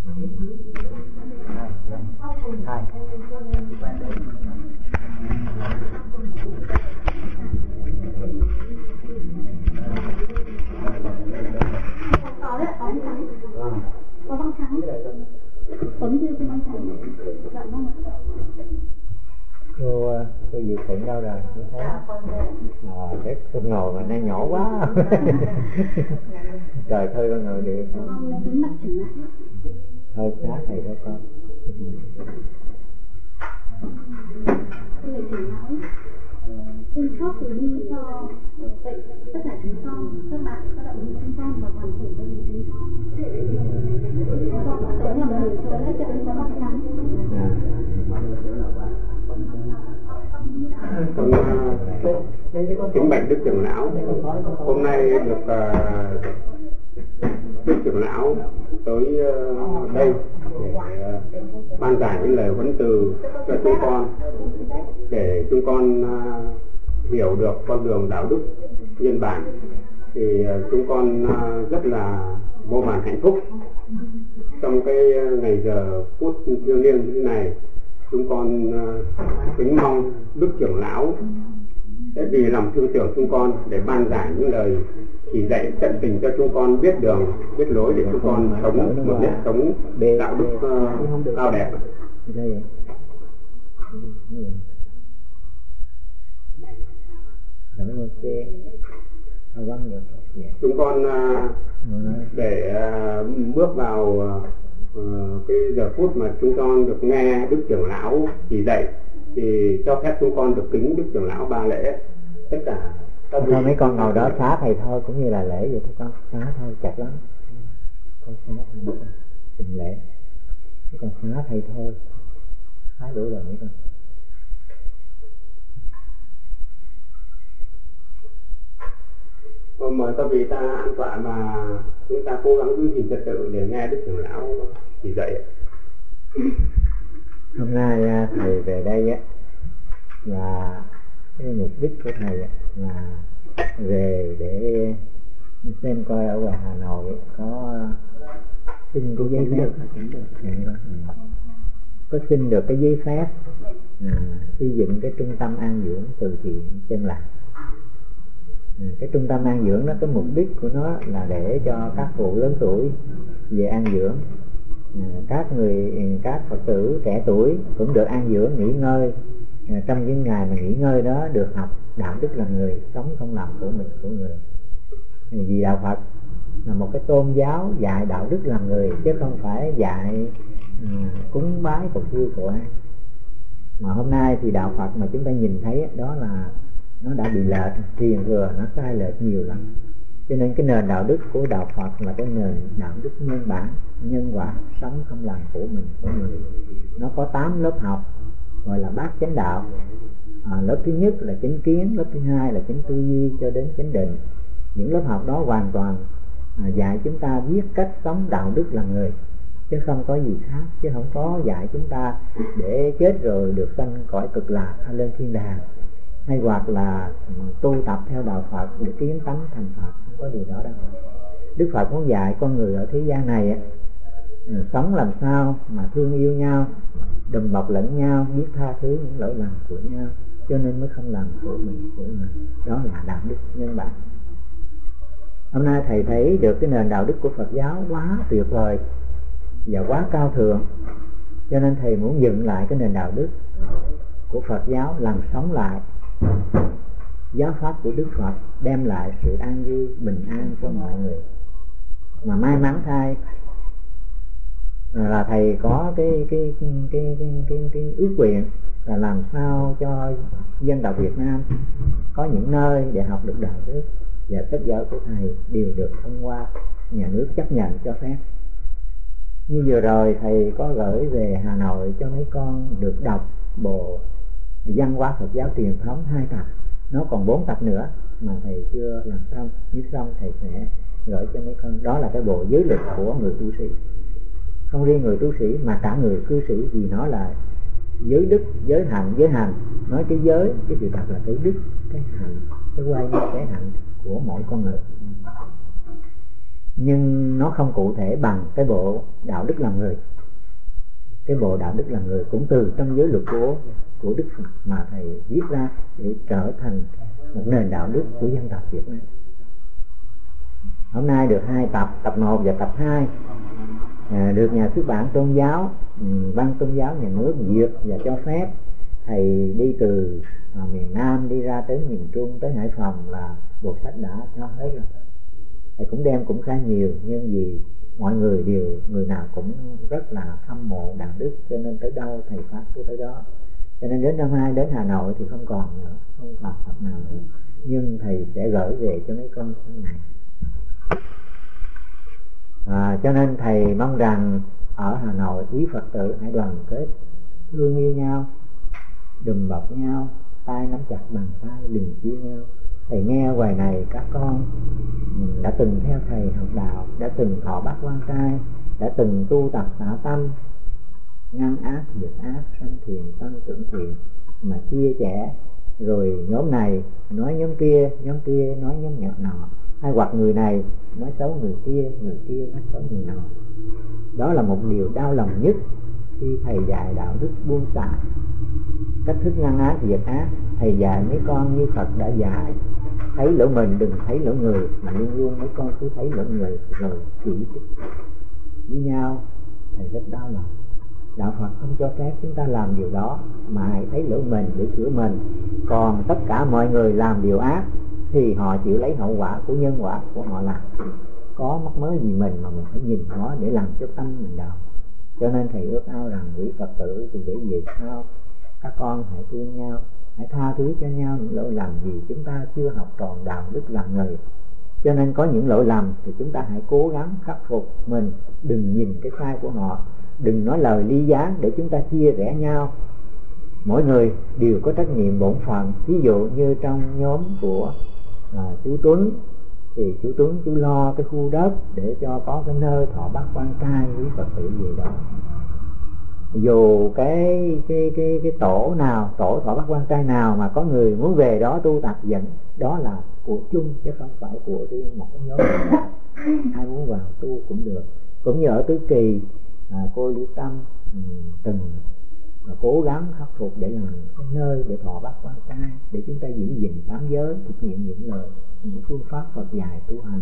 Hai. Có băng trắng. Tấm chưa cái băng trắng. Dạ vâng ạ. Cô Diệu Phụng đâu rồi? Cái con ngồi mà nay nhỏ quá. Trời thôi con ngồi được. Con lấy kính mặt chừng lại. Thôi xá thầy đó con. Cái này chừng não. Phương pháp từ đi cho tất cả chúng con, các bạn, các động vật chúng con và toàn thể gia đình chúng con. Đó là một điều cho hết cho đến có băng trắng. Kính bạch Đức Trưởng Lão, hôm nay được Đức Trưởng Lão tới đây để ban giải những lời huấn từ cho chúng con, để chúng con hiểu được con đường đạo đức nhân bản. Thì chúng con rất là vô vàn hạnh phúc trong cái ngày giờ phút thiêng liêng như thế này. Chúng con kính mong Đức Trưởng Lão sẽ vì lòng thương tưởng chúng con để ban giải những lời chỉ dạy tận tình cho chúng con biết đường, biết lối để chúng con sống một nếp sống đạo đức cao đẹp. Chúng con để bước vào cái giờ phút mà chúng con được nghe Đức Trưởng Lão chỉ dạy, thì cho phép chúng con được kính Đức Trưởng Lão ba lễ. Tất cả thôi mấy con ngồi đó xá thầy thôi, cũng như là lễ vậy thôi con, xá thôi chặt lắm con, xá thầy đừng lễ, con xá thầy thôi, xá đủ rồi mấy con. Mời các vị ta an tọa mà chúng ta cố gắng giữ gìn trật tự để nghe Đức Trưởng Lão chỉ dạy. Hôm nay thầy về đây á là cái mục đích của thầy là về để xem coi ở ngoài Hà Nội có xin cái giấy phép, có xin được cái giấy phép xây dựng cái trung tâm an dưỡng từ thiện Chân Lành. Cái trung tâm an dưỡng đó, cái mục đích của nó là để cho các cụ lớn tuổi về an dưỡng, các Phật tử trẻ tuổi cũng được an dưỡng, nghỉ ngơi. Trong những ngày mà nghỉ ngơi đó được học đạo đức làm người, sống không làm của mình của người. Vì đạo Phật là một cái tôn giáo dạy đạo đức làm người, chứ không phải dạy cúng bái cầu siêu của ai. Mà hôm nay thì đạo Phật mà chúng ta nhìn thấy đó là nó đã bị lệch, truyền thừa nó sai lệch nhiều lắm. Cho nên cái nền đạo đức của đạo Phật là cái nền đạo đức nhân bản, nhân quả, sống không làm của mình của người. Nó có 8 lớp học gọi là bát chánh đạo. Lớp thứ nhất là chánh kiến, lớp thứ hai là chánh tư duy cho đến chánh định. Những lớp học đó hoàn toàn dạy chúng ta biết cách sống đạo đức làm người, chứ không có gì khác, chứ không có dạy chúng ta để chết rồi được sanh cõi cực lạc hay lên thiên đàng, hay hoặc là tu tập theo đạo Phật để kiến tánh thành Phật. Không có điều đó đâu. Đức Phật muốn dạy con người ở thế gian này sống làm sao mà thương yêu nhau, đùm bọc lẫn nhau, biết tha thứ những lỗi lầm của nhau, cho nên mới không làm của mình của người. Đó là đạo đức nhân bản. Hôm nay thầy thấy được cái nền đạo đức của Phật giáo quá tuyệt vời và quá cao thượng, cho nên thầy muốn dựng lại cái nền đạo đức của Phật giáo, làm sống lại giáo pháp của Đức Phật, đem lại sự an vui bình an cho mọi người. Mà may mắn thay là thầy có cái ước nguyện là làm sao cho dân tộc Việt Nam có những nơi để học được đạo đức, và sách vở của thầy đều được thông qua, nhà nước chấp nhận cho phép. Như vừa rồi thầy có gửi về Hà Nội cho mấy con được đọc bộ Văn hóa Phật giáo truyền thống 2 tập, nó còn 4 tập nữa mà thầy chưa làm xong. Nếu xong thầy sẽ gửi cho mấy con. Đó là cái bộ giới luật của người tu sĩ, không riêng người tu sĩ mà cả người cư sĩ, vì nó là giới đức, giới hạnh, giới hành. Nói cái giới, cái sự thật là cái đức, cái hạnh, cái quay cái hạnh của mỗi con người. nhưng nó không cụ thể bằng cái bộ đạo đức làm người. Cái bộ đạo đức làm người cũng từ trong giới luật của Đức Phật mà thầy viết ra để trở thành một nền đạo đức của dân tộc Việt Nam. Hôm nay được 2 tập, tập 1 và tập 2, được nhà xuất bản tôn giáo, ban tôn giáo nhà nước duyệt và cho phép. Thầy đi từ miền Nam đi ra tới miền Trung tới Hải Phòng là bộ sách đã cho hết rồi. Thầy cũng đem cũng khá nhiều, nhưng vì mọi người người nào cũng rất là hâm mộ đạo đức, cho nên tới đâu thầy phát cứ tới đó. Cho nên đến năm 2 đến Hà Nội thì không còn nữa, không còn tập nào nữa, nhưng thầy sẽ gửi về cho mấy con sau này. Cho nên thầy mong rằng ở Hà Nội quý Phật tử hãy đoàn kết, thương yêu nhau, đùm bọc nhau, tay nắm chặt bàn tay, đừng chia nhau. Thầy nghe ngoài này các con đã từng theo thầy học đạo, đã từng thọ bát quan trai, đã từng tu tập xả tâm, ngăn ác diệt ác, sanh thiện tăng trưởng thiện, mà chia sẻ rồi nhóm này nói nhóm kia nói nhóm nhỏ nọ, hay hoặc người này nói xấu người kia nói xấu người nọ. Đó là một điều đau lòng nhất khi thầy dạy đạo đức buông xả, cách thức ngăn ác diệt ác. Thầy dạy mấy con như Phật đã dạy, thấy lỗi mình đừng thấy lỗi người, mà luôn luôn mấy con cứ thấy lỗi người rồi chỉ trích với nhau. Thầy rất đau lòng. Đạo Phật không cho phép chúng ta làm điều đó, mà hãy thấy lỗi mình để sửa mình. Còn tất cả mọi người làm điều ác thì họ chịu lấy hậu quả của nhân quả của họ làm. Có mắc mớ gì mình mà mình phải nhìn nó để làm cho tâm mình đau. Cho nên thầy ước ao rằng quý Phật tử từ để về sau các con hãy thương nhau, hãy tha thứ cho nhau những lỗi lầm gì chúng ta chưa học tròn đạo đức làm người. Cho nên có những lỗi lầm thì chúng ta hãy cố gắng khắc phục mình, đừng nhìn cái sai của họ, đừng nói lời ly gián để chúng ta chia rẽ nhau. Mỗi người đều có trách nhiệm bổn phận. Ví dụ như trong nhóm của chú Tuấn thì chú Tuấn chú lo cái khu đất để cho có cái nơi thọ bát quan trai quý Phật tử về đó. Dù cái tổ nào, tổ thọ bát quan trai nào mà có người muốn về đó tu tập dẫn, đó là của chung chứ không phải của riêng một cái nhóm nào. Ai muốn vào tu cũng được. Cũng như ở Tứ Kỳ, cô Liễu Tâm từng cố gắng khắc phục để làm cái nơi để thọ bát quan trai, để chúng ta giữ gìn 8 giới, thực hiện những phương pháp Phật dạy tu hành.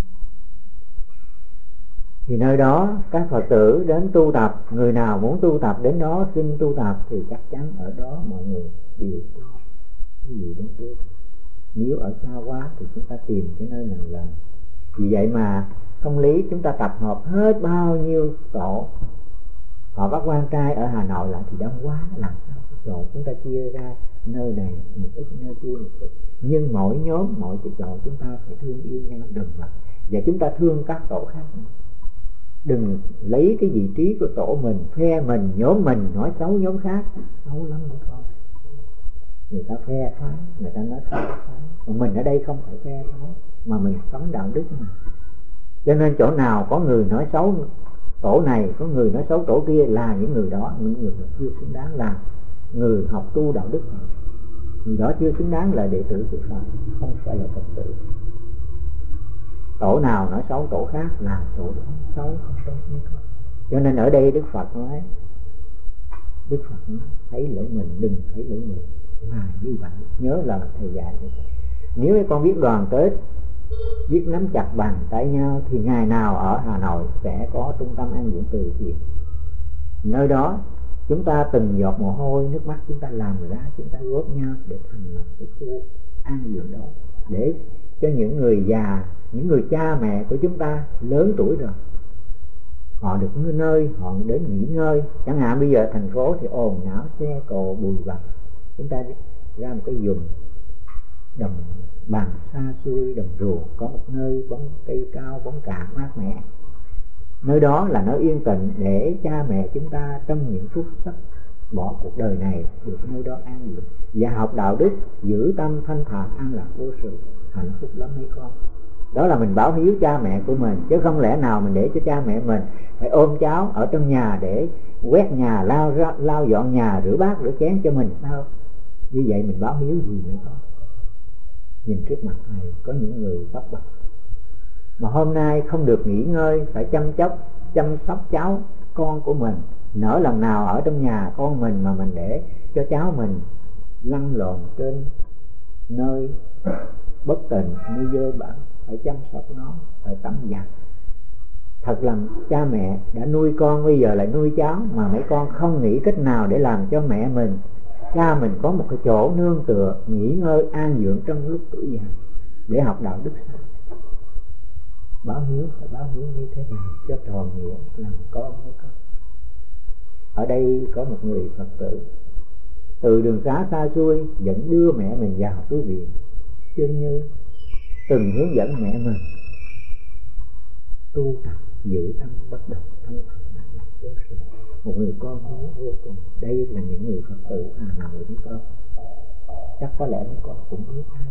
Thì nơi đó các Phật tử đến tu tập, người nào muốn tu tập đến đó xin tu tập thì chắc chắn ở đó mọi người đều cho cái gì đến tu tập. Nếu ở xa quá thì chúng ta tìm cái nơi nào gần. Vì vậy mà không lý chúng ta tập hợp hết bao nhiêu tổ họ bác quan trai ở Hà Nội lại thì đông quá, làm sao chỗ chúng ta chia ra nơi này một ít, nơi kia một ít. Nhưng mỗi nhóm, mỗi chỗ chúng ta phải thương yêu nhau đừng mà, và chúng ta thương các tổ khác nữa. Đừng lấy cái vị trí của tổ mình, phe mình, nhóm mình nói xấu nhóm khác, xấu lắm mấy con. Người ta phe phái, người ta nói phe phái, còn mình ở đây không phải phe phái mà mình sống đạo đức mà. Cho nên chỗ nào có người nói xấu tổ này, có người nói xấu tổ kia là những người đó, những người chưa xứng đáng là người học tu đạo đức. Người đó chưa xứng đáng là đệ tử của Phật, không phải là Phật tử. Tổ nào nói xấu tổ khác là tổ đó xấu, không tốt nữa. Cho nên ở đây Đức Phật nói, thấy lỗi mình đừng thấy lỗi người, mà như vậy nhớ lời thầy dạy. Nếu mấy con biết đoàn kết, biết nắm chặt bàn tay nhau thì ngày nào ở Hà Nội sẽ có trung tâm an dưỡng từ thiện. Nơi đó chúng ta từng giọt mồ hôi nước mắt chúng ta làm ra, chúng ta góp nhau để thành lập cái khu an dưỡng đó, để cho những người già, những người cha mẹ của chúng ta lớn tuổi rồi, họ được nơi họ đến nghỉ ngơi. Chẳng hạn bây giờ thành phố thì ồn ào xe cộ bụi bặm, chúng ta ra một cái vùng đồng bằng xa xôi, đồng ruộng, có một nơi bóng cây cao, bóng cạn mát mẻ. Nơi đó là nơi yên tĩnh để cha mẹ chúng ta trong những phút sắp bỏ cuộc đời này được nơi đó an dưỡng và học đạo đức, giữ tâm thanh thản an lạc vô sự, hạnh phúc lắm mấy con. Đó là mình báo hiếu cha mẹ của mình, chứ không lẽ nào mình để cho cha mẹ mình phải ôm cháu ở trong nhà để quét nhà, lau dọn nhà, rửa bát rửa chén cho mình sao? Như vậy mình báo hiếu gì mấy con? Nhìn trước mặt thầy có những người tóc bạc, mà hôm nay không được nghỉ ngơi, phải chăm sóc cháu con của mình. Nỡ lần nào ở trong nhà con mình mà mình để cho cháu mình lăn lộn trên nơi bất tình, nơi dơ bẩn, phải chăm sóc nó, phải tắm giặt. Thật là cha mẹ đã nuôi con, bây giờ lại nuôi cháu, mà mấy con không nghĩ cách nào để làm cho mẹ mình, cha mình có một cái chỗ nương tựa, nghỉ ngơi an dưỡng trong lúc tuổi già, để học đạo đức sao? Báo hiếu phải báo hiếu như thế nào cho tròn nghĩa làm con hay con. Ở đây có một người Phật tử từ đường xá xa xôi dẫn đưa mẹ mình vào tu viện, chân như từng hướng dẫn mẹ mình tu tập giữ tâm bất động, thanh thản an lạc vô sự. Một người con hiếu vô cùng. Đây là những người Phật tử Hà Nội với con. Chắc có lẽ mấy con cũng biết ai.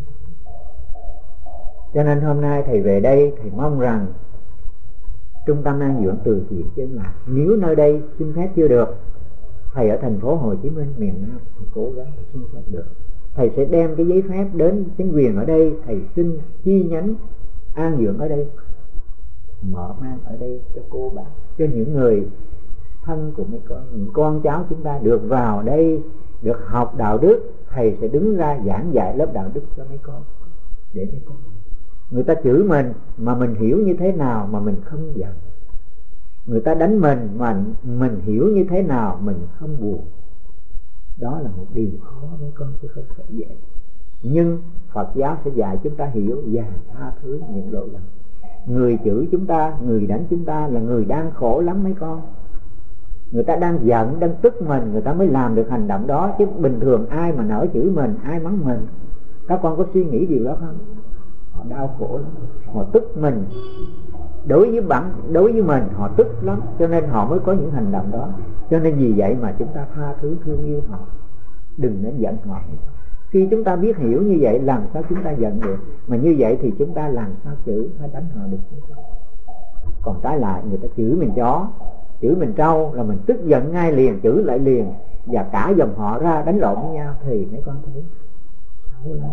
Cho nên hôm nay thầy về đây, thầy mong rằng trung tâm an dưỡng từ thiện Chân Lạc, nếu nơi đây xin phép chưa được, thầy ở thành phố Hồ Chí Minh miền Nam thì cố gắng xin phép được. Thầy sẽ đem cái giấy phép đến chính quyền ở đây, thầy xin chi nhánh an dưỡng ở đây, mở mang ở đây cho cô bác, cho những người thân của mấy con, những con cháu chúng ta được vào đây, được học đạo đức. Thầy sẽ đứng ra giảng dạy lớp đạo đức cho mấy con, để mấy con người ta chửi mình mà mình hiểu như thế nào mà mình không giận, người ta đánh mình mà mình hiểu như thế nào mình không buồn. Đó là một điều khó mấy con, chứ không phải dễ. Nhưng Phật giáo sẽ dạy chúng ta hiểu và tha thứ những lỗi lầm. Người chửi chúng ta, người đánh chúng ta là người đang khổ lắm mấy con. Người ta đang giận, đang tức mình, người ta mới làm được hành động đó. Chứ bình thường ai mà nỡ chửi mình, ai mắng mình. Các con có suy nghĩ điều đó không? Họ đau khổ lắm, họ tức mình. Đối với mình họ tức lắm, cho nên họ mới có những hành động đó. Cho nên vì vậy mà chúng ta tha thứ thương yêu họ, đừng nên giận họ. Khi chúng ta biết hiểu như vậy, làm sao chúng ta giận được? Mà như vậy thì chúng ta làm sao chửi hay đánh họ được? Còn trái lại, người ta chửi mình chó, chửi mình trâu là mình tức giận ngay liền, chửi lại liền, và cả dòng họ ra đánh lộn với nhau, thì mấy con thấy xấu lắm.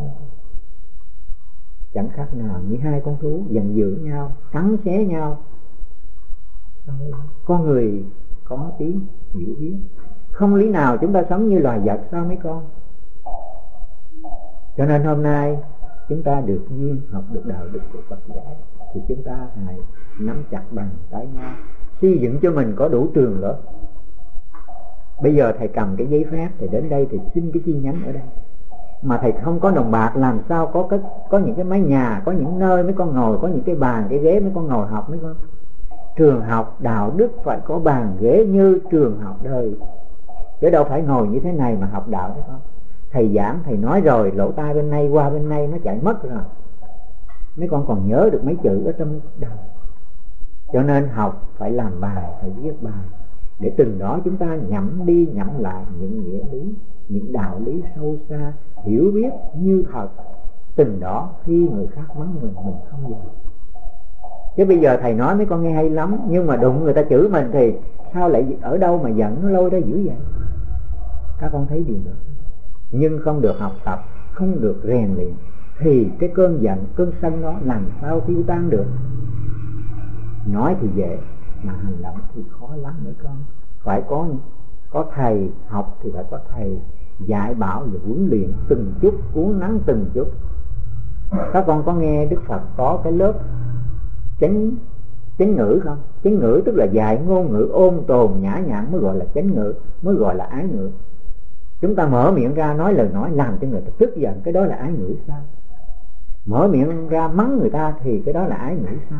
Chẳng khác nào như hai con thú giận dữ nhau, cắn xé nhau. Con người có tí hiểu biết, không lý nào chúng ta sống như loài vật sao mấy con? Cho nên hôm nay chúng ta được duyên học được đạo đức của Phật dạy, thì chúng ta hãy nắm chặt bằng tay nhau, xây dựng cho mình có đủ trường lớp. Bây giờ thầy cầm cái giấy phép, thầy đến đây thì xin cái chi nhánh ở đây. Mà thầy không có đồng bạc, làm sao có những cái mái nhà, có những nơi mấy con ngồi, có những cái bàn, cái ghế mấy con ngồi học mấy con. Trường học đạo đức phải có bàn ghế như trường học đời, chứ đâu phải ngồi như thế này mà học đạo đấy con. Thầy giảng, thầy nói rồi, lỗ tai bên này qua bên này nó chạy mất rồi. Mấy con còn nhớ được mấy chữ ở trong đầu. Cho nên học phải làm bài, phải viết bài, để từng đó chúng ta nhẩm đi nhẩm lại những nghĩa lý, những đạo lý sâu xa, hiểu biết như thật. Từng đó khi người khác mắng mình không giận. Chứ bây giờ thầy nói mấy con nghe hay lắm, nhưng mà đụng người ta chửi mình thì sao lại ở đâu mà giận nó lôi ra dữ vậy? Các con thấy điều đó. Nhưng không được học tập, không được rèn luyện, thì cái cơn giận, cơn sân đó làm sao tiêu tan được? Nói thì dễ, mà hành động thì khó lắm nữa con. Phải có thầy học, thì phải có thầy dạy bảo và huấn luyện từng chút, uốn nắn từng chút. Các con có nghe Đức Phật có cái lớp chánh ngữ không? Chánh ngữ tức là dạy ngôn ngữ ôn tồn nhã nhặn mới gọi là chánh ngữ, mới gọi là ái ngữ. Chúng ta mở miệng ra nói lời nói làm cho người ta tức giận, cái đó là ái ngữ sao? Mở miệng ra mắng người ta thì cái đó là ái ngữ sao?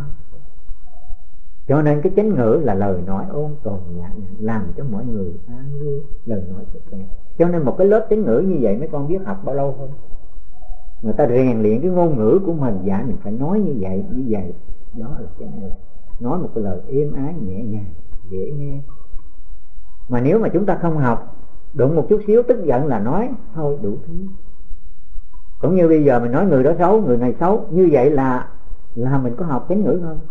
Cho nên cái chánh ngữ là lời nói ôn tồn nhã nhặn, làm cho mọi người an vui, lời nói thật đẹp. Cho nên một cái lớp chánh ngữ như vậy mấy con biết học bao lâu không? Người ta rèn luyện cái ngôn ngữ của mình, dạy mình phải nói như vậy. Đó là chánh ngữ. Nói một cái lời êm ái, nhẹ nhàng, dễ nghe. Mà nếu mà chúng ta không học, đụng một chút xíu tức giận là nói thôi đủ thứ. Cũng như bây giờ mình nói người đó xấu, người này xấu, như vậy là mình có học chánh ngữ không?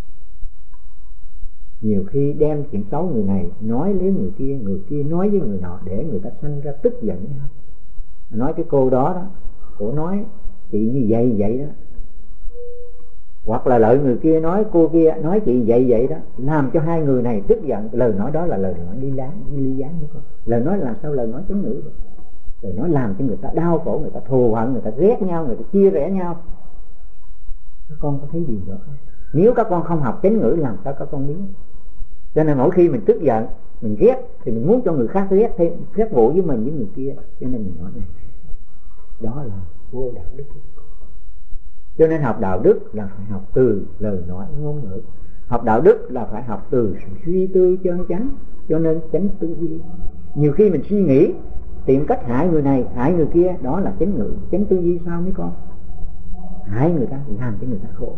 Nhiều khi đem chuyện xấu người này nói với người kia nói với người nọ, để người ta sanh ra tức giận nhau. Nói cái cô đó, cổ nói chị như vậy đó, hoặc là lợi người kia nói cô kia nói chị vậy đó, làm cho hai người này tức giận. Lời nói đó là lời nói ly gián đúng không? Lời nói làm sao lời nói chánh ngữ được? Lời nói làm cho người ta đau khổ, người ta thù hận, người ta ghét nhau, người ta chia rẽ nhau. Các con có thấy gì đó không? Nếu các con không học chánh ngữ làm sao các con biết? Cho nên mỗi khi mình tức giận, mình ghét thì mình muốn cho người khác ghét vụ với mình với người kia, cho nên mình nói này, đó là vô đạo đức. Cho nên học đạo đức là phải học từ lời nói ngôn ngữ. Học đạo đức là phải học từ sự suy tư chân chánh. Cho nên chánh tư duy. Nhiều khi mình suy nghĩ tìm cách hại người này, hại người kia, đó là chánh ngữ. Chánh tư duy sao mấy con? Hại người ta, làm cho người ta khổ.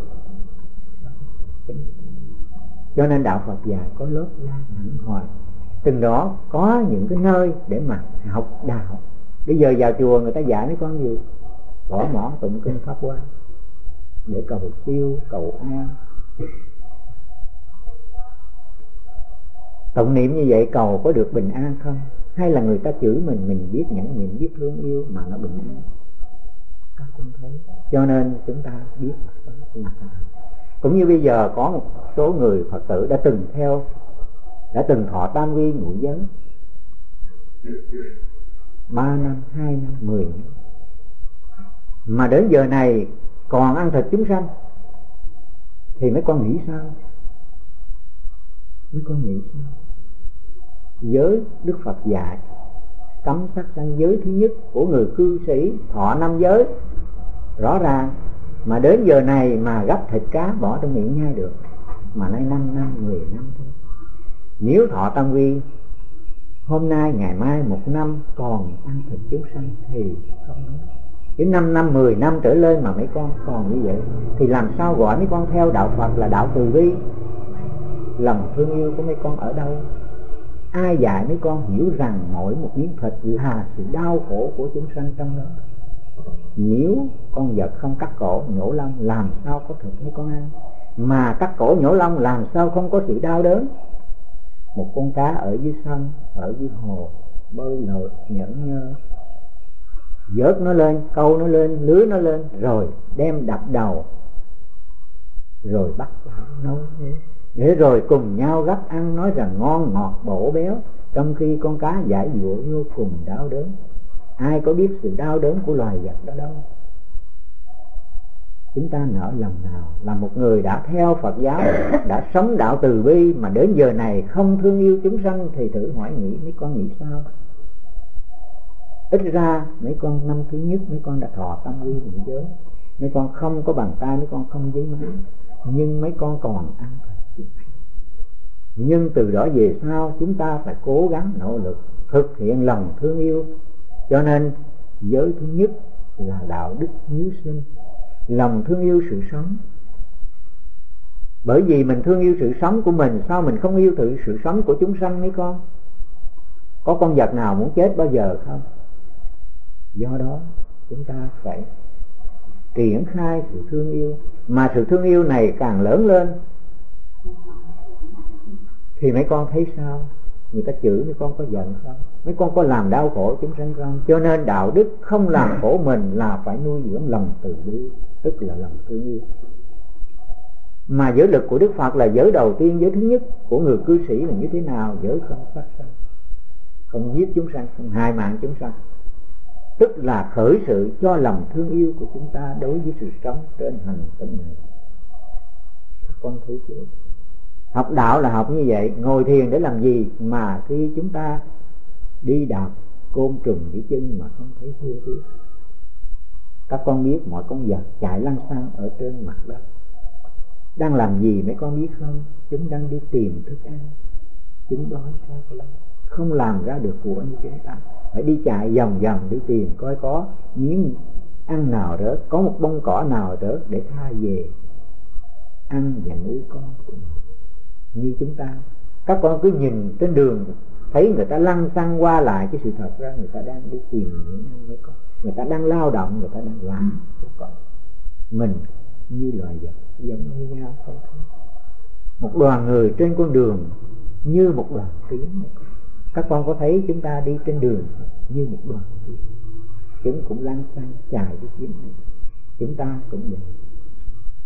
Cho nên đạo Phật dạy có lớp la hẳn hoài. Từng đó có những cái nơi để mà học đạo. Bây giờ vào chùa người ta dạy mấy con gì? Bỏ mỏ tụng kinh pháp hoa để cầu siêu, cầu an. Tụng niệm như vậy cầu có được bình an không? Hay là người ta chửi mình biết nhẫn nhịn, biết thương yêu mà nó bình an? Các con thấy. Cho nên chúng ta biết là cũng như bây giờ có một số người Phật tử đã từng thọ tam quy ngũ giới 3 năm, 2 năm, 10 năm, mà đến giờ này còn ăn thịt chúng sanh, thì mấy con nghĩ sao? Mấy con nghĩ sao? Giới Đức Phật dạy cấm sát sanh, giới thứ nhất của người cư sĩ thọ 5 giới rõ ràng, mà đến giờ này mà gắp thịt cá bỏ trong miệng nhai được, mà nay 5 năm, 10 năm thôi. Nếu thọ tam quy hôm nay, ngày mai, 1 năm còn ăn thịt chúng sanh thì không nói. Chứ 5 năm, 10 năm trở lên mà mấy con còn như vậy thì làm sao gọi mấy con theo đạo Phật là đạo từ bi? Lòng thương yêu của mấy con ở đâu? Ai dạy mấy con hiểu rằng mỗi một miếng thịt là sự đau khổ của chúng sanh trong đó? Nếu con vật không cắt cổ nhổ lông làm sao có thịt mấy con ăn? Mà cắt cổ nhổ lông làm sao không có sự đau đớn? Một con cá ở dưới sông, ở dưới hồ bơi lội nhẫn nhơ, vớt nó lên, câu nó lên, lưới nó lên, rồi đem đập đầu, rồi bắt nấu để rồi cùng nhau gắp ăn, nói rằng ngon ngọt bổ béo, trong khi con cá giải dụa vô cùng đau đớn. Ai có biết sự đau đớn của loài vật đó đâu? Chúng ta nỡ lòng nào là một người đã theo Phật giáo, đã sống đạo từ bi mà đến giờ này không thương yêu chúng sanh, thì thử hỏi nghĩ mấy con nghĩ sao? Ít ra mấy con năm thứ nhất mấy con đã thọ tam quy ngũ giới, mấy con không có bàn tay, mấy con không giấy má, nhưng mấy con còn ăn thịt. Nhưng từ đó về sau chúng ta phải cố gắng nỗ lực thực hiện lòng thương yêu. Cho nên giới thứ nhất là đạo đức hiếu sinh, lòng thương yêu sự sống. Bởi vì mình thương yêu sự sống của mình, sao mình không yêu sự sống của chúng sanh mấy con? Có con vật nào muốn chết bao giờ không? Do đó chúng ta phải triển khai sự thương yêu. Mà sự thương yêu này càng lớn lên thì mấy con thấy sao? Người ta chửi mấy con có giận không? Mấy con có làm đau khổ chúng sanh không? Cho nên đạo đức không làm khổ mình là phải nuôi dưỡng lòng từ bi, tức là lòng thương yêu. Mà giới lực của Đức Phật là giới đầu tiên, giới thứ nhất của người cư sĩ là như thế nào? Giới không sát sanh, không giết chúng sanh, không hại mạng chúng sanh, tức là khởi sự cho lòng thương yêu của chúng ta đối với sự sống trên hành tinh này. Các con thấy chưa? Học đạo là học như vậy. Ngồi thiền để làm gì mà khi chúng ta đi đạp côn trùng dưới chân mà không thấy thương tiếc? Các con biết mọi con vật chạy lăn xăng ở trên mặt đất đang làm gì mấy con biết không? Chúng đang đi tìm thức ăn. Chúng đói khát lắm, không làm ra được của như chúng ta, phải đi chạy vòng vòng đi tìm coi có miếng ăn nào rớt, có một bông cỏ nào rớt để tha về ăn và nuôi con của mình. Như chúng ta, các con cứ nhìn trên đường thấy người ta lăn xăng qua lại, cái sự thật ra người ta đang đi tìm những ăn mấy con, người ta đang lao động, người ta đang làm. Mình như loài vật giống như nhau không? Một đoàn người trên con đường như một đoàn kiến. Các con có thấy chúng ta đi trên đường như một đoàn kiến, chúng cũng lăn xăng chài cái kiến này. Chúng ta cũng vậy.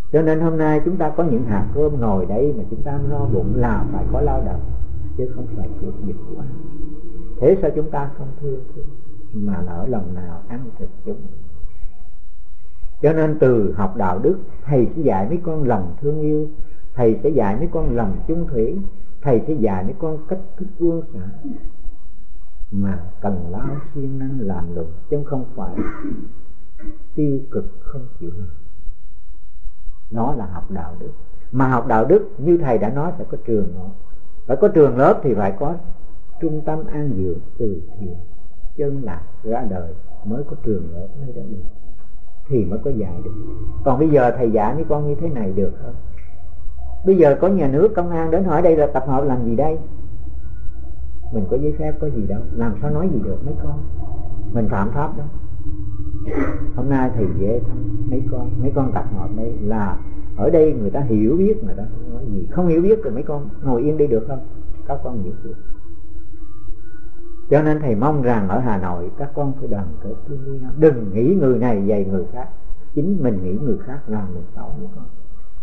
Cho nên hôm nay chúng ta có những hạt cơm ngồi đây mà chúng ta no bụng là phải có lao động, chứ không phải cướp giật quá. Thế sao chúng ta không thương mà nở lòng nào ăn thịt chúng? Cho nên từ học đạo đức, thầy sẽ dạy mấy con lòng thương yêu, thầy sẽ dạy mấy con lòng chung thủy, thầy sẽ dạy mấy con cách thức buông xả, mà cần lao siêng năng làm luận, chứ không phải tiêu cực không chịu làm. Đó là học đạo đức. Mà học đạo đức như thầy đã nói phải có trường lớp. Phải có trường lớp thì phải có trung tâm an dưỡng từ thiện chân lạc ra đời, mới có trường lớp nơi đó được, thì mới có dạy được. Còn bây giờ thầy dạy mấy con như thế này được không? Bây giờ có nhà nước công an đến hỏi đây là tập hợp làm gì đây? Mình có giấy phép có gì đâu, làm sao nói gì được mấy con? Mình phạm pháp đó. Hôm nay thầy dễ thăm mấy con tập hợp đây là ở đây người ta hiểu biết mà ta không nói gì. Không hiểu biết thì mấy con ngồi yên đi được không? Các con biết được. Cho nên thầy mong rằng ở Hà Nội các con phải đoàn kết thương nhau, đừng nghĩ người này dạy người khác, chính mình nghĩ người khác làm mình xấu mấy con.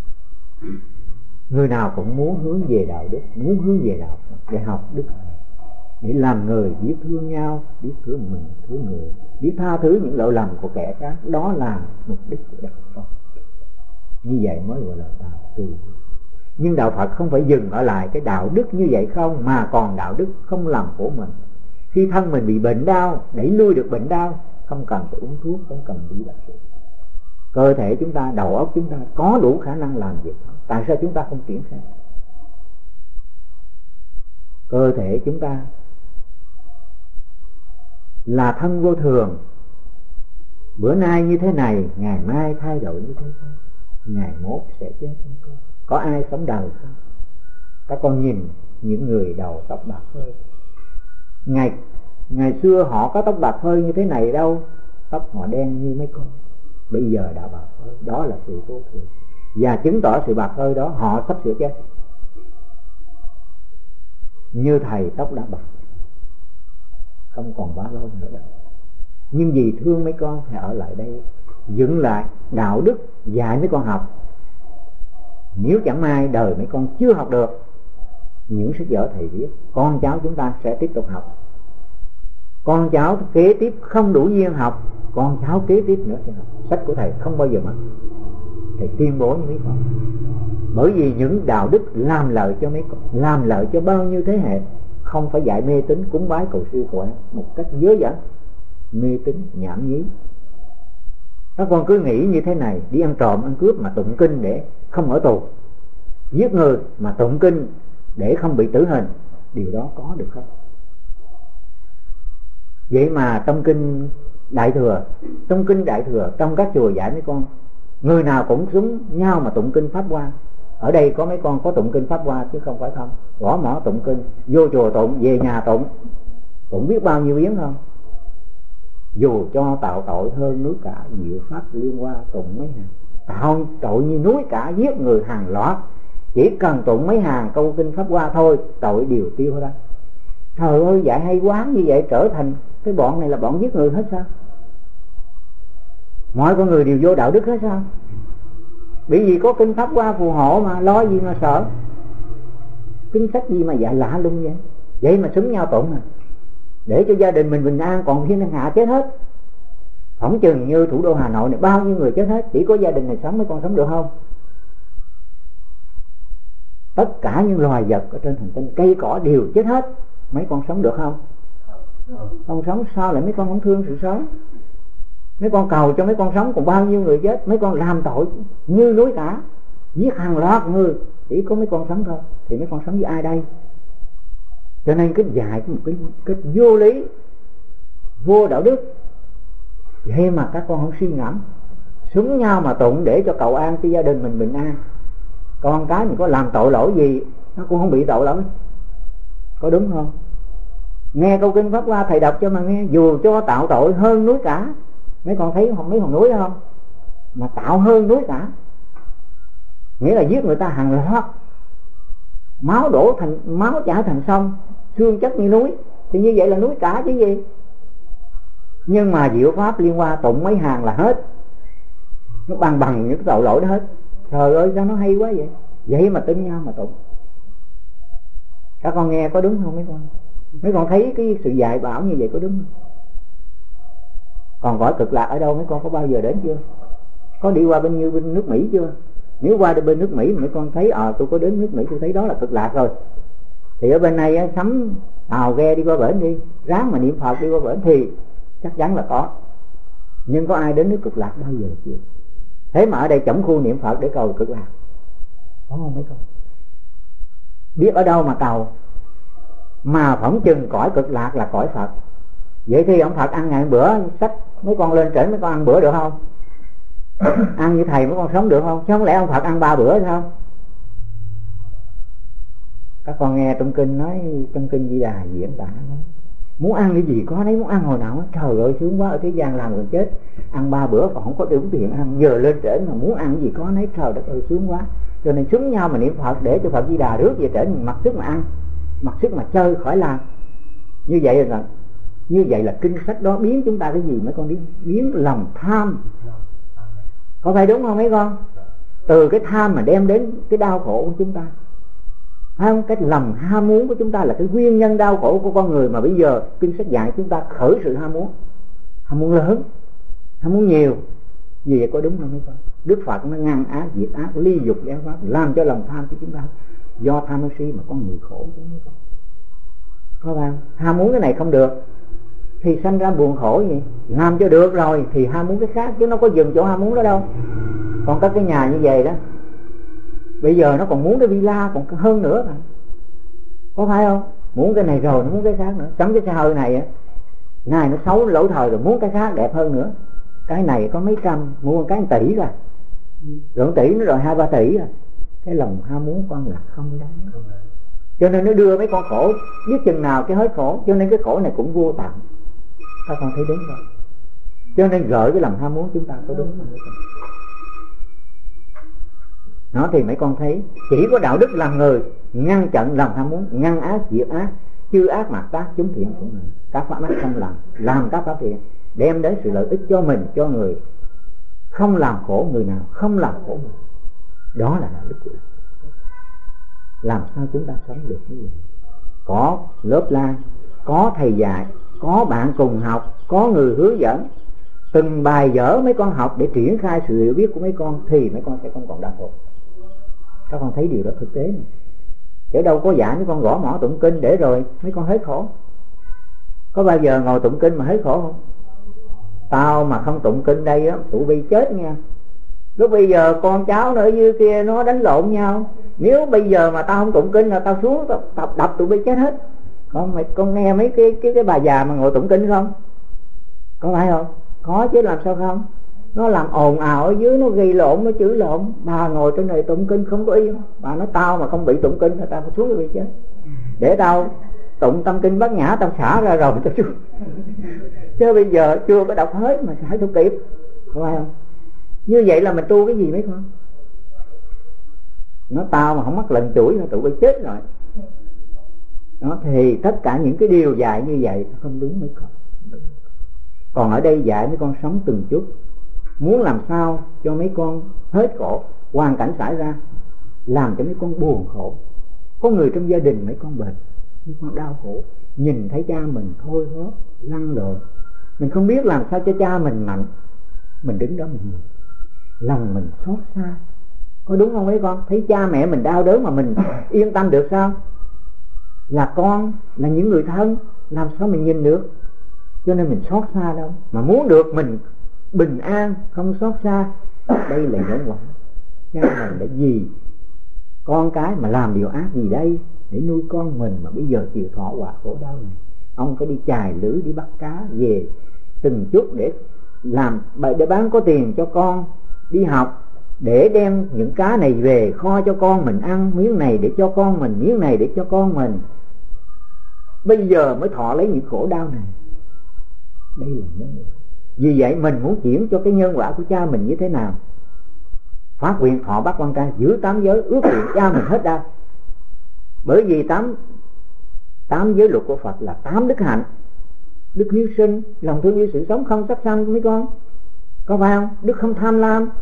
Người nào cũng muốn hướng về đạo đức, muốn hướng về đạo Phật để học đức, để làm người biết thương nhau, biết thương mình, thương người, biết tha thứ những lỗi lầm của kẻ khác. Đó là mục đích của đạo Phật. Như vậy mới gọi là đạo từ. Nhưng đạo Phật không phải dừng ở lại cái đạo đức như vậy không, mà còn đạo đức không làm của mình. Khi thân mình bị bệnh đau, đẩy lui được bệnh đau, không cần phải uống thuốc, không cần đi bác sĩ. Cơ thể chúng ta, đầu óc chúng ta có đủ khả năng làm việc đó. Tại sao chúng ta không triển khai? Cơ thể chúng ta là thân vô thường, bữa nay như thế này, ngày mai thay đổi như thế khác, ngày mốt sẽ chết. Có ai sống đời không? Các con nhìn những người đầu tóc bạc phơ, ngày xưa họ có tóc bạc phơ như thế này đâu, tóc họ đen như mấy con, bây giờ đã bạc phơ. Đó là sự vô thường, và chứng tỏ sự bạc phơ đó họ sắp sửa chết. Như thầy tóc đã bạc, không còn bao lâu nữa đâu. Nhưng vì thương mấy con thì ở lại đây dựng lại đạo đức, dạy mấy con học. Nếu chẳng may đời mấy con chưa học được những sách vở thầy viết, con cháu chúng ta sẽ tiếp tục học. Con cháu kế tiếp không đủ duyên học, con cháu kế tiếp nữa sẽ học. Sách của thầy không bao giờ mất, thầy tuyên bố với mấy con. Bởi vì những đạo đức làm lợi cho mấy con, làm lợi cho bao nhiêu thế hệ. Không phải dạy mê tín cúng bái cầu siêu của một cách dớ dẫn, mê tín nhảm nhí. Các con cứ nghĩ như thế này, đi ăn trộm ăn cướp mà tụng kinh để không ở tù, giết người mà tụng kinh để không bị tử hình, điều đó có được không? Vậy mà trong kinh Đại Thừa, trong các chùa dạy mấy con, người nào cũng súng nhau mà tụng kinh Pháp Hoa. Ở đây có mấy con có tụng kinh Pháp Hoa chứ không phải không. Gõ mỏ tụng kinh, vô chùa tụng, về nhà tụng biết bao nhiêu biến không? Dù cho tạo tội hơn núi cả, diệu pháp liên hoa tụng mấy hàng. Tạo tội như núi cả, giết người hàng loạt, chỉ cần tụng mấy hàng câu kinh Pháp Hoa thôi, tội đều tiêu hết đó. Trời ơi, dạy hay quá, như vậy trở thành cái bọn này là bọn giết người hết sao? Mọi con người đều vô đạo đức hết sao? Bởi vì có kinh Pháp Hoa phù hộ mà, lo gì mà sợ. Kinh sách gì mà dạy lạ luôn vậy? Vậy mà xúm nhau tụng à, để cho gia đình mình bình an, còn thiên hạ chết hết. Phỏng chừng như thủ đô Hà Nội này bao nhiêu người chết hết, chỉ có gia đình này sống, mấy con sống được không? Tất cả những loài vật ở trên hành tinh, cây cỏ đều chết hết, mấy con sống được không? Không sống. Sao lại mấy con không thương sự sống? Mấy con cầu cho mấy con sống, còn bao nhiêu người chết. Mấy con làm tội như núi cả, giết hàng loạt người, chỉ có mấy con sống thôi, thì mấy con sống với ai đây? Cho nên cái dạy một cái vô lý, vô đạo đức. Vậy mà các con không suy ngẫm, súng nhau mà tụng để cho cầu an, cho gia đình mình bình an. Con cái mình có làm tội lỗi gì nó cũng không bị tội lỗi, có đúng không? Nghe câu kinh Pháp Hoa thầy đọc cho mà nghe, dù cho tạo tội hơn núi cả. Mấy con thấy mấy hòn núi không? Mà tạo hơn núi cả, nghĩa là giết người ta hàng loạt, máu chảy thành sông, xương chất như núi, thì như vậy là núi cả chứ gì. Nhưng mà diệu pháp liên hoa tụng mấy hàng là hết, nó bằng những tội lỗi đó hết. Trời ơi sao nó hay quá vậy. Vậy mà tin nhau mà tụng. Các con nghe có đúng không mấy con? Mấy con thấy cái sự dạy bảo như vậy có đúng không? Còn cõi cực lạc ở đâu mấy con có bao giờ đến chưa? Có đi qua bên nước Mỹ chưa? Nếu qua bên nước Mỹ mấy con thấy tôi có đến nước Mỹ, tôi thấy đó là cực lạc rồi. Thì ở bên này sắm tàu ghe đi qua bển đi, ráng mà niệm Phật đi qua bển thì chắc chắn là có. Nhưng có ai đến nước cực lạc bao giờ chưa? Thế mà ở đây chổng khu niệm Phật để cầu cực lạc, có không mấy con? Biết ở đâu mà cầu? Mà phỏng chừng cõi cực lạc là cõi Phật. Vậy thì ông Phật ăn ngày bữa, xách mấy con lên trển mấy con ăn bữa được không? Ăn như thầy mấy con sống được không? Chứ không lẽ ông Phật ăn 3 bữa sao? Các con nghe trong kinh nói, trong kinh Di Đà diễn tả nói, muốn ăn cái gì có đấy, muốn ăn hồi nào. Trời ơi sướng quá, ở thế gian làm gần chết, ăn 3 bữa còn không có đủ tiền ăn, giờ lên trển mà muốn ăn cái gì có nấy. Trời đất ơi sướng quá. Cho nên súng nhau mà niệm Phật để cho Phật Di Đà rước về trển, mặc sức mà ăn, mặc sức mà chơi khỏi làm. Như vậy là như vậy là kinh sách đó biến chúng ta cái gì mấy con biết? Biến lòng tham. Có phải đúng không mấy con? Từ cái tham mà đem đến cái đau khổ của chúng ta, phải không? Cái lòng ham muốn của chúng ta là cái nguyên nhân đau khổ của con người. Mà bây giờ kinh sách dạy chúng ta khởi sự ham muốn lớn, ham muốn nhiều. Như vậy có đúng không mấy con? Đức Phật nó ngăn ác, diệt ác, ly dục giáo pháp, làm cho lòng tham của chúng ta. Do tham si mà con người khổ chứ mấy con. Có phải không? Ham muốn cái này không được thì sanh ra buồn khổ vậy. Làm cho được rồi thì ham muốn cái khác, chứ nó có dừng chỗ ham muốn đó đâu. Còn có cái nhà như vậy đó, bây giờ nó còn muốn cái villa còn hơn nữa mà. Có phải không? Muốn cái này rồi nó muốn cái khác nữa. Sắm cái xe hơi này á, này nó xấu lỗi thời rồi muốn cái khác đẹp hơn nữa. Cái này có mấy trăm, mua cái 1 tỷ rồi, rồi 1 tỷ nó rồi 2-3 tỷ rồi. Cái lòng ham muốn con là không đáng. Cho nên nó đưa mấy con khổ, biết chừng nào cái hết khổ. Cho nên cái khổ này cũng vô tận. Các con thấy đúng không? Cho nên gợi cái lòng ham muốn chúng ta có đúng không? Nó thì mấy con thấy chỉ có đạo đức làm người ngăn chặn lòng ham muốn, ngăn ác diệt ác, chư ác mạt tác chúng thiện của mình. Các pháp ác không làm các pháp thiện, đem đến sự lợi ích cho mình, cho người, không làm khổ người nào, không làm khổ mình. Đó là đạo đức của. Làm sao chúng ta sống được như vậy? Có lớp lan, có thầy dạy, có bạn cùng học, có người hướng dẫn, từng bài vở mấy con học để triển khai sự hiểu biết của mấy con, thì mấy con sẽ không còn đau khổ. Các con thấy điều đó thực tế này. Chứ đâu có dạy mấy con gõ mõ tụng kinh để rồi mấy con hết khổ. Có bao giờ ngồi tụng kinh mà hết khổ không? Tao mà không tụng kinh đây á, tụi bay chết nha. Lúc bây giờ con cháu nó ở dưới kia nó đánh lộn nhau. Nếu bây giờ mà tao không tụng kinh là tao xuống tao đập tụi bay chết hết. Con nghe mấy cái bà già mà ngồi tụng kinh không? Có phải không? Có chứ, làm sao không? Nó làm ồn ào ở dưới, nó gây lộn, nó chửi lộn. Bà ngồi trên này tụng kinh không có yên. Bà nói tao mà không bị tụng kinh là tao phải xuống bị chết. Để tao tụng tâm kinh Bát Nhã, tao xả ra rồi tao xuống. Chứ bây giờ chưa có đọc hết mà xả không kịp. Có phải không? Như vậy là mình tu cái gì mấy con? Nó tao mà không mắc lần chửi là tụi bay chết rồi. Đó, thì tất cả những cái điều dạy như vậy không đúng mấy con. Còn ở đây dạy mấy con sống từng chút, muốn làm sao cho mấy con hết khổ. Hoàn cảnh xảy ra làm cho mấy con buồn khổ. Có người trong gia đình mấy con bệnh, mấy con đau khổ, nhìn thấy cha mình thôi hót lăn lộn, mình không biết làm sao cho cha mình mạnh. Mình đứng đó mình lòng mình xót xa. Có đúng không mấy con? Thấy cha mẹ mình đau đớn mà mình yên tâm được sao? Là con, là những người thân, làm sao mình nhìn được? Cho nên mình xót xa đâu. Mà muốn được mình bình an, không xót xa, đây là nhân quả. Cha mình đã gì con cái mà làm điều ác gì đây để nuôi con mình mà bây giờ chịu thọ quả khổ đau này. Ông phải đi chài lưới, đi bắt cá về từng chút để làm, để bán có tiền cho con đi học, để đem những cá này về kho cho con mình ăn, miếng này để cho con mình, miếng này để cho con mình. Bây giờ mới thọ lấy những khổ đau này. Đây là nhân quả. Vì vậy mình muốn chuyển cho cái nhân quả của cha mình như thế nào? Phát nguyện thọ bát quan trai, giữ 8 giới, ước nguyện cha mình hết đau. Bởi vì 8 giới luật của Phật là 8 đức hạnh: đức hiếu sinh, lòng thương yêu sự sống, không sát sanh mấy con. Có phải không? Đức không tham lam,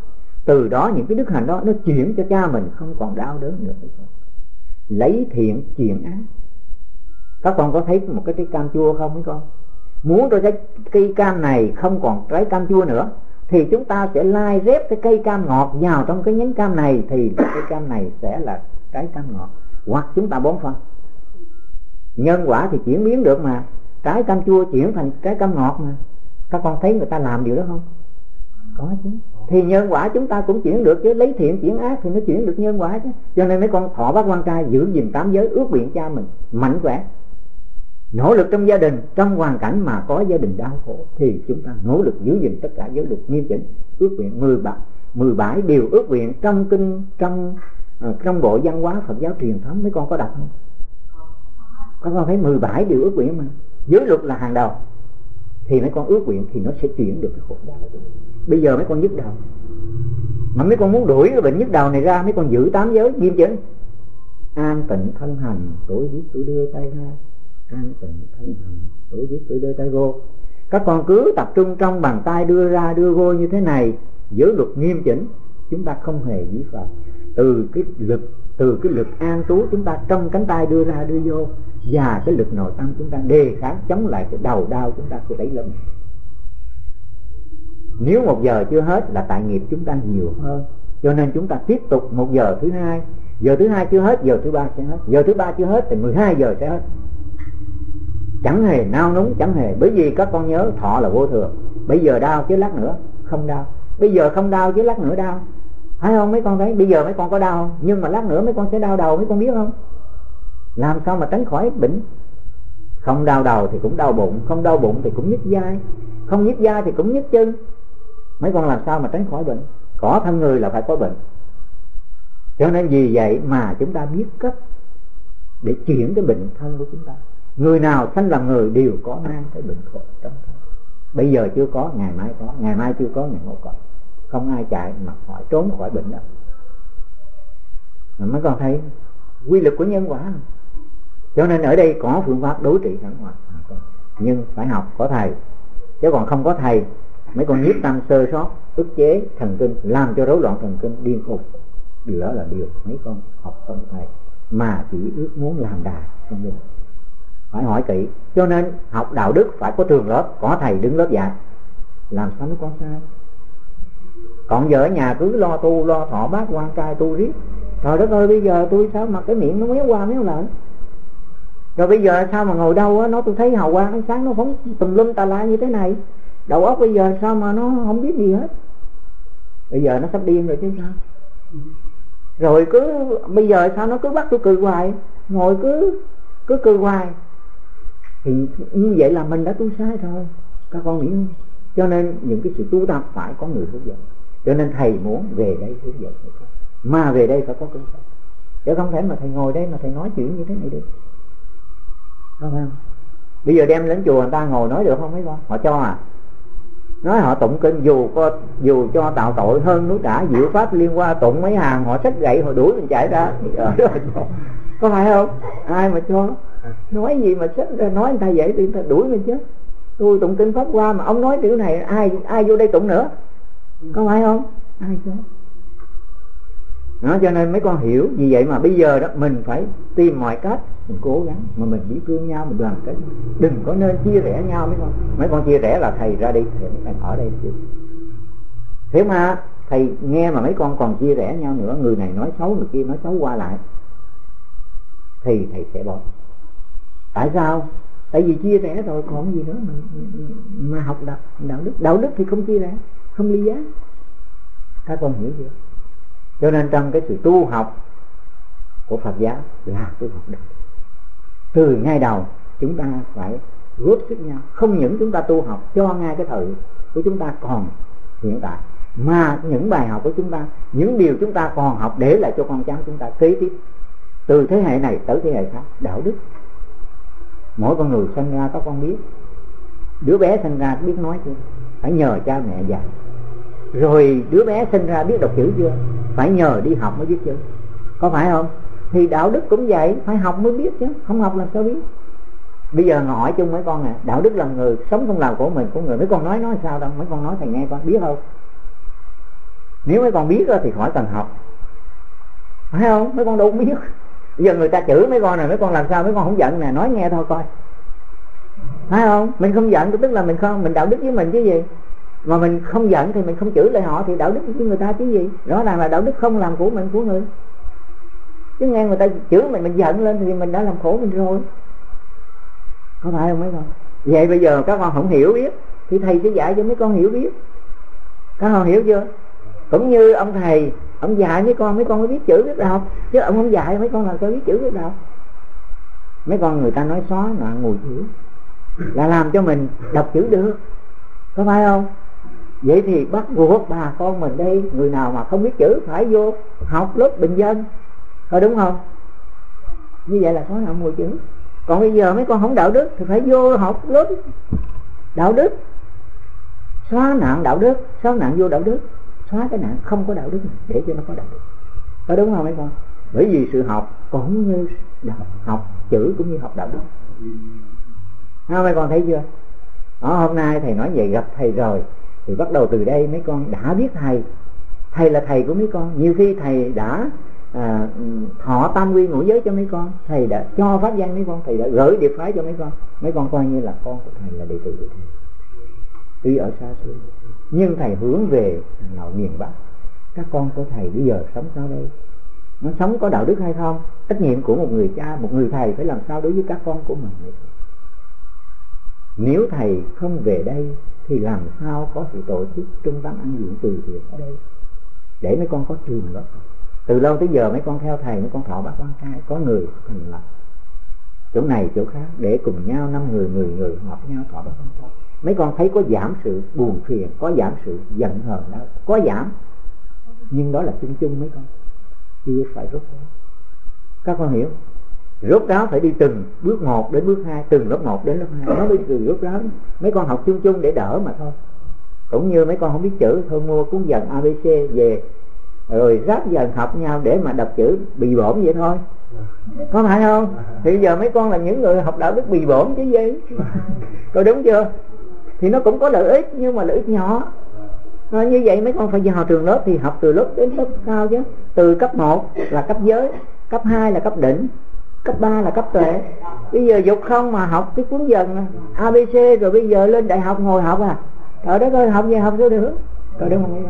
Từ đó những cái đức hạnh đó nó chuyển cho cha mình không còn đau đớn nữa. Lấy thiện chuyển ác. Các con có thấy một cái trái cam chua không mấy con? Muốn cho cái cây cam này không còn trái cam chua nữa thì chúng ta sẽ lai rép cái cây cam ngọt vào trong cái nhánh cam này, thì cây cam này sẽ là trái cam ngọt. Hoặc chúng ta bón phân. Nhân quả thì chuyển biến được mà. Trái cam chua chuyển thành trái cam ngọt mà. Các con thấy người ta làm điều đó không? Có chứ. Thì nhân quả chúng ta cũng chuyển được chứ. Lấy thiện chuyển ác thì nó chuyển được nhân quả chứ. Cho nên mấy con thọ bát quan trai, giữ gìn 8 giới, ước nguyện cha mình mạnh khỏe, nỗ lực trong gia đình. Trong hoàn cảnh mà có gia đình đau khổ thì chúng ta nỗ lực giữ gìn tất cả giới luật nghiêm chỉnh. Ước nguyện 17 điều ước nguyện trong kinh, trong bộ văn hóa Phật giáo truyền thống. Mấy con có đọc không? Các con thấy 17 điều ước nguyện mà. Giới luật là hàng đầu, thì mấy con ước nguyện thì nó sẽ chuyển được cái khổ đau. Bây giờ mấy con nhức đầu, mà mấy con muốn đuổi cái bệnh nhức đầu này ra, mấy con giữ 8 giới nghiêm chỉnh. An tịnh thân hành, tôi biết tôi đưa tay ra. An tịnh thân hành, tôi biết tôi đưa tay vô. Các con cứ tập trung trong bàn tay đưa ra đưa vô như thế này, giới luật nghiêm chỉnh, chúng ta không hề vi phạm. Từ cái lực an trú chúng ta trong cánh tay đưa ra đưa vô, và cái lực nội tâm chúng ta đề kháng chống lại cái đầu đau chúng ta sẽ đẩy lên. Nếu 1 giờ chưa hết là tại nghiệp chúng ta nhiều hơn, cho nên chúng ta tiếp tục 1 giờ thứ hai. Giờ thứ hai chưa hết, giờ thứ ba sẽ hết. Giờ thứ ba chưa hết thì 12 giờ sẽ hết. Chẳng hề nao núng, chẳng hề. Bởi vì các con nhớ thọ là vô thường. Bây giờ đau chứ lát nữa không đau. Bây giờ không đau chứ lát nữa đau. Phải không mấy con thấy? Bây giờ mấy con có đau không? Nhưng mà lát nữa mấy con sẽ đau đầu, mấy con biết không? Làm sao mà tránh khỏi bệnh? Không đau đầu thì cũng đau bụng, không đau bụng thì cũng nhức vai, không nhức vai thì cũng nhức chân. Mấy con làm sao mà tránh khỏi bệnh? Có thân người là phải có bệnh. Cho nên vì vậy mà chúng ta biết cách để chuyển cái bệnh thân của chúng ta. Người nào sanh làm người đều có mang cái bệnh khổ trong thân. Bây giờ chưa có, ngày mai có, ngày mai chưa có, ngày mốt có. Không ai chạy mà khỏi trốn khỏi bệnh đâu. Mà mấy con thấy quy luật của nhân quả. Cho nên ở đây có phương pháp đối trị sẵn ngoài, nhưng phải học, có thầy. Chứ còn không có thầy, mấy con nhiếp tâm sơ sót, ức chế thần kinh, làm cho rối loạn thần kinh, điên khùng. Điều đó là điều mấy con học không thầy, mà chỉ ước muốn làm đà không được. Phải hỏi kỹ. Cho nên học đạo đức phải có trường lớp, có thầy đứng lớp dạy. Làm sao mấy con sai? Còn giờ ở nhà cứ lo tu, lo thọ bát quan trai tu riết. Trời đất ơi, bây giờ tôi sao mà cái miệng nó méo qua méo lại. Rồi bây giờ sao mà ngồi đâu á, nó tôi thấy hào quang ánh sáng nó phóng tùm lum tà la như thế này. Đầu óc bây giờ sao mà nó không biết gì hết. Bây giờ nó sắp điên rồi chứ sao. Rồi cứ bây giờ sao nó cứ bắt tôi cười hoài, ngồi cứ cười hoài. Thì như vậy là mình đã tu sai rồi. Các con nghĩ không? Cho nên những cái sự tu tập phải có người hướng dẫn. Cho nên thầy muốn về đây hướng dẫn. Mà về đây phải có cơ sở. Chứ không thể mà thầy ngồi đây mà thầy nói chuyện như thế này được. Không phải không? Bây giờ đem đến chùa người ta ngồi nói được không mấy con? Họ cho à? Nói họ tụng kinh dù cho tạo tội hơn núi trả, diệu pháp liên qua tụng mấy hàng, họ xách gậy họ đuổi mình chạy ra. Có phải không? Ai mà cho? Nói gì mà xách ra nói người ta vậy thì người ta đuổi mình chứ. Tôi tụng kinh pháp qua mà ông nói kiểu này, ai vô đây tụng nữa? Có phải không? Ai cho? Đó, cho nên mấy con hiểu. Vì vậy mà bây giờ đó mình phải tìm mọi cách, mình cố gắng mà mình biết thương nhau, mình đoàn kết, đừng có nên chia rẽ nhau mấy con. Mấy con chia rẽ là thầy ra đi, thầy ở đây chứ. Thế mà thầy nghe mà mấy con còn chia rẽ nhau nữa, người này nói xấu người kia nói xấu qua lại, thì thầy sẽ bỏ. Tại sao? Tại vì chia rẽ rồi còn gì nữa mà học đạo đức. Đạo đức thì không chia rẽ, không ly gián. Các con hiểu chưa? Cho nên trong cái sự tu học của Phật giáo là tu học đạo đức. Từ ngay đầu chúng ta phải góp sức nhau. Không những chúng ta tu học cho ngay cái thời của chúng ta còn hiện tại, mà những bài học của chúng ta, những điều chúng ta còn học để lại cho con cháu chúng ta kế tiếp, từ thế hệ này tới thế hệ khác. Đạo đức. Mỗi con người sinh ra, các con biết, đứa bé sinh ra biết nói chưa? Phải nhờ cha mẹ dạy. Rồi đứa bé sinh ra biết đọc chữ chưa? Phải nhờ đi học mới biết chữ. Có phải không? Thì đạo đức cũng vậy, phải học mới biết chứ, không học làm sao biết. Bây giờ hỏi chung mấy con nè, đạo đức làm người, sống không làm của mình của người. Mấy con nói sao đâu, mấy con nói thầy nghe con biết không? Nếu mấy con biết đó thì khỏi cần học, phải không? Mấy con đâu biết. Bây giờ người ta chửi mấy con này, mấy con làm sao mấy con không giận nè, nói nghe thôi coi, phải không? Mình không giận tức là mình đạo đức với mình chứ gì. Mà mình không giận thì mình không chửi lại họ thì đạo đức với người ta chứ gì. Rõ ràng là đạo đức không làm của mình, của người. Chứ nghe người ta chửi mình giận lên thì mình đã làm khổ mình rồi, có phải không mấy con? Vậy bây giờ các con không hiểu biết thì thầy sẽ dạy cho mấy con hiểu biết. Các con hiểu chưa? Cũng như ông thầy, ông dạy mấy con mới biết chữ biết đọc, chứ ông không dạy mấy con làm sao biết chữ biết đọc. Mấy con người ta nói xóa nạn mùi chữ là làm cho mình đọc chữ được, có phải không? Vậy thì bắt buộc bà con mình đây, người nào mà không biết chữ phải vô học lớp bình dân, có đúng không? Như vậy là xóa nạn mùi chữ. Còn bây giờ mấy con không đạo đức thì phải vô học lớp đạo đức, xóa nạn đạo đức, xóa nạn vô đạo đức, xóa cái nạn không có đạo đức này, để cho nó có đạo đức, có đúng không mấy con? Bởi vì sự học cũng như học chữ cũng như học đạo đức. Mấy con thấy chưa? Hôm nay thầy nói vậy, gặp thầy rồi thì bắt đầu từ đây mấy con đã biết thầy. Thầy là thầy của mấy con. Nhiều khi thầy đã thọ tam quy ngũ giới cho mấy con, thầy đã cho pháp danh mấy con, thầy đã gửi điệp phái cho mấy con. Mấy con coi như là con của thầy, là đệ tử của thầy, tuy ở xa xôi nhưng thầy hướng về nội miền Bắc. Các con của thầy bây giờ sống sao đây? Nó sống có đạo đức hay không? Trách nhiệm của một người cha, một người thầy phải làm sao đối với các con của mình. Nếu thầy không về đây thì làm sao có sự tổ chức trung tâm ăn dưỡng từ thiện ở đây để mấy con có trường đó. Từ lâu tới giờ mấy con theo thầy, mấy con thọ bác quan trai, có người thành lập chỗ này chỗ khác để cùng nhau 5 người 10 người hợp nhau thọ bác quan trai. Mấy con thấy có giảm sự buồn phiền, có giảm sự giận hờn đó, có giảm, nhưng đó là chung chung mấy con, chưa phải rốt ráo. Các con hiểu? Rốt ráo phải đi từng bước 1 đến bước 2, từng lớp 1 đến lớp 2, nó mới từ rốt ráo. Mấy con học chung chung để đỡ mà thôi. Cũng như mấy con không biết chữ, thôi mua cuốn dần ABC về rồi ráp dần học nhau để mà đọc chữ bì bổm vậy thôi, có phải không? Thì bây giờ mấy con là những người học đạo đức bì bổm chứ gì. Có đúng chưa? Thì nó cũng có lợi ích nhưng mà lợi ích nhỏ. Như vậy mấy con phải vào trường lớp thì học từ lớp đến lớp cao chứ. Từ cấp 1 là cấp giới, cấp 2 là cấp đỉnh, cấp 3 là cấp tuệ. Bây giờ dục không mà học cái cuốn dần ABC rồi bây giờ lên đại học ngồi học à? Ở đó coi học gì học sao được? Có đúng không?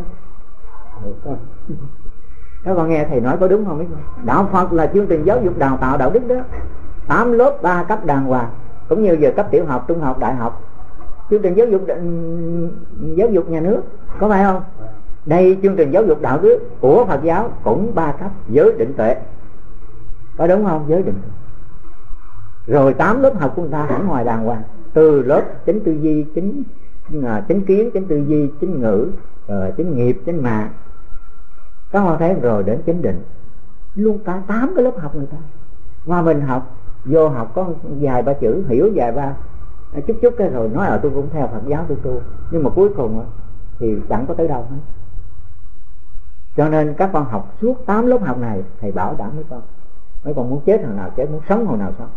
Các con nghe thầy nói có đúng không mấy con? Đạo Phật là chương trình giáo dục đào tạo đạo đức đó, 8 lớp 3 cấp đàng hoàng, cũng như giờ cấp tiểu học, trung học, đại học, chương trình giáo dục nhà nước, có phải không? Đây chương trình giáo dục đạo đức của Phật giáo cũng 3 cấp, giới định tuệ, có đúng không? Giới định tuệ. Rồi 8 lớp học của người ta hẳn ngoài đàng hoàng, từ lớp chánh tư duy, chánh kiến, chánh tư duy, chánh ngữ, chánh nghiệp, chánh mạng, các con thấy rồi đến chánh định, luôn cả 8 cái lớp học người ta. Mà mình học, vô học có vài ba chữ, hiểu vài ba chút cái rồi nói là tôi cũng theo Phật giáo tôi tu, nhưng mà cuối cùng thì chẳng có tới đâu hết. Cho nên các con học suốt 8 lớp học này, thầy bảo đảm mấy con muốn chết hồi nào chết, muốn sống hồi nào sống.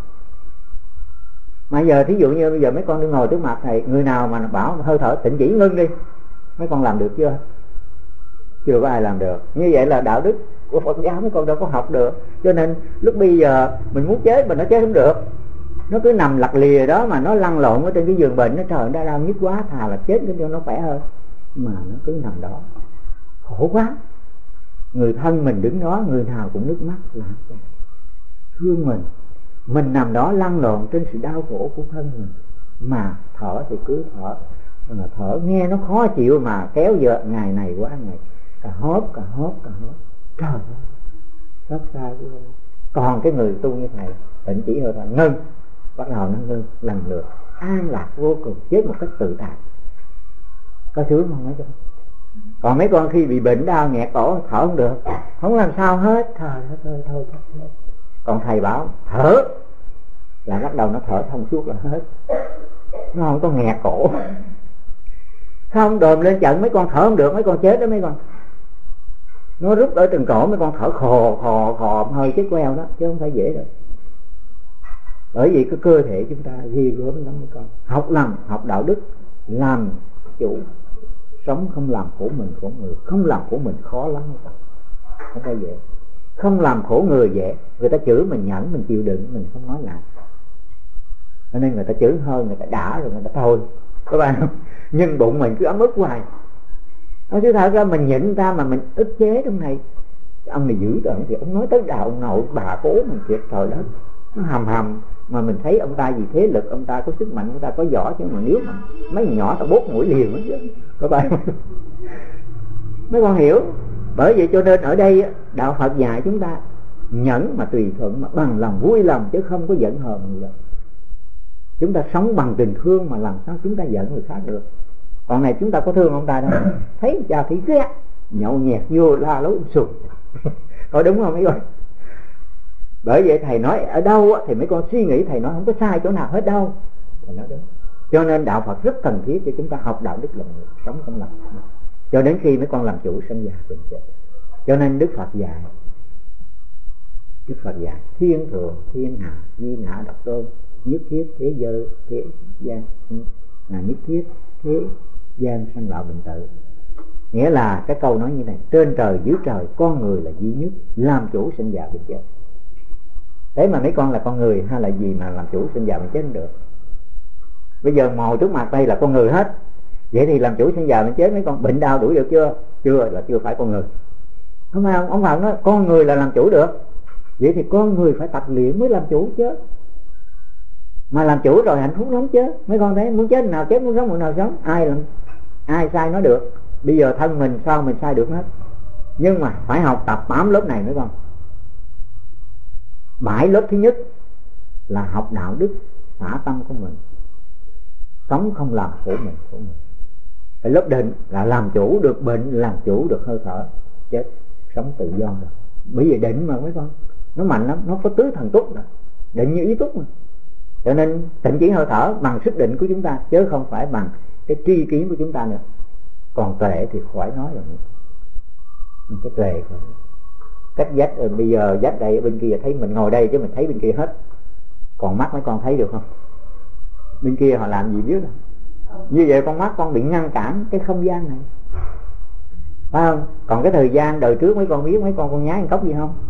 Mà giờ thí dụ như bây giờ mấy con đi ngồi trước mặt thầy, người nào mà bảo hơi thở tịnh chỉ ngưng đi, mấy con làm được chưa? Chưa có ai làm được. Như vậy là đạo đức của Phật giáo mấy con đâu có học được. Cho nên lúc bây giờ mình muốn chết mà nó chết không được, nó cứ nằm lặt lìa đó mà nó lăn lộn ở trên cái giường bệnh, nó trời nó đau nhức quá, thà là chết cho nó khỏe hơn, mà nó cứ nằm đó khổ quá. Người thân mình đứng đó, người nào cũng nước mắt là thương mình nằm đó lăn lộn trên sự đau khổ của thân mình, mà thở thì cứ thở nghe nó khó chịu mà kéo giờ ngày này qua ngày, cả hốp trời ơi xót xa chứ. Còn cái người tu như thầy tịnh chỉ hơi thở ngưng, bắt đầu nó ngưng lần lượt an lạc vô cùng, chết một cách tự tại, có sướng không mấy con? Còn mấy con khi bị bệnh đau nghẹt cổ thở không được, không làm sao hết, thôi. Còn thầy bảo thở là bắt đầu nó thở thông suốt là hết, nó không có nghẹt cổ. Không đồm lên trận mấy con thở không được, mấy con chết đó mấy con. Nó rút ở trên cổ mấy con thở khò hơi chết queo đó, chứ không phải dễ được. Bởi vì cái cơ thể chúng ta ghi gớm lắm mấy con. Học đạo đức làm chủ sống không làm khổ mình khổ người. Không làm khổ mình khó lắm, không phải dễ. Không làm khổ người dễ. Người ta chửi mình nhẫn, mình chịu đựng, mình không nói lại. Cho nên người ta chửi hơn, người ta đã rồi người ta thôi, các bạn không? Nhưng bụng mình cứ ấm ức hoài. Chứ thật ra mình nhịn ra mà mình ức chế trong này. Ông này dữ tợn thì ông nói tới đạo ông nội bà cố mình thiệt trời đất. Nó hầm mà mình thấy ông ta vì thế lực, ông ta có sức mạnh, ông ta có võ, chứ mà nếu mà mấy nhỏ ta bốt mũi liền đó chứ, các bạn. Mấy con hiểu. Bởi vậy cho nên ở đây đạo Phật dạy chúng ta nhẫn mà tùy thuận, mà bằng lòng vui lòng, chứ không có giận hờn gì đâu. Chúng ta sống bằng tình thương mà làm sao chúng ta giận người khác được. Còn này chúng ta có thương ông ta đâu, thấy cha thấy ghét, nhậu nhẹt vô la lối sùn. Có đúng không mấy con? Bởi vậy thầy nói ở đâu thì mấy con suy nghĩ thầy nói không có sai chỗ nào hết đâu. Thầy nói đúng. Cho nên đạo Phật rất cần thiết cho chúng ta học đạo đức làm người, sống không làm. Cho đến khi mấy con làm chủ sinh già bệnh chết. Cho nên Đức Phật dạy thiên thượng thiên hạ di ngã độc tôn, nhất thiết thế gian nhất thiết thế gian sanh lão bệnh tử. Nghĩa là cái câu nói như này: trên trời dưới trời con người là duy nhất, làm chủ sinh già bệnh chết. Thế mà mấy con là con người hay là gì mà làm chủ sinh già bệnh chết được? Bây giờ ngồi trước mặt đây là con người hết, vậy thì làm chủ sinh già bệnh chết mấy con bệnh đau đuổi được chưa? Chưa phải con người. Không phải ông Phật nói con người là làm chủ được. Vậy thì con người phải tập luyện mới làm chủ chứ. Mà làm chủ rồi hạnh phúc lắm chứ. Mấy con thấy muốn chết nào chết, muốn sống nào sống. Ai sai nó được. Bây giờ thân mình sao mình sai được hết. Nhưng mà phải học tập 8 lớp này mấy con. 7 lớp thứ nhất là học đạo đức xả tâm của mình, sống không làm khổ mình. Cái lớp định là làm chủ được bệnh, làm chủ được hơi thở, chết sống tự do rồi. Bởi vì định mà mấy con nó mạnh lắm, nó có tứ thần túc rồi. Định như ý túc mà. Cho nên tịnh chỉ hơi thở bằng sức định của chúng ta, chứ không phải bằng cái tri kiến của chúng ta nữa. Còn tuệ thì khỏi nói rồi. Cái tuệ khỏi. Cách dắt bây giờ dắt đây bên kia thấy mình ngồi đây chứ mình thấy bên kia hết. Còn mắt mấy con thấy được không? Bên kia họ làm gì biết đâu. Như vậy con mắt con bị ngăn cản cái không gian này, phải không? Còn cái thời gian đời trước mấy con biết mấy con nhái ăn cốc gì không?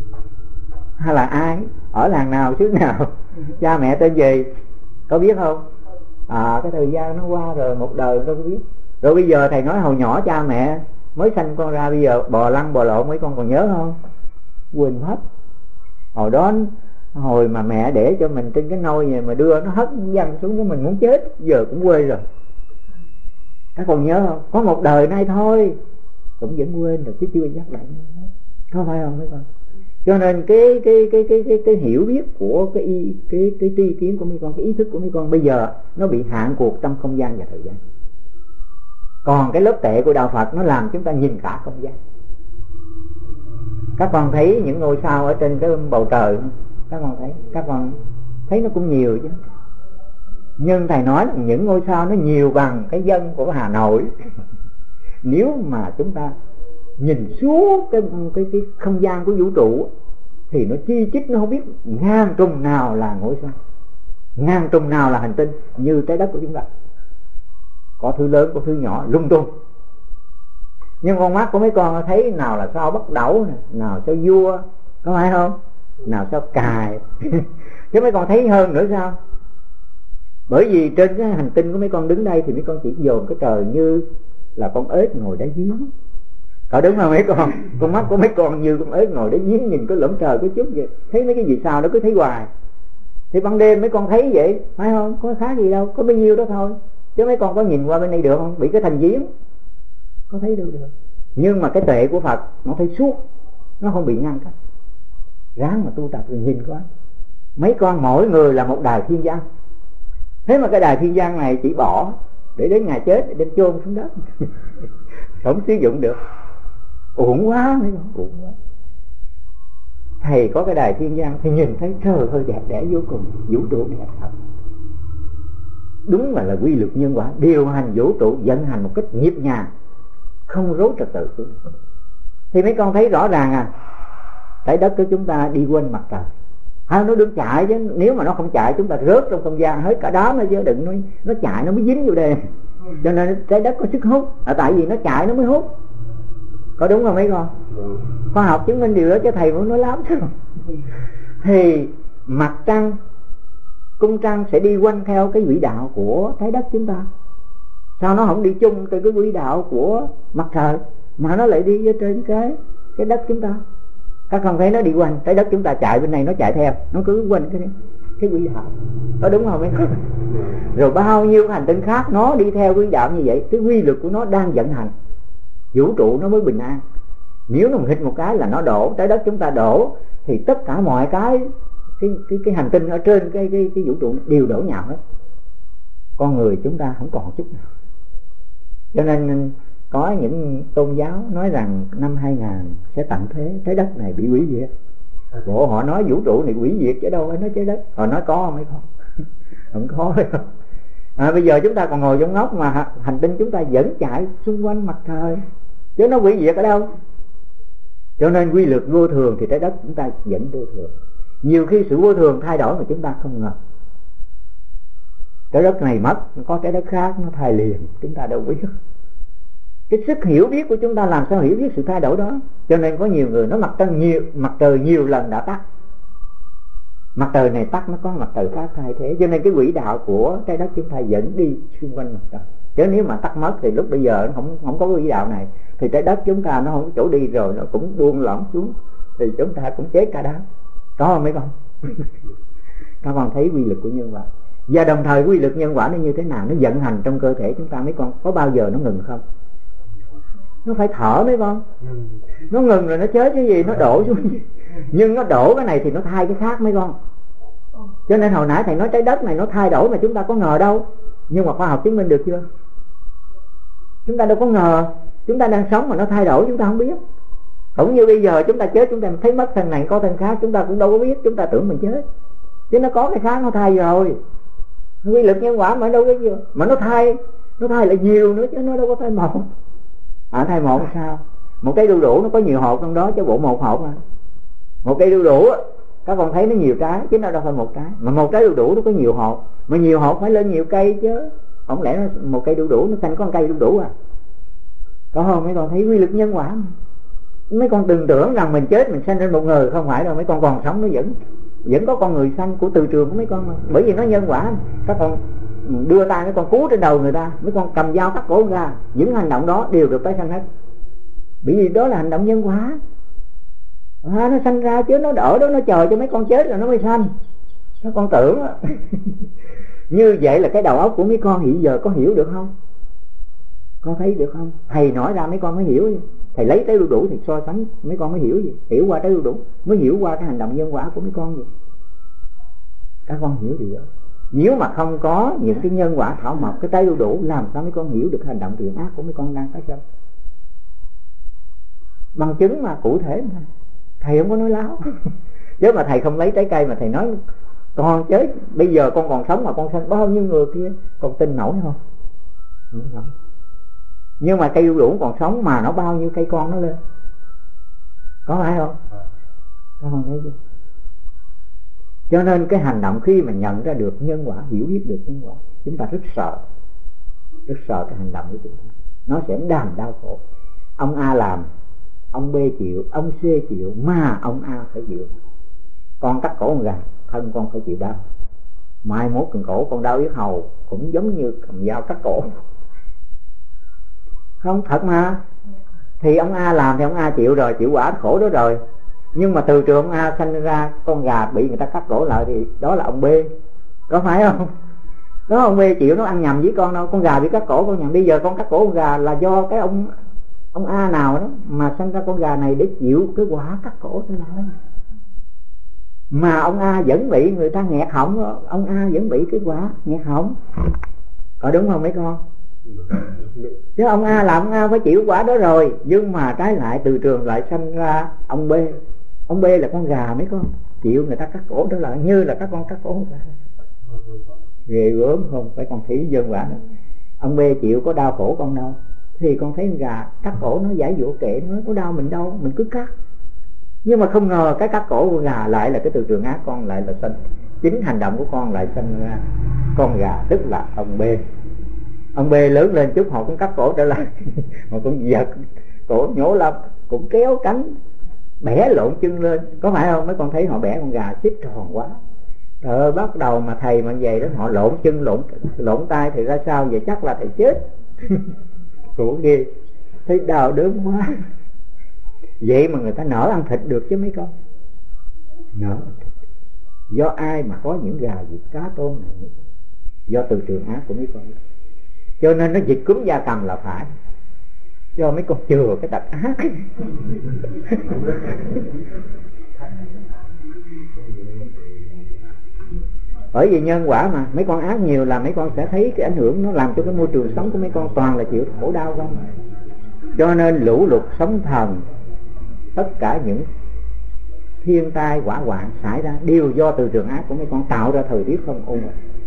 Hay là ai? Ở làng nào, xứ nào? Cha mẹ tên gì? Có biết không? Cái thời gian nó qua rồi, một đời đâu có biết. Rồi bây giờ thầy nói hồi nhỏ cha mẹ mới sanh con ra, bây giờ bò lăn bò lộn mấy con còn nhớ không? Quên hết. Hồi đó hồi mà mẹ để cho mình trên cái nôi này mà đưa nó hất văng xuống cái mình muốn chết, giờ cũng quên rồi. Các con nhớ không? Có một đời nay thôi cũng vẫn quên rồi chứ chưa nhắc lại. Có phải không mấy con? Cho nên cái hiểu biết của cái tri kiến của mấy con, cái ý thức của mấy con bây giờ nó bị hạn cuộc trong không gian và thời gian. Còn cái lớp tệ của đạo Phật nó làm chúng ta nhìn cả không gian. Các con thấy những ngôi sao ở trên cái bầu trời, các con thấy nó cũng nhiều chứ. Nhưng thầy nói là những ngôi sao nó nhiều bằng cái dân của Hà Nội. Nếu mà chúng ta nhìn xuống cái không gian của vũ trụ thì nó chi chít, nó không biết ngàn trùng nào là ngôi sao, ngàn trùng nào là hành tinh như trái đất của chúng ta. Có thứ lớn, có thứ nhỏ, lung tung. Nhưng con mắt của mấy con thấy nào là sao Bắc Đẩu, nào sao vua, có phải không? Nào sao cài. Chứ mấy con thấy hơn nữa sao? Bởi vì trên cái hành tinh của mấy con đứng đây thì mấy con chỉ dồn cái trời như là con ếch ngồi đáy giếng. Có đúng không mấy con? Con mắt của mấy con như con ếch ngồi đáy giếng, nhìn cái lẫm trời có chút vậy, thấy mấy cái gì sao nó cứ thấy hoài. Thì ban đêm mấy con thấy vậy, phải không? Có khác gì đâu, có bấy nhiêu đó thôi. Chứ mấy con có nhìn qua bên đây được không? Bị cái thành giếng có thấy đâu được. Nhưng mà cái tuệ của Phật nó thấy suốt, nó không bị ngăn cách. Ráng mà tu tập rồi nhìn coi. Mấy con mỗi người là một đài thiên văn. Thế mà cái đài thiên văn này chỉ bỏ để đến ngày chết để đem chôn xuống đất. Không sử dụng được. Uổng quá mấy con, uổng quá. Thầy có cái đài thiên văn thì nhìn thấy trời ơi đẹp đẽ vô cùng, vũ trụ đẹp thật. Đúng là quy luật nhân quả, điều hành vũ trụ vận hành một cách nhịp nhàng, không rối trật tự. Thì mấy con thấy rõ ràng trái đất của chúng ta đi quanh mặt trời. Nó được chạy chứ, nếu mà nó không chạy chúng ta rớt trong không gian hết cả đó nữa chứ, đừng nó chạy nó mới dính vô đây. Cho nên trái đất có sức hút là tại vì nó chạy nó mới hút. Có đúng không mấy con? Khoa học chứng minh điều đó chứ thầy muốn nói lắm chứ. Thì mặt trăng, cung trăng sẽ đi quanh theo cái quỹ đạo của trái đất chúng ta. Sao nó không đi chung từ cái quỹ đạo của mặt trời mà nó lại đi ở trên cái đất chúng ta? Các con thấy nó đi quanh trái đất chúng ta, chạy bên này nó chạy theo, nó cứ quanh cái quỹ đạo. Có đúng không mấy con? Rồi bao nhiêu hành tinh khác nó đi theo quỹ đạo như vậy, cái quy luật của nó đang vận hành, vũ trụ nó mới bình an. Nếu nó hít một cái là nó đổ, trái đất chúng ta đổ, thì tất cả mọi cái hành tinh ở trên cái vũ trụ đều đổ nhào hết. Con người chúng ta không còn chút nào. Cho nên có những tôn giáo nói rằng năm 2000 sẽ tận thế, trái đất này bị hủy diệt. Bộ họ nói vũ trụ này hủy diệt chứ đâu phải nói trái đất. Họ nói có không mấy con? Không có phải không? Bây giờ chúng ta còn ngồi trong ngóc mà hành tinh chúng ta vẫn chạy xung quanh mặt trời, chứ nó hủy diệt ở đâu? Cho nên quy luật vô thường thì trái đất chúng ta vẫn vô thường. Nhiều khi sự vô thường thay đổi mà chúng ta không ngờ. Trái đất này mất, có trái đất khác nó thay liền, chúng ta đâu biết. Cái sức hiểu biết của chúng ta làm sao hiểu biết sự thay đổi đó. Cho nên có nhiều người nói mặt trời nhiều lần đã tắt. Mặt trời này tắt nó có mặt trời khác thay thế. Cho nên cái quỹ đạo của trái đất chúng ta vẫn đi xung quanh mặt trời. Chứ nếu mà tắt mất thì lúc bây giờ nó không có quỹ đạo này, thì trái đất chúng ta nó không có chỗ đi rồi, nó cũng buông lỏng xuống, thì chúng ta cũng chết cả đám. Có không mấy con? Các con thấy quy luật của nhân quả. Và đồng thời quy luật nhân quả nó như thế nào, nó vận hành trong cơ thể chúng ta mấy con, có bao giờ nó ngừng không? Nó phải thở mấy con. Nó ngừng rồi nó chết cái gì, nó đổ xuống gì. Nhưng nó đổ cái này thì nó thay cái khác mấy con. Cho nên hồi nãy thầy nói trái đất này nó thay đổi mà chúng ta có ngờ đâu. Nhưng mà khoa học chứng minh được chưa? Chúng ta đâu có ngờ. Chúng ta đang sống mà nó thay đổi chúng ta không biết. Cũng như bây giờ chúng ta chết, chúng ta thấy mất thân này có thân khác, chúng ta cũng đâu có biết, chúng ta tưởng mình chết. Chứ nó có cái khác nó thay rồi. Quy luật nhân quả mà đâu có gì. Mà nó thay lại nhiều nữa chứ nó đâu có thay một. Thay một sao? Một cây đu đủ nó có nhiều hột trong đó chứ bộ một hột mà. Một cây đu đủ các con thấy nó nhiều trái chứ nó đâu phải một trái. Mà một trái đu đủ nó có nhiều hột, mà nhiều hột phải lên nhiều cây chứ. Không lẽ một cây đu đủ nó thành có một cây đu đủ à? Có không? Mấy con thấy quy luật nhân quả mà. Mấy con đừng tưởng rằng mình chết mình sanh lên một người, không phải đâu. Mấy con còn sống nó vẫn có con người sanh của từ trường của mấy con mà. Bởi vì nó nhân quả. Các con đưa tay mấy con cú trên đầu người ta, mấy con cầm dao cắt cổ ra, những hành động đó đều được tái sanh hết. Bởi vì đó là hành động nhân quả. Nó sanh ra chứ nó đỡ đó, nó chờ cho mấy con chết rồi nó mới sanh. Các con tưởng như vậy là cái đầu óc của mấy con hiện giờ có hiểu được không? Con thấy được không? Thầy nói ra mấy con mới hiểu. Thầy lấy trái đu đủ thì so sánh mấy con mới hiểu gì. Hiểu qua trái đu đủ mới hiểu qua cái hành động nhân quả của mấy con gì. Các con hiểu điều đó. Nếu mà không có những cái nhân quả thảo mộc, cái trái đu đủ, làm sao mấy con hiểu được hành động thiện ác của mấy con đang phát sinh? Bằng chứng mà cụ thể mà. Thầy không có nói láo. Nếu mà thầy không lấy trái cây mà thầy nói con chết, bây giờ con còn sống mà con sanh bao nhiêu người kia, con tin nổi không? Không. Nhưng mà cây đu đủ còn sống mà nó bao nhiêu cây con nó lên, có phải không? Các con thấy chưa? Cho nên cái hành động khi mà nhận ra được nhân quả, hiểu biết được nhân quả, chúng ta rất sợ cái hành động của chúng ta. Nó sẽ đàm đau khổ. Ông A làm, ông B chịu, ông C chịu, mà ông A phải chịu. Con cắt cổ con gà, thân con phải chịu đau. Mai mốt cần cổ con đau yết hầu, cũng giống như cầm dao cắt cổ. Không, thật mà. Thì ông A làm thì ông A chịu rồi, chịu quả khổ đó rồi. Nhưng mà từ trường ông A sanh ra con gà bị người ta cắt cổ lại thì đó là ông B. Có phải không? Đó, ông B chịu, nó ăn nhầm với con đâu. Con gà bị cắt cổ con nhầm. Bây giờ con cắt cổ con gà là do cái ông A nào đó mà sanh ra con gà này để chịu cái quả cắt cổ cho lại. Mà ông A vẫn bị người ta nghẹt họng, ông A vẫn bị cái quả nghẹt họng. Có đúng không mấy con? Chứ ông A làm ông A phải chịu quả đó rồi. Nhưng mà trái lại từ trường lại sanh ra ông B. Ông B là con gà mấy con, chịu người ta cắt cổ đó là như là các con cắt cổ gà. Ghê gớm không? Phải con thấy dân quả nữa. Ông B chịu có đau khổ con đâu. Thì con thấy con gà cắt cổ nó giải dụa kệ, nó có đau mình đâu, mình cứ cắt. Nhưng mà không ngờ cái cắt cổ của gà lại là cái từ trường ác, con lại là sanh. Chính hành động của con lại sanh ra con gà, tức là ông B. Ông B lớn lên chút họ cũng cắt cổ trở lại họ cũng giật cổ nhổ lông, cũng kéo cánh bẻ lộn chân lên, có phải không? Mấy con thấy họ bẻ con gà xích tròn quá. Trời ơi, bắt đầu mà thầy mà vậy đó, họ lộn chân lộn tay thì ra sao vậy? Chắc là thầy chết. Khổ ghê, thấy đau đớn quá. Vậy mà người ta nỡ ăn thịt được chứ mấy con. Nỡ. Do ai mà có những gà vịt cá tôm này? Do từ trường ác của mấy con. Cho nên nó dịch cúm gia cầm là phải. Do mấy con chừa cái tật ác. Bởi vì nhân quả mà, mấy con ác nhiều là mấy con sẽ thấy cái ảnh hưởng, nó làm cho cái môi trường sống của mấy con toàn là chịu khổ đau không. Cho nên lũ lụt, sóng thần, tất cả những thiên tai hỏa hoạn xảy ra đều do từ trường ác của mấy con tạo ra thời tiết không ổn.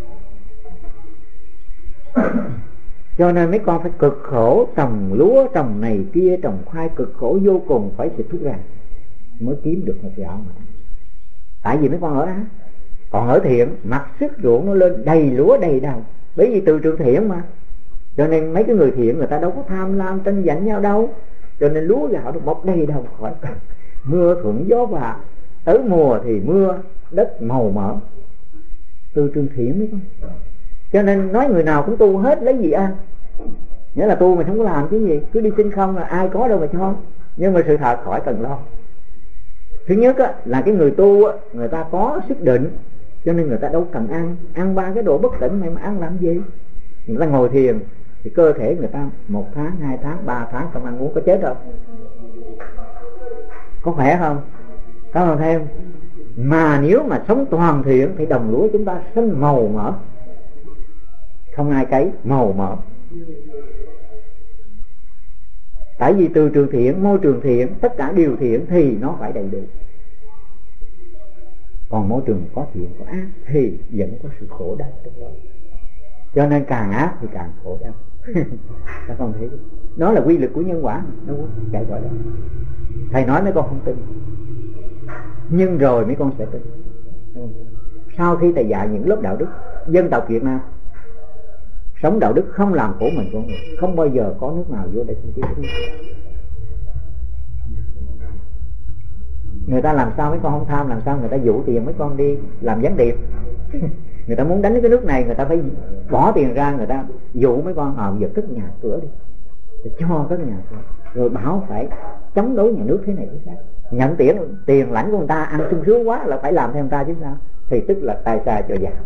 Cho nên mấy con phải cực khổ, trồng lúa, trồng này kia, trồng khoai, cực khổ vô cùng, phải xịt thuốc ra mới kiếm được một gạo mà. Tại vì mấy con ở ác. Còn ở thiện, mặt sức ruộng nó lên đầy lúa đầy đầu. Bởi vì từ trường thiện mà. Cho nên mấy cái người thiện người ta đâu có tham lam tranh giành nhau đâu. Cho nên lúa gạo nó mọc đầy đầu khỏi cần. Mưa thuận gió hòa, tới mùa thì mưa, đất màu mỡ. Từ trường thiện mấy con. Cho nên nói người nào cũng tu hết, lấy gì ăn. Nghĩa là tu mình không có làm cái gì, cứ đi xin không là ai có đâu mà cho. Nhưng mà sự thật khỏi cần lo. Thứ nhất á, là cái người tu á, người ta có sức định, cho nên người ta đâu cần ăn ba cái đồ bất tỉnh này mà ăn làm gì. Người ta ngồi thiền thì cơ thể người ta 1 tháng, 2 tháng, 3 tháng không ăn uống có chết không? Có khỏe không? Có không thêm? Mà nếu mà sống toàn thiện thì đồng lúa chúng ta xanh màu mỡ, không ai cấy, màu mỡ. Tại vì từ trường thiện, môi trường thiện, tất cả điều thiện thì nó phải đầy đủ. Còn môi trường có thiện, có ác thì vẫn có sự khổ đau trong đó. Cho nên càng ác thì càng khổ đau. Các con thấy đó là quy luật của nhân quả, nó chạy gọi đó. Thầy nói mấy con không tin, nhưng rồi mấy con sẽ tin. Sau khi thầy dạy những lớp đạo đức, dân tộc Việt Nam sống đạo đức, không làm khổ mình con người, không bao giờ có nước nào vô đây xin tiếp. Người ta làm sao mấy con không tham, làm sao người ta dụ tiền mấy con đi làm gián điệp. Người ta muốn đánh cái nước này, người ta phải bỏ tiền ra, người ta dụ mấy con giờ cất nhà cửa đi, cho cất nhà cửa, rồi bảo phải chống đối nhà nước thế này thế khác, nhận tiền lãnh của người ta ăn sung sướng quá là phải làm theo người ta chứ sao, thì tức là tay sai cho giàu.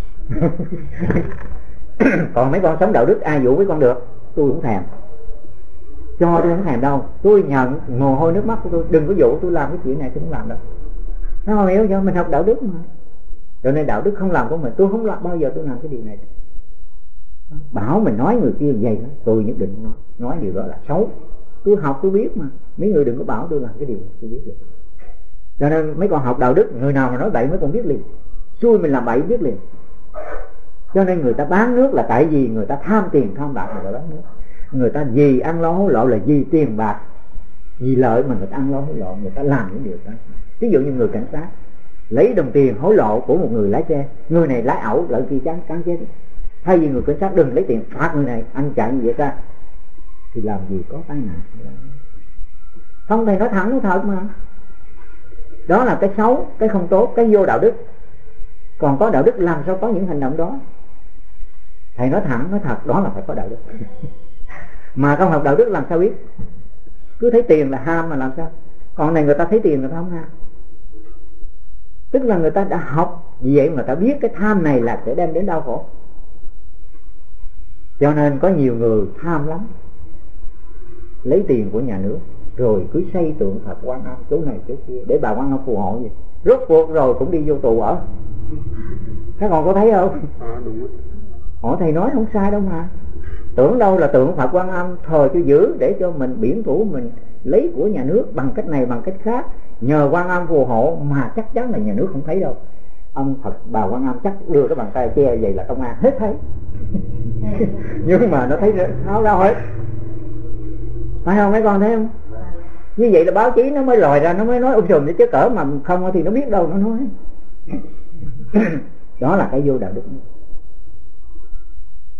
Còn mấy con sống đạo đức ai dụ mấy con được? Tôi không thèm, cho tôi không thèm đâu, tôi nhận mồ hôi nước mắt của tôi, đừng có dụ tôi làm cái chuyện này, tôi không làm đâu. Nó không hiểu cho mình học đạo đức mà. Cho nên đạo đức không làm của mình, tôi không làm bao giờ tôi làm cái điều này. Bảo mình nói người kia vậy đó, tôi nhất định nói điều đó là xấu. Tôi học tôi biết mà, mấy người đừng có bảo tôi làm cái điều tôi biết được. Cho nên mấy con học đạo đức, người nào mà nói bậy mấy con biết liền, xui mình làm bậy biết liền. Cho nên người ta bán nước là tại vì người ta tham tiền tham bạc, người ta bán nước. Người ta vì ăn lo hối lộ là vì tiền bạc, vì lợi mà người ta ăn lo hối lộ, người ta làm những điều đó. Ví dụ như người cảnh sát lấy đồng tiền hối lộ của một người lái xe, người này lái ẩu lợi kia cán chết. Thay vì người cảnh sát đừng lấy tiền phạt người này, anh chạy như vậy ra thì làm gì có tai nạn. Không, thầy nói thẳng nói thật mà. Đó là cái xấu, cái không tốt, cái vô đạo đức. Còn có đạo đức làm sao có những hành động đó? Thầy nói thẳng nói thật, đó là phải có đạo đức. Mà không học đạo đức làm sao biết? Cứ thấy tiền là ham mà làm sao? Còn này người ta thấy tiền người ta không ham. Tức là người ta đã học, vì vậy người ta biết cái tham này là sẽ đem đến đau khổ. Cho nên có nhiều người tham lắm, lấy tiền của nhà nước rồi cứ xây tượng Phật Quan Âm chỗ này chỗ kia để bà Quan Âm phù hộ vậy. Rốt cuộc rồi cũng đi vô tù ở. Các con có thấy không? Đúng. Họ thầy nói không sai đâu mà. Tưởng đâu là tượng Phật Quan Âm thờ cho giữ để cho mình biển thủ, mình lấy của nhà nước bằng cách này bằng cách khác, nhờ Quan Âm phù hộ, mà chắc chắn là nhà nước không thấy đâu. Ông Phật bà Quan Âm chắc đưa cái bàn tay che vậy là công an hết thấy. Nhưng mà nó thấy tháo ra hết, phải không mấy con thấy không? Như vậy là báo chí nó mới lòi ra, nó mới nói sùm chứ cỡ mà không thì nó biết đâu nó nói. Đó là cái vô đạo đức.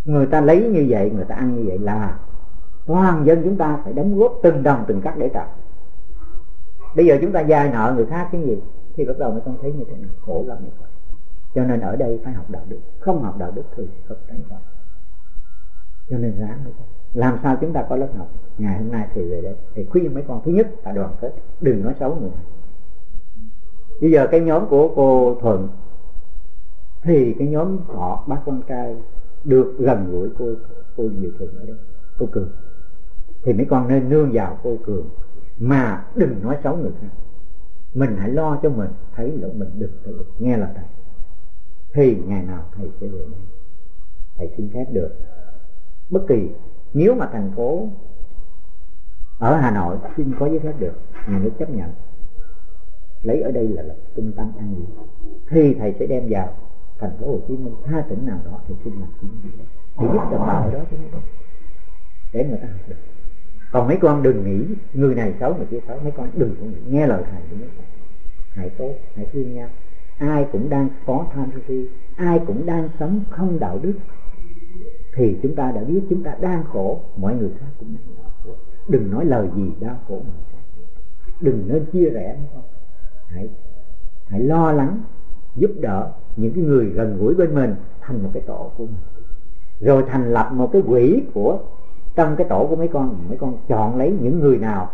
Người ta lấy như vậy, người ta ăn như vậy là toàn dân chúng ta phải đóng góp từng đồng từng cắc để trả. Bây giờ chúng ta vay nợ người khác cái gì thì bắt đầu mấy con thấy như thế nào, khổ lắm. Cho nên ở đây phải học đạo đức, không học đạo đức thì không tránh khỏi. Cho nên ráng mấy con làm sao chúng ta có lớp học. Ngày hôm nay thì về đây thì khuyên mấy con, thứ nhất là đoàn kết, đừng nói xấu người này. Bây giờ cái nhóm của cô Thuận thì cái nhóm họ bác con trai được gần gũi cô Diệu Thuận ở đây, cô Cường, thì mấy con nên nương vào cô Cường mà đừng nói xấu người khác. Mình hãy lo cho mình, thấy là mình được nghe lời thầy, thì ngày nào thầy sẽ về đây, thầy xin phép được. Bất kỳ nếu mà thành phố ở Hà Nội xin có giấy phép được, nhà nước chấp nhận, lấy ở đây là trung tâm ăn gì, thì thầy sẽ đem vào thành phố Hồ Chí Minh, 2 tỉnh nào đó thì xin làm gì để giúp đồng bào ở đó chứ mấy con, để người ta học được. Còn mấy con đừng nghĩ người này xấu người kia xấu, mấy con đừng có nghĩ, nghe lời thầy của mấy con, hãy tốt, hãy thương nhau. Ai cũng đang có tham sân si, ai cũng đang sống không đạo đức, thì chúng ta đã biết chúng ta đang khổ, mọi người khác cũng đang đau khổ. Đừng nói lời gì đau khổ mọi người khác, đừng nên chia rẽ mấy con. Hãy lo lắng giúp đỡ những cái người gần gũi bên mình thành một cái tổ của mình, rồi thành lập một cái quỹ của trong cái tổ của mấy con chọn lấy những người nào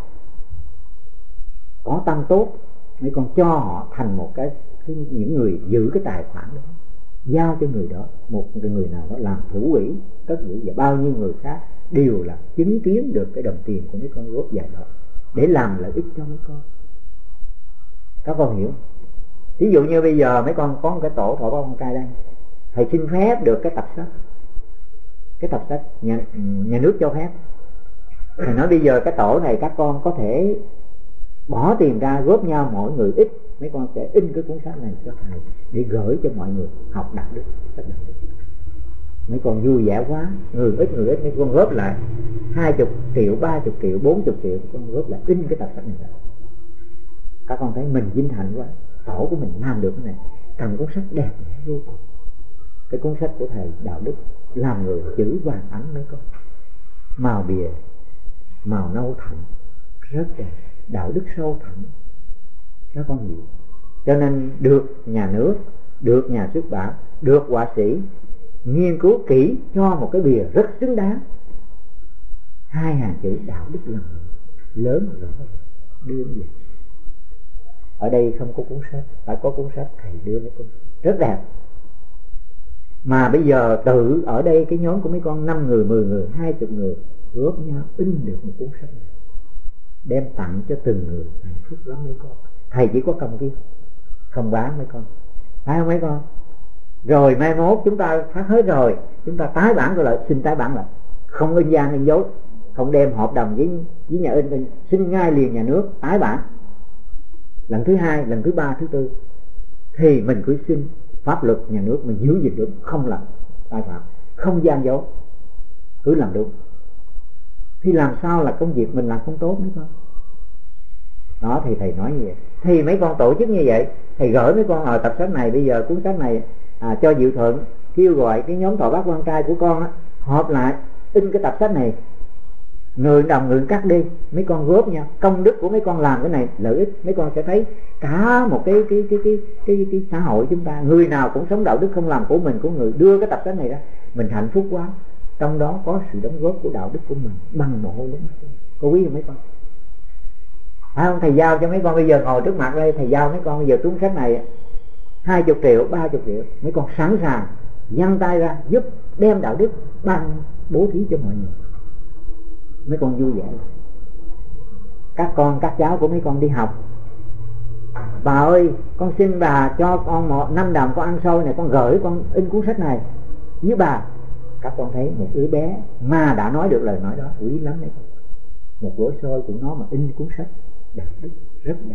có tâm tốt, mấy con cho họ thành một cái những người giữ cái tài khoản đó, giao cho người đó, một người nào đó làm thủ quỹ cất giữ, và bao nhiêu người khác đều là chứng kiến được cái đồng tiền của mấy con góp vào đó để làm lợi ích cho mấy con. Các con hiểu? Ví dụ như bây giờ mấy con có một cái tổ thọ con trai đây, thầy xin phép được cái tập sách nhà nước cho phép. Thầy nói bây giờ cái tổ này các con có thể bỏ tiền ra góp nhau mỗi người ít, mấy con sẽ in cái cuốn sách này cho thầy để gửi cho mọi người học đạo đức, sách đạo đức. Mấy con vui vẻ quá, người ít mấy con góp lại 20 triệu, 30 triệu, 40 triệu, con góp lại in cái tập sách này ra. Các con thấy mình vinh hạnh quá, tổ của mình làm được cái này. Cầm cuốn sách đẹp vô cùng, cái cuốn sách của thầy đạo đức làm người, chữ vàng ánh mấy con, màu bìa màu nâu thẳm rất đẹp, đạo đức sâu thẳm. Các con hiểu? Cho nên được nhà nước, được nhà xuất bản, được họa sĩ nghiên cứu kỹ cho một cái bìa rất xứng đáng, 2 hàng chữ đạo đức làm người, lớn rõ đưa về. Ở đây không có cuốn sách, phải có cuốn sách thầy đưa mấy con rất đẹp. Mà bây giờ tự ở đây cái nhóm của mấy con 5 người, 10 người, 20 người góp nhau in được một cuốn sách này, đem tặng cho từng người, hạnh phúc lắm mấy con. Thầy chỉ có công kia, không bán mấy con, phải không mấy con? Rồi mai mốt chúng ta phát hết rồi, chúng ta tái bản rồi lại, xin tái bản lại, không in gian in dấu, không đem hợp đồng với nhà in, xin ngay liền nhà nước tái bản. Lần thứ 2, lần thứ 3, thứ 4 thì mình cứ xin pháp luật nhà nước mình giữ gìn đúng, không làm sai phạm, không gian dấu, cứ làm đúng. Thì làm sao là công việc mình làm không tốt mấy con? Đó thì thầy nói như vậy. Thì mấy con tổ chức như vậy, thầy gửi mấy con ở tập sách này, bây giờ cuốn sách này cho Diệu Thuận, kêu gọi cái nhóm thọ bác con trai của con họp lại in cái tập sách này, người đồng người cắt đi, mấy con góp nhau, công đức của mấy con làm cái này lợi ích, mấy con sẽ thấy cả một cái xã hội chúng ta, người nào cũng sống đạo đức, không làm của mình của người, đưa cái tập sách này ra, mình hạnh phúc quá. Trong đó có sự đóng góp của đạo đức của mình bằng mồ hôi nước mắt. Có quý không mấy con? Phải không? Thầy giao cho mấy con bây giờ ngồi trước mặt đây, thầy giao mấy con bây giờ cuốn sách này 20 triệu, 30 triệu, mấy con sẵn sàng giăng tay ra giúp đem đạo đức ban bố thí cho mọi người. Mấy con vui vẻ. Các con, các cháu của mấy con đi học, bà ơi con xin bà cho con 5 đồng con ăn xôi này, con gửi con in cuốn sách này với bà. Các con thấy một đứa bé mà đã nói được lời nói đó, quý lắm đấy con. Một gói xôi của nó mà in cuốn sách đạo đức rất đẹp.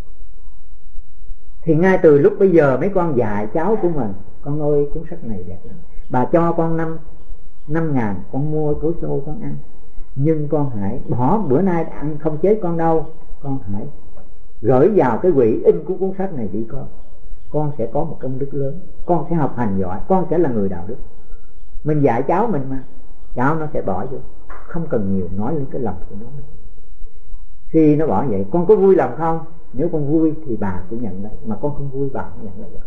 Thì ngay từ lúc bây giờ mấy con dạy cháu của mình, con ơi cuốn sách này đẹp lắm, bà cho con 5 ngàn, con mua gói xôi con ăn, nhưng con hãy bỏ bữa nay ăn không chết con đâu, con hãy gửi vào cái quỹ in của cuốn sách này đi con sẽ có một công đức lớn, con sẽ học hành giỏi, con sẽ là người đạo đức. Mình dạy cháu mình mà, cháu nó sẽ bỏ vô, không cần nhiều nói lên cái lòng của nó. Khi nó bỏ vậy, con có vui lòng không? Nếu con vui thì bà sẽ nhận lấy, mà con không vui bà không nhận lấy được.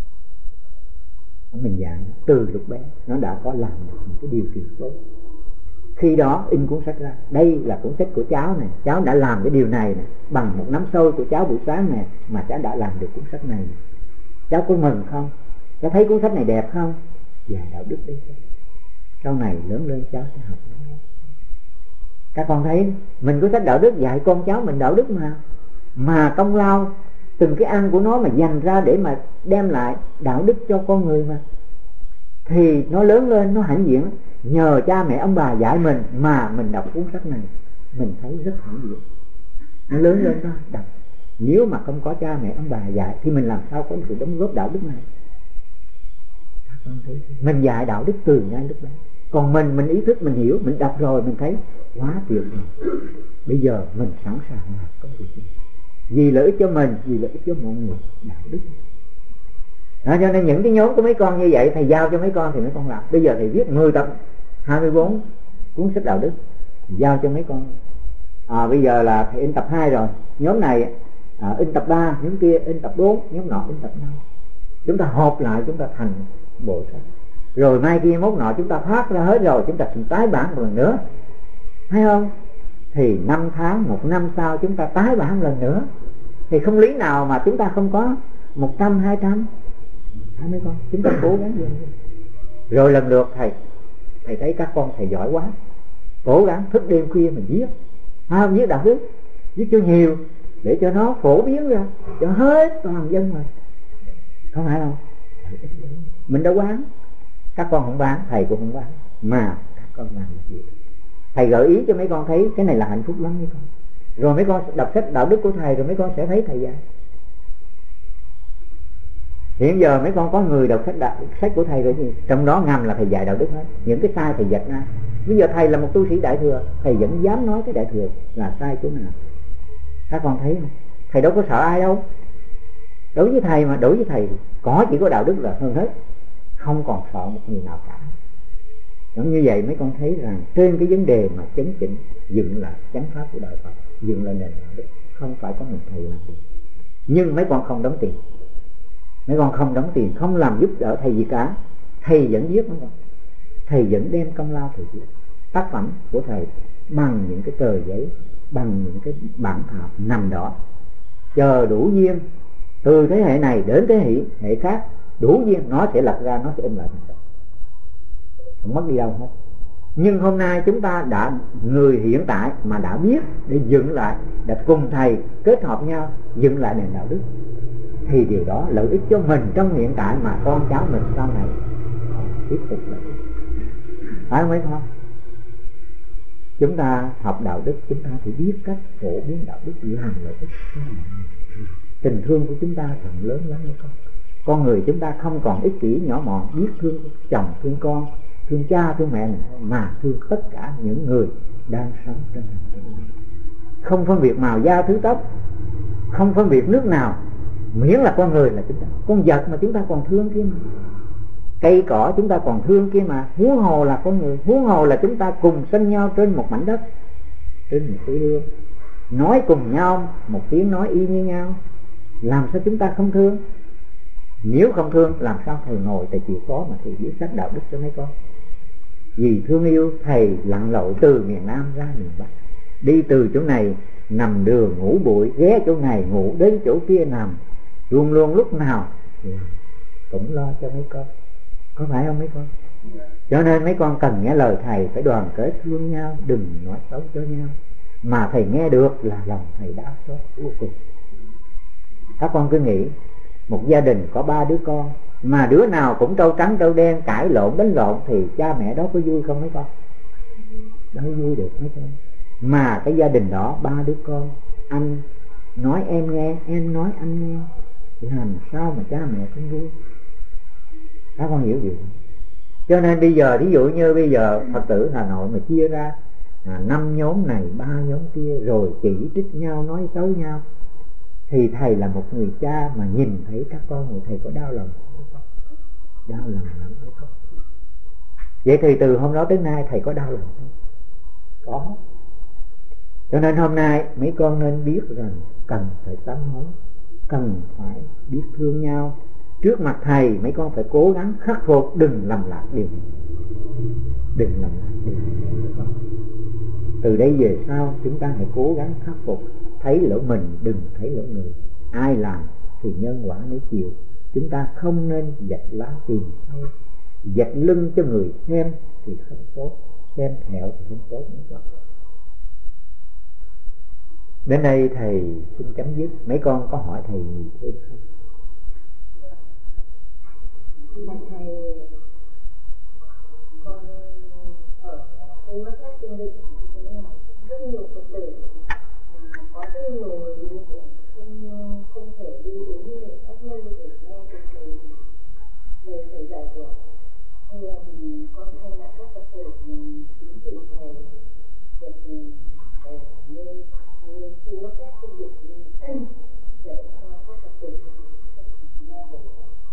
Mình dạy từ lúc bé nó đã có làm được những cái điều kiện tốt. Khi đó in cuốn sách ra, đây là cuốn sách của cháu này, cháu đã làm cái điều này này, bằng một nắm xôi của cháu buổi sáng này mà cháu đã làm được cuốn sách này. Cháu có mừng không? Cháu thấy cuốn sách này đẹp không? Dạy đạo đức đấy. Sau này lớn lên cháu sẽ học nó. Các con thấy mình có sách đạo đức dạy con cháu mình đạo đức mà công lao từng cái ăn của nó mà dành ra để mà đem lại đạo đức cho con người mà, thì nó lớn lên nó hãnh diện. Nhờ cha mẹ ông bà dạy mình mà mình đọc cuốn sách này, mình thấy rất hãnh diện. Nó lớn lên nó đọc. Nếu mà không có cha mẹ ông bà dạy thì mình làm sao có sự đóng góp đạo đức này? Mình dạy đạo đức từ ngay lúc đó. Còn mình ý thức, mình hiểu, mình đọc rồi mình thấy quá tuyệt vời. Bây giờ mình sẵn sàng làm công việc này vì lợi ích cho mình, vì lợi ích cho mọi người, đạo đức. Đó, cho nên những cái nhóm của mấy con như vậy thầy giao cho mấy con thì mấy con làm. Bây giờ thầy viết 10 tập 24 cuốn sách đạo đức giao cho mấy con. Bây giờ là thầy in tập 2 rồi, nhóm này in tập 3, nhóm kia in tập 4, nhóm nọ in tập 5. Chúng ta họp lại, chúng ta thành bộ sách. Rồi mai kia mốt nọ chúng ta phát ra hết rồi, chúng ta tái bản một lần nữa, thấy không? Thì 5 tháng, 1 năm sau chúng ta tái bản một lần nữa. Thì không lý nào mà chúng ta không có 100, 200. Mấy con, chúng ta cố gắng lên. Rồi lần lượt thầy thấy các con thầy giỏi quá, cố gắng thức đêm khuya mình viết, viết đạo đức, viết cho nhiều để cho nó phổ biến ra cho hết toàn dân mà, không phải không? Mình đã bán, các con không bán, thầy cũng không bán, mà các con làm được gì? Thầy gợi ý cho mấy con thấy cái này là hạnh phúc lắm mấy con. Rồi mấy con đọc sách đạo đức của thầy rồi mấy con sẽ thấy thầy dạy. Hiện giờ mấy con có người đọc sách của thầy rồi gì? Trong đó ngầm là thầy dạy đạo đức hết. Những cái sai thầy dạy ra. Bây giờ thầy là một tu sĩ đại thừa, thầy vẫn dám nói cái đại thừa là sai chỗ nào. Các con thấy không? Thầy đâu có sợ ai đâu. Đối với thầy mà, đối với thầy chỉ có đạo đức là hơn hết, không còn sợ một người nào cả. Giống như vậy mấy con thấy rằng trên cái vấn đề mà chấn chỉnh dựng là chánh pháp của đạo Phật, dựng là nền đạo đức, không phải có một thầy làm được. Nhưng mấy con không đóng tiền, mấy con không đóng tiền, không làm giúp đỡ thầy gì cả. Thầy vẫn viết mấy con, thầy vẫn đem công lao thầy viết tác phẩm của thầy bằng những cái tờ giấy, bằng những cái bản thảo nằm đó, chờ đủ duyên từ thế hệ này đến thế hệ khác, đủ duyên nó sẽ lật ra, nó sẽ in lại thành sách, không mất đi đâu hết. Nhưng hôm nay chúng ta đã, người hiện tại mà đã biết để dựng lại, đã cùng thầy kết hợp nhau dựng lại nền đạo đức, thì điều đó lợi ích cho mình trong hiện tại mà con cháu mình sau này tiếp tục lợi ích. Phải không mấy con? Chúng ta học đạo đức, chúng ta phải biết cách phổ biến đạo đức làm lợi ích. Tình thương của chúng ta thật lớn lắm mấy con. Con người chúng ta không còn ích kỷ nhỏ mọn, biết thương chồng, thương con, thương cha, thương mẹ mình, mà thương tất cả những người đang sống trên hành tinh. Không phân biệt màu da thứ tóc, không phân biệt nước nào, miễn là con người là chúng ta. Con vật mà chúng ta còn thương kia mà, cây cỏ chúng ta còn thương kia mà, huống hồ là con người, huống hồ là chúng ta cùng sinh nhau trên một mảnh đất, trên một quê hương, nói cùng nhau một tiếng nói y như nhau, làm sao chúng ta không thương? Nếu không thương làm sao thầy ngồi thầy chịu khó mà thầy viết sách đạo đức cho mấy con? Vì thương yêu thầy lặn lội từ miền Nam ra miền Bắc, đi từ chỗ này nằm đường ngủ bụi, ghé chỗ này ngủ đến chỗ kia nằm, luôn luôn lúc nào cũng lo cho mấy con, có phải không mấy con? Cho nên mấy con cần nghe lời thầy, phải đoàn kết thương nhau, đừng nói xấu cho nhau, mà thầy nghe được là lòng thầy đã xót vô cùng. Các con cứ nghĩ một gia đình có 3 đứa con mà đứa nào cũng trâu trắng trâu đen, cãi lộn đánh lộn, thì cha mẹ đó có vui không mấy con? Đâu vui được mấy con. Mà cái gia đình đó 3 đứa con, anh nói em nghe, em nói anh nghe, làm sao mà cha mẹ không vui? Các con hiểu gì? Cho nên bây giờ ví dụ như bây giờ Phật tử Hà Nội mà chia ra 5 nhóm này, 3 nhóm kia, rồi chỉ trích nhau, nói xấu nhau, thì thầy là một người cha mà nhìn thấy các con người, thầy có đau lòng không? Đau lòng lắm mấy con. Vậy thì từ hôm đó tới nay thầy có đau lòng không? Có. Cho nên hôm nay mấy con nên biết rằng cần phải sám hối, cần phải biết thương nhau. Trước mặt thầy mấy con phải cố gắng khắc phục, đừng làm lạc điều này. Đừng làm lạc điều này. Từ đây về sau chúng ta hãy cố gắng khắc phục. Thấy lỗi mình, đừng thấy lỗi người. Ai làm thì nhân quả nấy chịu. Chúng ta không nên vạch lá tìm sâu, vạch lưng cho người xem thì không tốt, xem thẹo thì không tốt nữa. Đến đây thầy xin chấm dứt. Mấy con có hỏi thầy gì thêm không? Thầy, con ở trong lớp khác chương trình rất nhiều Phật tử, có rất nhiều người không thể đi đến các nơi để nghe thầy giải được. Thì con thay mặt các Phật tử kính thỉnh thầy được thầy nên khu lớp khác chương trình để cho các Phật tử nghe được.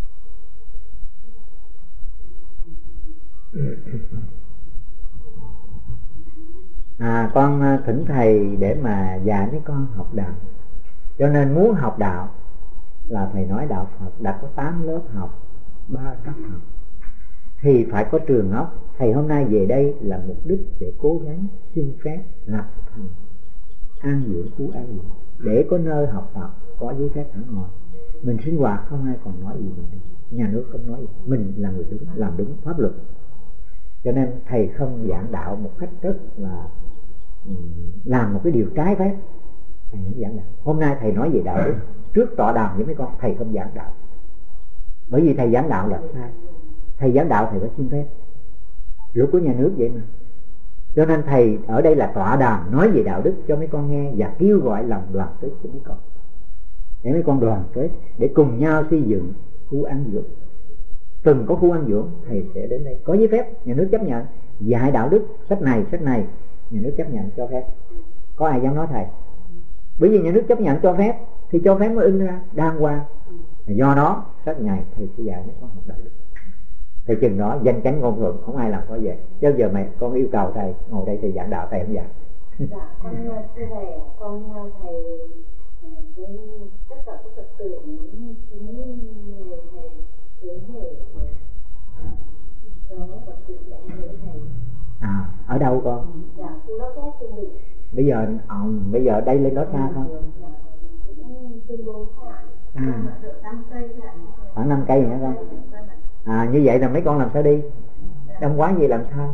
Con thỉnh thầy để mà dạy mấy con học đạo. Cho nên muốn học đạo là thầy nói đạo Phật đã có 8 lớp học, 3 cấp học, thì phải có trường học. Thầy hôm nay về đây là mục đích để cố gắng xin phép lập thành an dưỡng khu an dưỡng, để có nơi học tập, có giấy phép hẳn hoi. Mình sinh hoạt không ai còn nói gì mình, nhà nước không nói gì, mình là người đúng, làm đúng pháp luật. Cho nên thầy không giảng đạo một cách rất là làm một cái điều trái phép. Thầy không giảng đạo. Hôm nay thầy nói về đạo đức trước tọa đàm với mấy con, thầy không giảng đạo. Bởi vì thầy giảng đạo là sai. Thầy giảng đạo thầy phải xin phép, luật của nhà nước vậy mà. Cho nên thầy ở đây là tọa đàm nói về đạo đức cho mấy con nghe, và kêu gọi lòng đoàn kết của mấy con, để mấy con đoàn kết để cùng nhau xây dựng khu ăn dưỡng. Từng có khu ăn dưỡng thầy sẽ đến đây, có giấy phép, nhà nước chấp nhận dạy đạo đức, sách này nhà nước chấp nhận cho phép. Có ai dám nói thầy? Bởi vì nhà nước chấp nhận cho phép thì cho phép mới in ra đàng hoàng. Do đó sách này thầy sẽ dạy mấy con học đạo đức. Thầy chừng đó danh chánh ngôn thuận, không ai làm có vậy. Chứ giờ mày con yêu cầu thầy ngồi đây thầy giảng đạo, thầy không giảng. Dạ, con thưa thầy, con thầy tất cả các Phật tử muốn kính mời thầy đến để cho Phật tử dạy với thầy. Ở đâu con? Dạ, khu lớp khác chương trình. Bây giờ đây lên đó xa không? Cũng tương đối xa. Độ 5 cây thôi ạ. Khoảng 5 cây hả con? Như vậy là mấy con làm sao đi? Đông quá gì làm sao?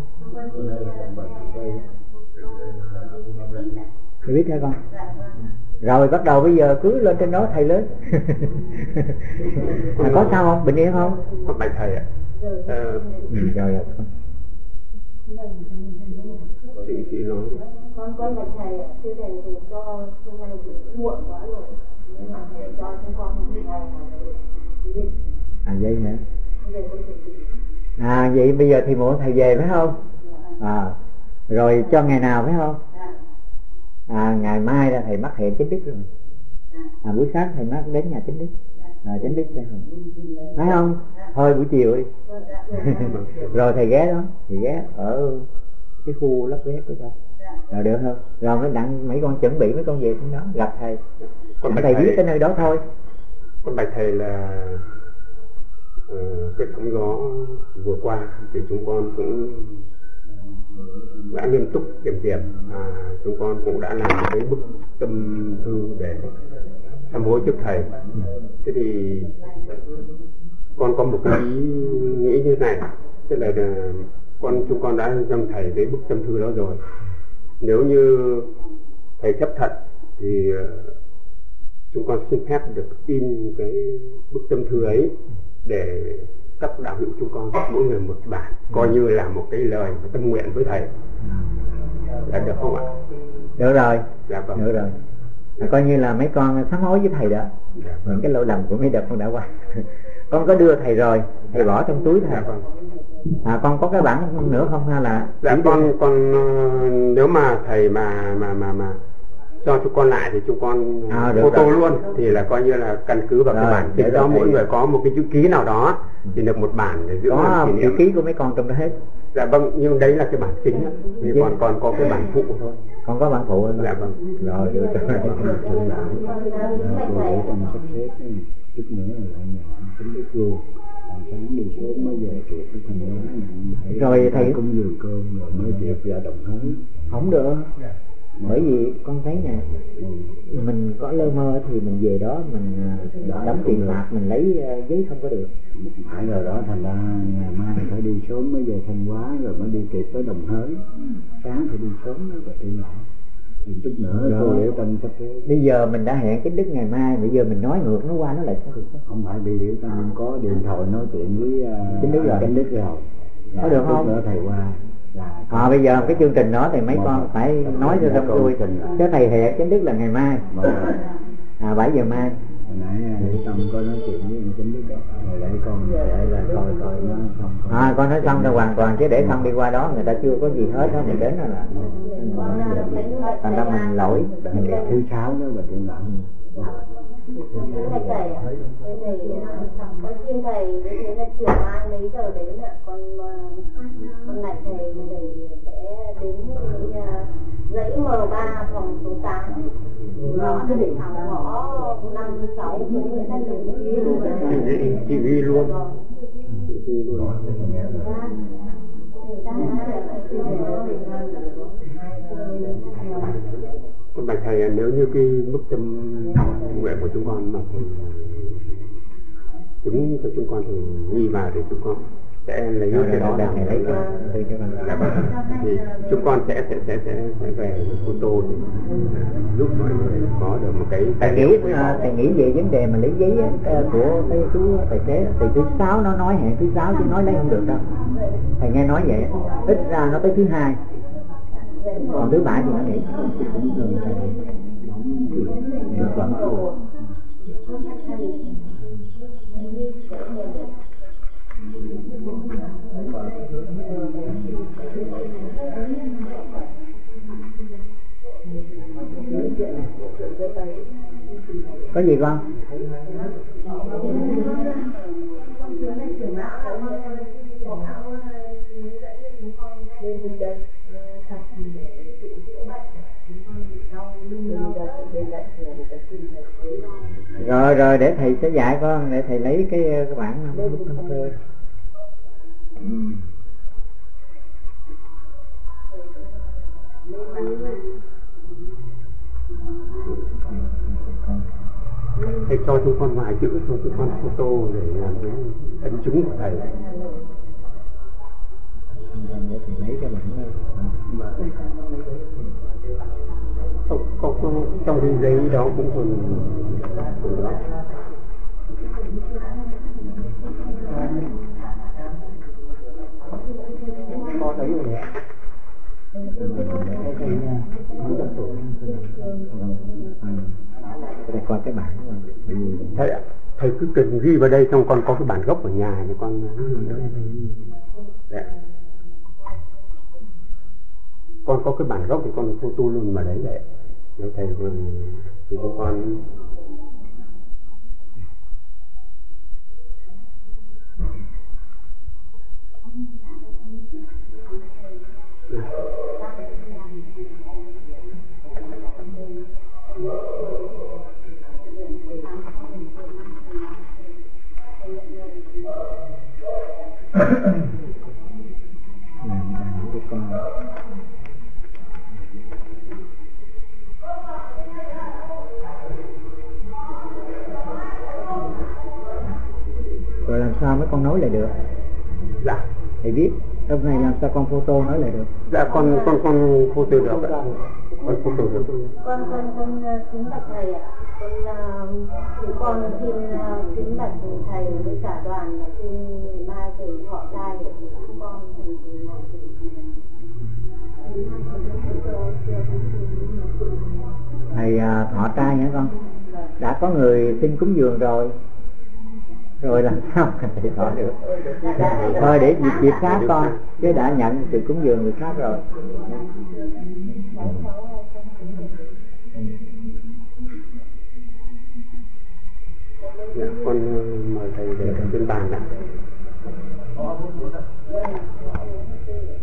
Thầy biết hả con? Rồi bắt đầu bây giờ cứ lên trên đó thầy lớn. Mà có sao không? Bình yên không? Có bạch thầy ạ. Rồi chị nói. Con bạch thầy ạ. Thưa thầy thì cho hôm nay muộn quá rồi. Nhưng mà thầy cho chúng con một ngày vậy hả? Vậy bây giờ thì muộn thầy về phải không? Rồi cho ngày nào phải không? Ngày mai là thầy mắc hẹn Chánh Đức rồi. Buổi sáng thầy mắc đến nhà Chánh Đức. Chánh Đức phải không? Phải không? Thôi buổi chiều đi. Rồi thầy ghé đó, thầy ghé ở cái khu lắp ghép của con. Rồi được không? Rồi mới đặng mấy con chuẩn bị mấy con về trên đó gặp thầy. Thầy biết tới nơi đó thôi. Con bạch thầy là cái sóng gió vừa qua thì chúng con cũng đã nghiêm túc kiểm điểm. Chúng con cũng đã làm một cái bức tâm thư để sám hối trước thầy. Thế thì con có một cái ý nghĩ như thế này, tức là chúng con đã dâng thầy cái bức tâm thư đó rồi. Nếu như thầy chấp thuận thì chúng con xin phép được in cái bức tâm thư ấy để các đạo hữu chúng con mỗi người một bản, coi như là một cái lời tâm nguyện với thầy. Đã được không ạ? Được rồi. Dạ vâng. Được rồi. Coi như là mấy con sám hối với thầy đó. Dạ vâng. Những cái lỗi lầm của mấy đợt con đã qua. Con có đưa thầy rồi, thầy bỏ trong túi thầy. Dạ vâng. Con có cái bản nữa không hay là? Dạ con nếu mà thầy mà cho chúng con lại thì chúng con photo luôn, thì là coi như là căn cứ vào cái bản chính đó, mỗi người có một cái chữ ký nào đó thì được một bản để giữ có kỷ niệm. chữ ký của mấy con trong đó hết. Dạ vâng, nhưng đấy là cái bản chính á, thì còn có cái bản phụ thôi. Còn có bản phụ không? Dạ vâng. Rồi được rồi. Cô để trong sắp xếp chút nữa là lại nhà chính đức luôn. Sáng đi sớm mới về chuột cái thành hóa rồi thầy cũng dường cơm rồi mới việc ra Đồng Hới. Không được, bởi vì con thấy nè, mình có lơ mơ thì mình về đó mình đóng tiền phạt, mình lấy giấy không có được. Phải rồi đó, thành ra ngày mai phải đi sớm mới về Thanh Hóa rồi mới đi kịp tới Đồng Hới. Sáng phải đi sớm đó và tiện lợi. Chút nữa rồi. Cô để tâm sắp xếp. Bây giờ mình đã hẹn Chánh Đức ngày mai, bây giờ mình nói ngược nó qua nó lại không được. Không phải bị Liễu Tâm có điện thoại nói chuyện với Chánh Đức rồi. Chánh Đức rồi. Có được không? Chút nữa thầy qua là bây giờ cái chương trình đó thì mấy con phải nói cho trong tôi. Chứ thầy hẹn Chánh Đức là ngày mai. 7 giờ mai. Hồi nãy Liễu Tâm có nói chuyện với Chánh Đức đó. Rồi để con sẽ là coi nó xong. Con nói xong rồi hoàn toàn, chứ để con đi qua đó người ta chưa có gì hết đó, mình đến đó là thành ra mình lỗi. Mình kẹt thứ 6 đó và tiện lợi. Thầy ạ, con xin thầy thế là chiều mai mấy giờ đến ạ? Con lại thầy sẽ đến dãy M3 phòng số 8 ngõ 5, 6 cũng sẽ đến Chị ghi luôn. Bạch thầy, nếu như cái mức tâm nguyện của chúng con mà thầy chứng cho chúng con thì ghi vào thì chúng con sẽ lấy cái đó để thầy lấy thì chúng con sẽ về photo giúp mọi người có được một cái thầy nghĩ về vấn đề mà lấy giấy của cái chú tài xế thì thứ 6 nó nói hẹn thứ 6 chứ nói lấy không được đâu. Thầy nghe nói vậy, ít ra nó tới thứ 2, còn thứ 7 thì nó nghỉ. Có gì con? Rồi để thầy sẽ dạy con, để thầy lấy cái bản thông thư. Thầy cho chúng con vài chữ cho chúng con photo để làm cái ấn chứng của thầy. Để thầy lấy cái bản đó. Có trong cái giấy đó cũng còn đó. Có thấy rồi nhỉ? Để coi cái bản đó. Thầy cứ cần ghi vào đây, xong con có cái bản gốc ở nhà thì con con có cái bản gốc thì con photo luôn vào đấy để nếu thầy thì cho con rồi làm sao mấy con nói lại được? Dạ thầy biết lúc này làm sao con photo nói lại được? Dạ con photo được ạ. Con photo được. Con kính bạch thầy ạ. Con xin kính bạch thầy với cả đoàn là xin ngày mai thầy thọ trai để chúng con thầy thọ trai hả con? Đã có người xin cúng dường rồi làm sao thầy thọ được? Thôi để dịp khác con, chứ đã nhận sự cúng dường người khác rồi. Dạ, con mời thầy để trên bàn ạ.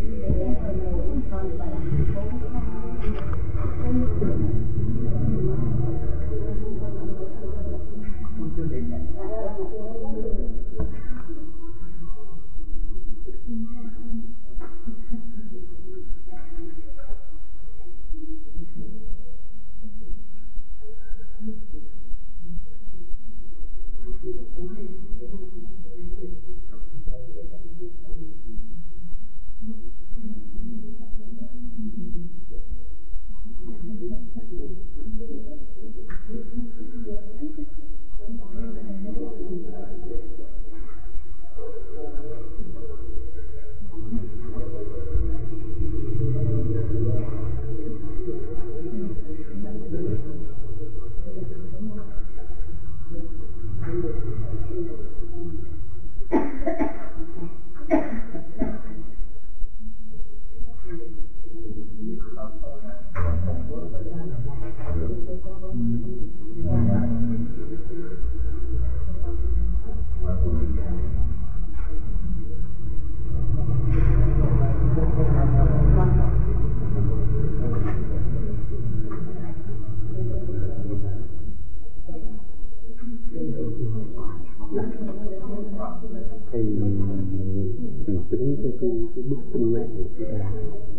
tâm nguyện của chúng ta.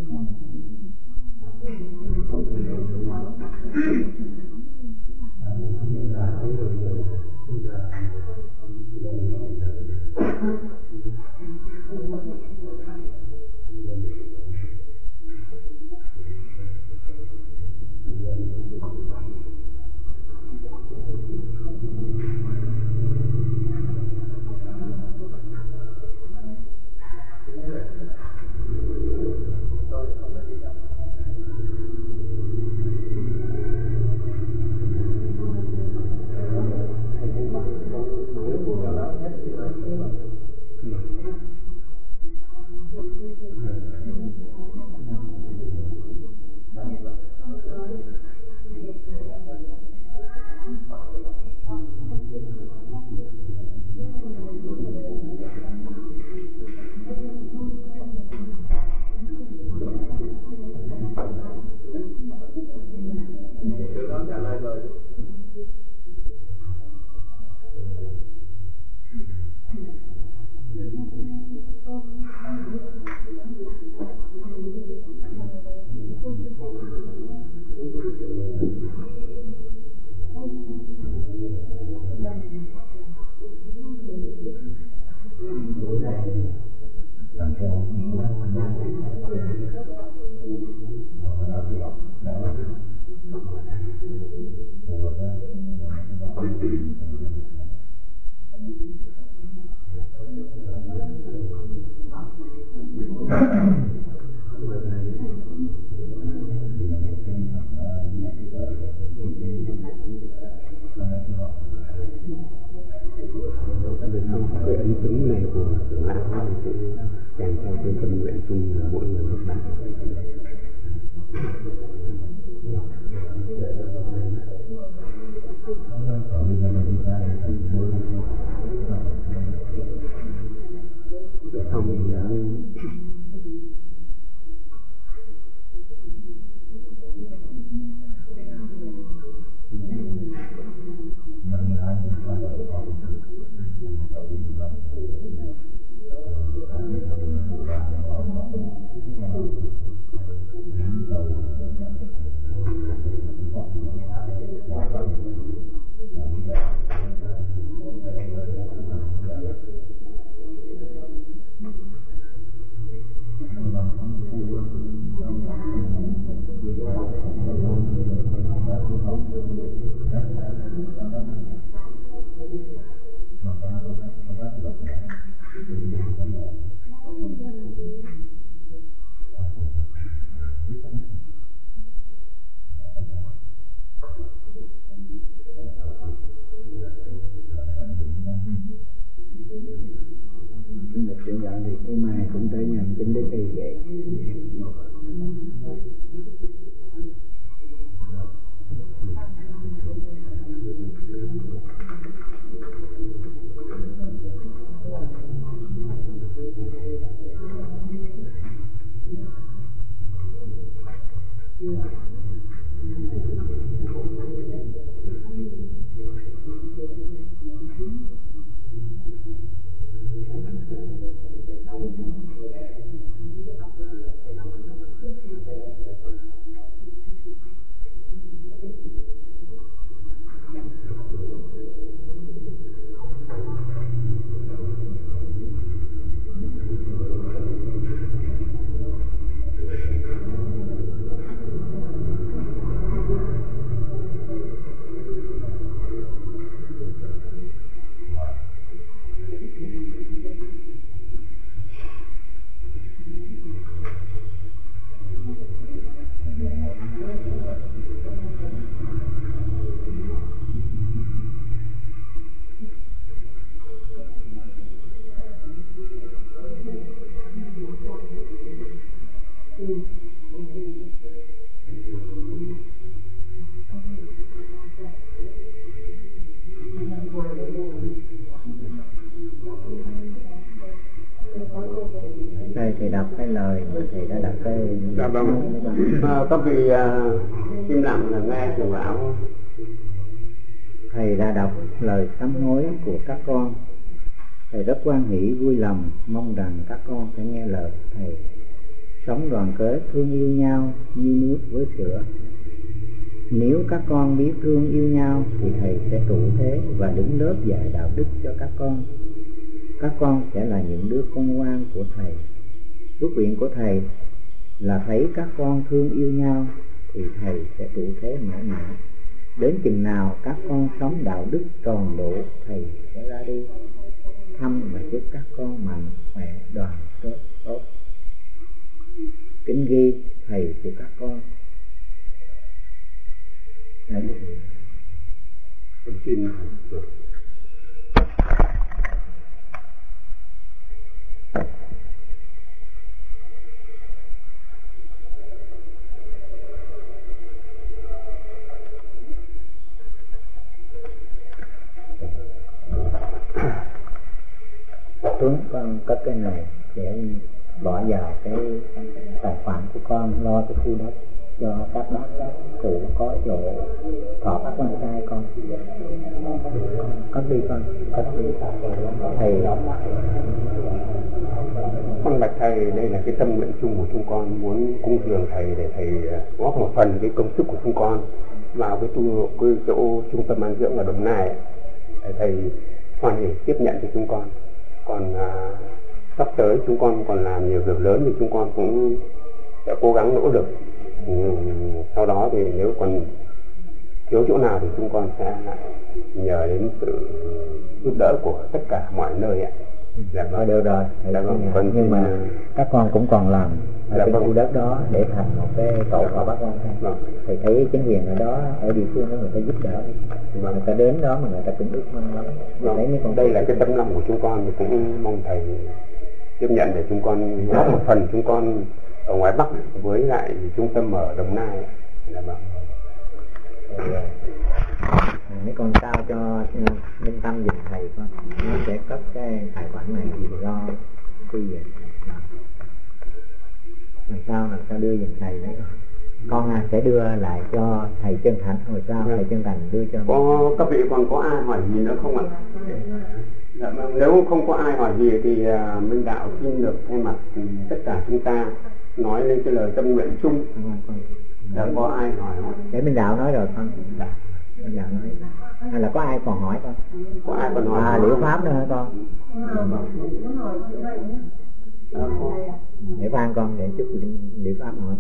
Cái ấn chứng này của trưởng lão thì kèm theo cái tâm nguyện chung là mỗi người một bát. Đây thầy đọc cái lời mà thầy đã đọc cái. Dạ vâng. Các vị im lặng là nghe trưởng lão. Thầy đã đọc lời sám hối của các con. Thầy rất hoan hỷ vui lòng, mong rằng các con phải nghe lời thầy sống đoàn kết thương yêu nhau như nước với sữa. Nếu các con biết thương yêu nhau thì thầy sẽ trụ thế và đứng lớp dạy đạo đức cho các con. Các con sẽ là những đứa con ngoan của thầy. Ước nguyện của thầy là thấy các con thương yêu nhau thì thầy sẽ trụ thế mãi mãi. Đến chừng nào các con sống đạo đức tròn độ, thầy sẽ ra đi thăm và chúc các con mạnh khỏe đoàn kết tốt. Kính ghi thầy của các con. Xin Tuấn, con có cái này để bỏ vào cái tài khoản của con, lo cái khu đất cho các bác các cụ có chỗ thọ các quan trai con. Có đi con, có đi thầy. con bạch thầy, đây là cái tâm nguyện chung của chúng con, muốn cúng dường thầy để thầy góp một phần cái công sức của chúng con vào cái chỗ trung tâm an dưỡng ở Đồng Nai để thầy hoan hỉ tiếp nhận cho chúng con. Còn sắp tới chúng con còn làm nhiều việc lớn thì chúng con cũng sẽ cố gắng nỗ lực. Sau đó thì nếu còn thiếu chỗ nào thì chúng con sẽ lại nhờ đến sự giúp đỡ của tất cả mọi nơi ạ. Dạ vâng, được rồi. Dạ vâng, nhưng mà các con cũng còn làm ở cái khu đất đó để thành một cái tổ thọ bác quan trai. Thầy thấy chính quyền ở đó, ở địa phương đó người ta giúp đỡ, người ta đến đó mà người ta cũng ước mong lắm. Đấy, đây là cái tấm lòng của chúng con, thì cũng mong thầy tiếp nhận để chúng con góp một phần chúng con ở ngoài Bắc với lại trung tâm ở Đồng Nai. Dạ vâng. Mấy con trao cho Minh Tâm dùm thầy con, nó sẽ cấp cái tài khoản này gì do quy về. Làm sao đưa dùm thầy đấy con sẽ đưa lại cho thầy Chân Thành. Hồi sau thầy Chân Thành đưa cho có các vị còn có ai hỏi gì nữa không ạ? Dạ, nếu không có ai hỏi gì thì Minh Đạo xin được thay mặt tất cả chúng ta nói lên cái lời tâm nguyện chung. Đã có ai hỏi không? Để Minh Đạo nói rồi con. Minh Đạo nói. Hay là có ai còn hỏi con? Có ai còn hỏi? Liệu pháp nữa hả con? Để khoan con, để chút liệu pháp hỏi.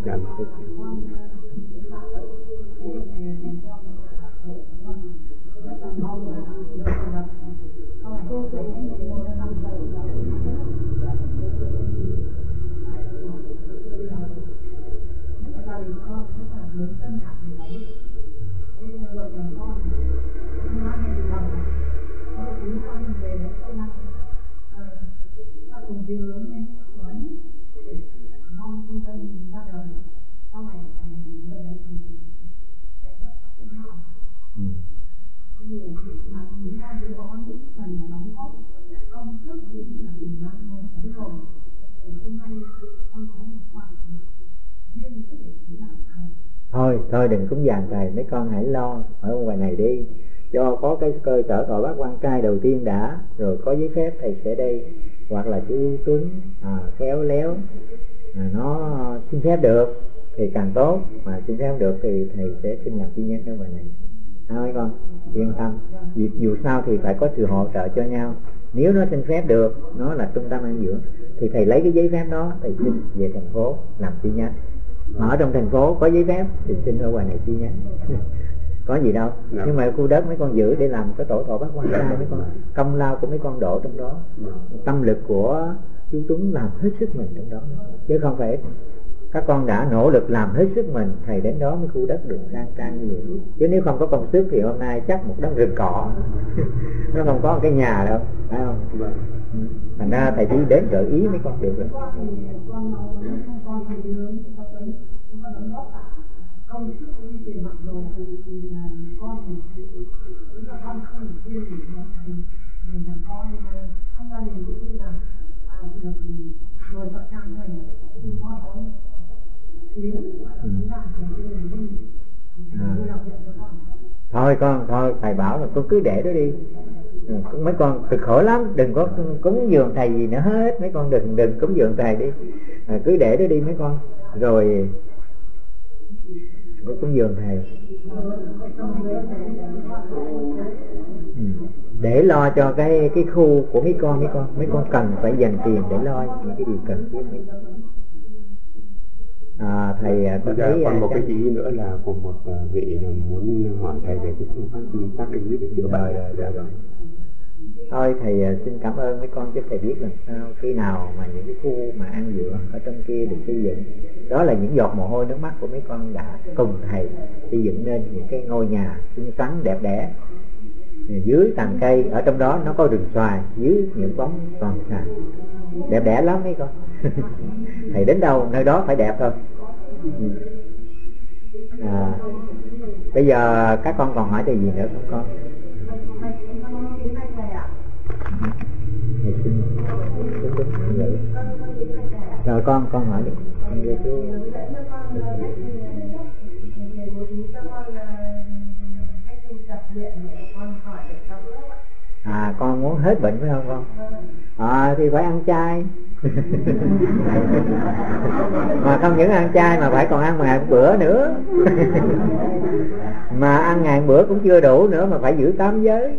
Thôi đừng cúng dường thầy, mấy con hãy lo ở ngoài này đi, cho có cái cơ sở thọ bác quan trai đầu tiên đã, rồi có giấy phép thầy sẽ đây, hoặc là chú Tuấn khéo léo nó xin phép được thì càng tốt, mà xin phép được thì thầy sẽ xin làm chi nhánh ở ngoài này. Mấy con yên tâm, việc dù sao thì phải có sự hỗ trợ cho nhau. Nếu nó xin phép được, nó là trung tâm an dưỡng, thì thầy lấy cái giấy phép đó thầy xin về thành phố làm chi nhánh. Mà ở trong thành phố có giấy phép thì xin ở ngoài này chi nhánh. Có gì đâu. Nhưng mà khu đất mấy con giữ để làm cái tổ thọ bác quan trai, mấy con công lao của mấy con đổ trong đó, tâm lực của chú Tuấn làm hết sức mình trong đó, chứ không phải các con đã nỗ lực làm hết sức mình thầy đến đó mới khu đất được khang trang như vậy. Chứ nếu không có công sức thì hôm nay chắc một đống rừng cỏ nó không có một cái nhà đâu, phải không? Thành ra thầy chỉ đến gợi ý mấy con được rồi. Thôi con, thôi thầy bảo là con cứ để đó đi. Mấy con cực khổ lắm, đừng có cúng dường thầy gì nữa hết, mấy con đừng cúng dường thầy đi. Cứ để đó đi mấy con, rồi cúng dường thầy. Để lo cho cái khu của mấy con cần phải dành tiền để lo những cái điều cần thiết. Thầy có thấy còn một cái gì nữa là cùng một vị muốn hỏi thầy về cái phương pháp tác ý để chữa bệnh. Rồi. Thôi thầy xin cảm ơn mấy con, chứ thầy biết làm sao khi nào mà những cái khu mà ăn dưỡng ở trong kia được xây dựng, đó là những giọt mồ hôi nước mắt của mấy con đã cùng thầy xây dựng nên những cái ngôi nhà xinh xắn đẹp đẽ. Dưới tàn cây, ở trong đó nó có rừng xoài, dưới những bóng toàn xà, đẹp đẽ lắm mấy con. Thầy đến đâu nơi đó phải đẹp thôi. Bây giờ các con còn hỏi thầy gì nữa không con? Rồi con hỏi đi. Con muốn hết bệnh phải không con? Thì phải ăn chay. Mà không những ăn chay mà phải còn ăn ngày một bữa nữa. Mà ăn ngày một bữa cũng chưa đủ nữa, mà phải giữ 8 giới.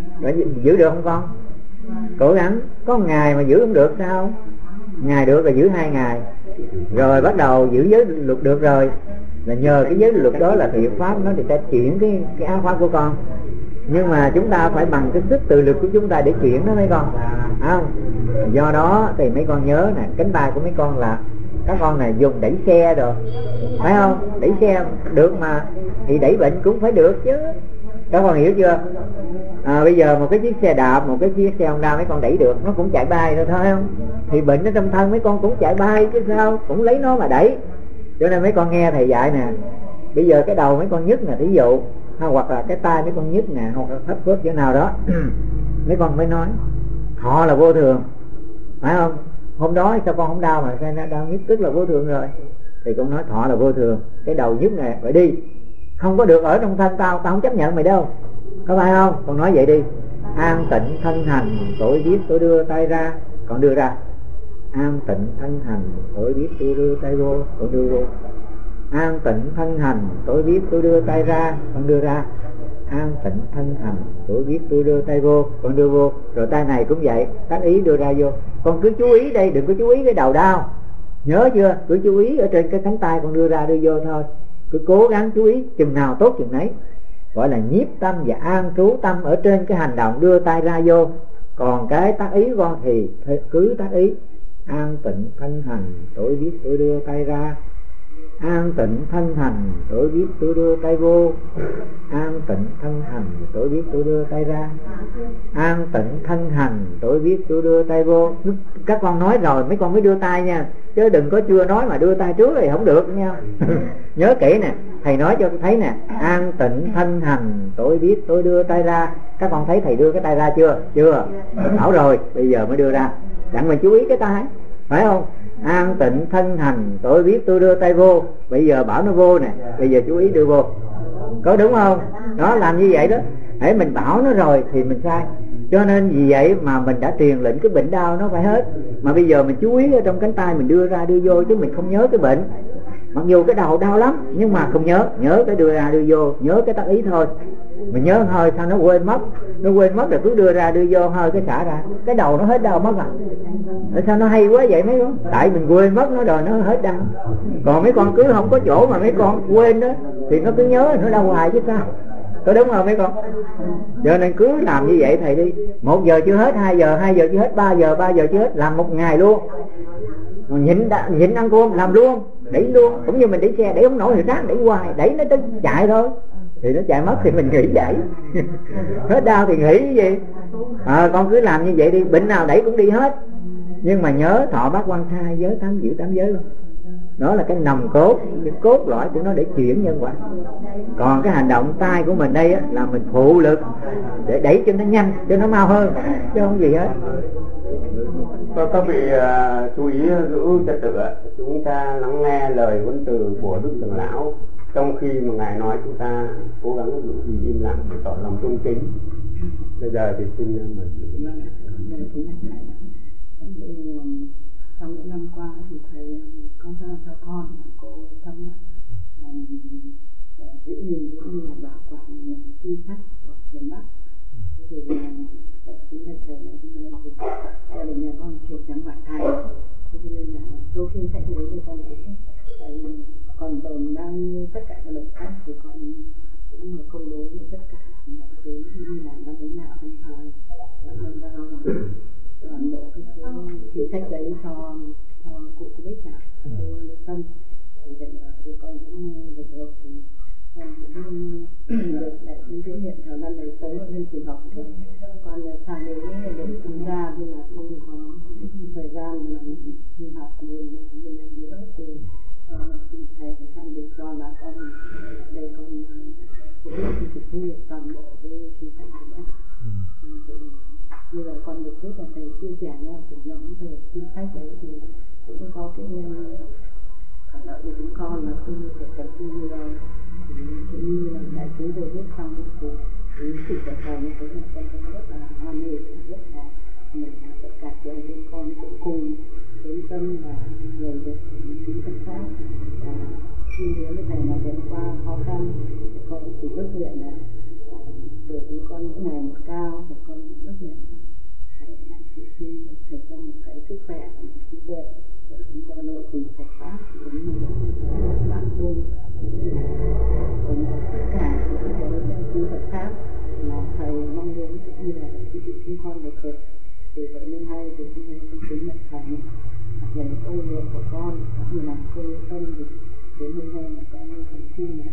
Giữ được không con? Cố gắng. Có một ngày mà giữ không được sao? Ngày được là giữ 2 ngày. Rồi bắt đầu giữ giới luật được rồi, là nhờ cái giới luật đó là thiện pháp nó sẽ chuyển cái áo pháp của con. Nhưng mà chúng ta phải bằng cái sức tự lực của chúng ta để chuyển nó mấy con, không? Do đó thì mấy con nhớ nè, cánh tay của mấy con là các con này dùng đẩy xe rồi, phải không? Đẩy xe được mà, thì đẩy bệnh cũng phải được chứ. Các con hiểu chưa? Bây giờ một cái chiếc xe đạp, một cái chiếc xe Honda mấy con đẩy được, nó cũng chạy bay rồi thôi không? Thì bệnh ở trong thân mấy con cũng chạy bay chứ sao, cũng lấy nó mà đẩy. Cho nên mấy con nghe thầy dạy nè, bây giờ cái đầu mấy con nhức nè, thí dụ, hoặc là cái tay mấy con nhức nè, hoặc là thấp khớp chỗ nào đó, mấy con mới nói họ là vô thường, phải không? Hôm đó sao con không đau mà sao nó đau nhức, tức là vô thường rồi. Thì con nói thọ là vô thường, cái đầu nhức nè, phải đi, không có được ở trong thân tao không chấp nhận mày đâu, có phải không? Con nói vậy đi. An tịnh thân hành, tôi biết tôi đưa tay ra, con đưa ra. An tịnh thân hành, tôi biết tôi đưa tay vô, con đưa vô. An tịnh thân hành, tôi biết tôi đưa tay ra, con đưa ra. An tịnh thân hành, tôi biết tôi đưa tay vô, con đưa vô. Rồi tay này cũng vậy, tác ý đưa ra vô. Con cứ chú ý đây, đừng có chú ý cái đầu đau, nhớ chưa? Cứ chú ý ở trên cái cánh tay con đưa ra đưa vô thôi. Cứ cố gắng chú ý, chừng nào tốt chừng nấy. Gọi là nhiếp tâm và an trú tâm ở trên cái hành động đưa tay ra vô. Còn cái tác ý con thì cứ tác ý. An tịnh thân hành, tôi biết tôi đưa tay ra. An tịnh thân hành, tôi biết tôi đưa tay vô. An tịnh thân hành, tôi biết tôi đưa tay ra. An tịnh thân hành, tôi biết tôi đưa tay vô. Các con nói rồi mấy con mới đưa tay nha, chứ đừng có chưa nói mà đưa tay trước thì không được nha. Nhớ kỹ nè, thầy nói cho thấy nè. An tịnh thân hành, tôi biết tôi đưa tay ra. Các con thấy thầy đưa cái tay ra chưa? Chưa. Bảo rồi, bây giờ mới đưa ra. Đặng mình chú ý cái tay, phải không? An tịnh thân hành, tôi biết tôi đưa tay vô. Bây giờ bảo nó vô nè, bây giờ chú ý đưa vô. Có đúng không? Đó, làm như vậy đó. Hãy mình bảo nó rồi thì mình sai. Cho nên vì vậy mà mình đã truyền lệnh cái bệnh đau nó phải hết. Mà bây giờ mình chú ý ở trong cánh tay mình đưa ra đưa vô, chứ mình không nhớ cái bệnh. Mặc dù cái đầu đau lắm nhưng mà không nhớ, nhớ cái đưa ra đưa vô, nhớ cái tác ý thôi. Mình nhớ hơi sao nó quên mất, nó quên mất rồi cứ đưa ra đưa vô hơi cái xả ra, cái đầu nó hết đau mất à. Tại sao nó hay quá vậy mấy con? Tại mình quên mất nó rồi nó hết đau. Còn mấy con cứ không có chỗ mà mấy con quên đó thì nó cứ nhớ nó đau hoài chứ sao. Có đúng không mấy con? Cho nên cứ làm như vậy thầy đi. 1 giờ chưa hết, 2 giờ chưa hết, 3 giờ chưa hết, làm 1 ngày luôn. Nhịn ăn cơm làm luôn, đẩy luôn. Cũng như mình đẩy xe, đẩy không nổi thì ráng đẩy hoài, đẩy nó tới chạy thôi. Thì nó chạy mất thì mình nghỉ đẩy. Hết đau thì nghỉ cái gì. Con cứ làm như vậy đi, bệnh nào đẩy cũng đi hết. Nhưng mà nhớ thọ bát quan thai, giới 8 giữ 8 giới luôn. Đó là cái nòng cốt, cái cốt lõi của nó để chuyển nhân quả. Còn cái hành động tay của mình đây á, là mình phụ lực để đẩy cho nó nhanh, cho nó mau hơn, chứ không gì hết. Các vị chú ý giữ trật tự. Chúng ta lắng nghe lời huấn từ của Đức Trưởng Lão. Trong khi mà Ngài nói chúng ta cố gắng giữ gì im lặng để tỏ lòng tôn kính. Bây giờ thì xin mời chị. Trong những năm qua thì thầy tự học thôi. Còn sang đấy để sinh ra thì là không có thời gian mà sinh hoạt bên này nữa thì thầy con được cho là con đây con cũng thực hiện toàn bộ cái chính sách đó. Bây giờ con được biết là thầy chia sẻ nhau từng nhóm về chính sách đấy thì cũng có cái thuận lợi của chúng con là không phải cần như là cũng như là đại chúng tôi biết xong thì sự trở thành như thế là con cũng rất là hoan nghênh, rất là mình tất cả chị em con cũng cùng đến tâm và người được chính sách khác và xin hứa với thầy là vượt qua khó khăn con chỉ ước nguyện là rồi chúng con mỗi ngày một cao thì con ước nguyện là xin thầy cho một cái sức khỏe và một trí tuệ để chúng con nội trình Phật pháp cũng như bản chung cùng tất cả những cái chính Phật pháp mà thầy mong muốn cũng như là chúng con được được từ vậy nên hay thì chúng con kính mệnh thầy về công việc của con như là cô tâm thì đến hôm nay là con cũng xin là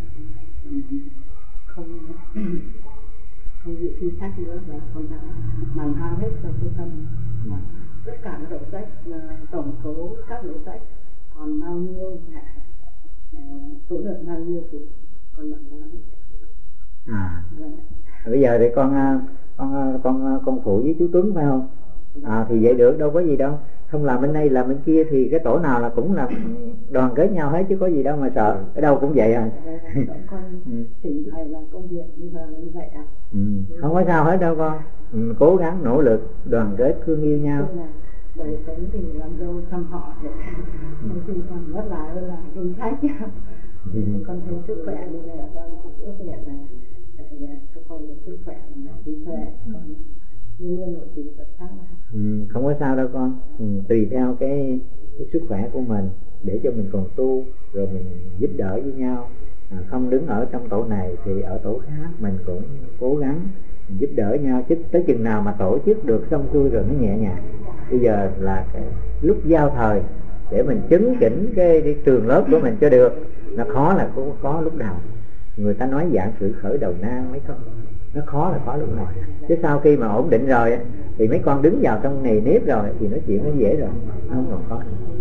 không dự thi sách nữa và con đã bằng hao hết cho cô tâm tất cả các đầu sách tổng số các đầu sách còn bao nhiêu số lượng bao nhiêu thì con bằng hao hết. Bây giờ thì con phụ với chú Tuấn phải không? Thì vậy được, đâu có gì đâu. Không làm bên đây làm bên kia thì cái tổ nào là cũng là đoàn kết nhau hết chứ có gì đâu mà sợ. Ở đâu cũng vậy à. Con chỉnh thầy là công việc bây giờ như vậy à. Không có sao hết đâu con. Cố gắng nỗ lực đoàn kết thương yêu nhau. Đời sống thì làm dâu chăm họ để nói chung con rất là hơn là kinh khách. Con thấy sức khỏe như này con cũng ước nguyện là cho con được sức khỏe và trí tuệ con luôn luôn nội trình Phật pháp. Không có sao đâu con. Tùy theo cái sức khỏe của mình để cho mình còn tu rồi mình giúp đỡ với nhau. Không đứng ở trong tổ này thì ở tổ khác mình cũng cố gắng giúp đỡ nhau chứ tới chừng nào mà tổ chức được xong xuôi rồi nó nhẹ nhàng. Bây giờ là cái lúc giao thời để mình chứng chỉnh cái trường lớp của mình cho được. Nó khó là cũng có lúc đầu. Người ta nói dạng sự khởi đầu nan mấy con, nó khó là khó lúc nào. Chứ sau khi mà ổn định rồi thì mấy con đứng vào trong nề nếp rồi thì nói chuyện nó dễ rồi, nó không còn khó.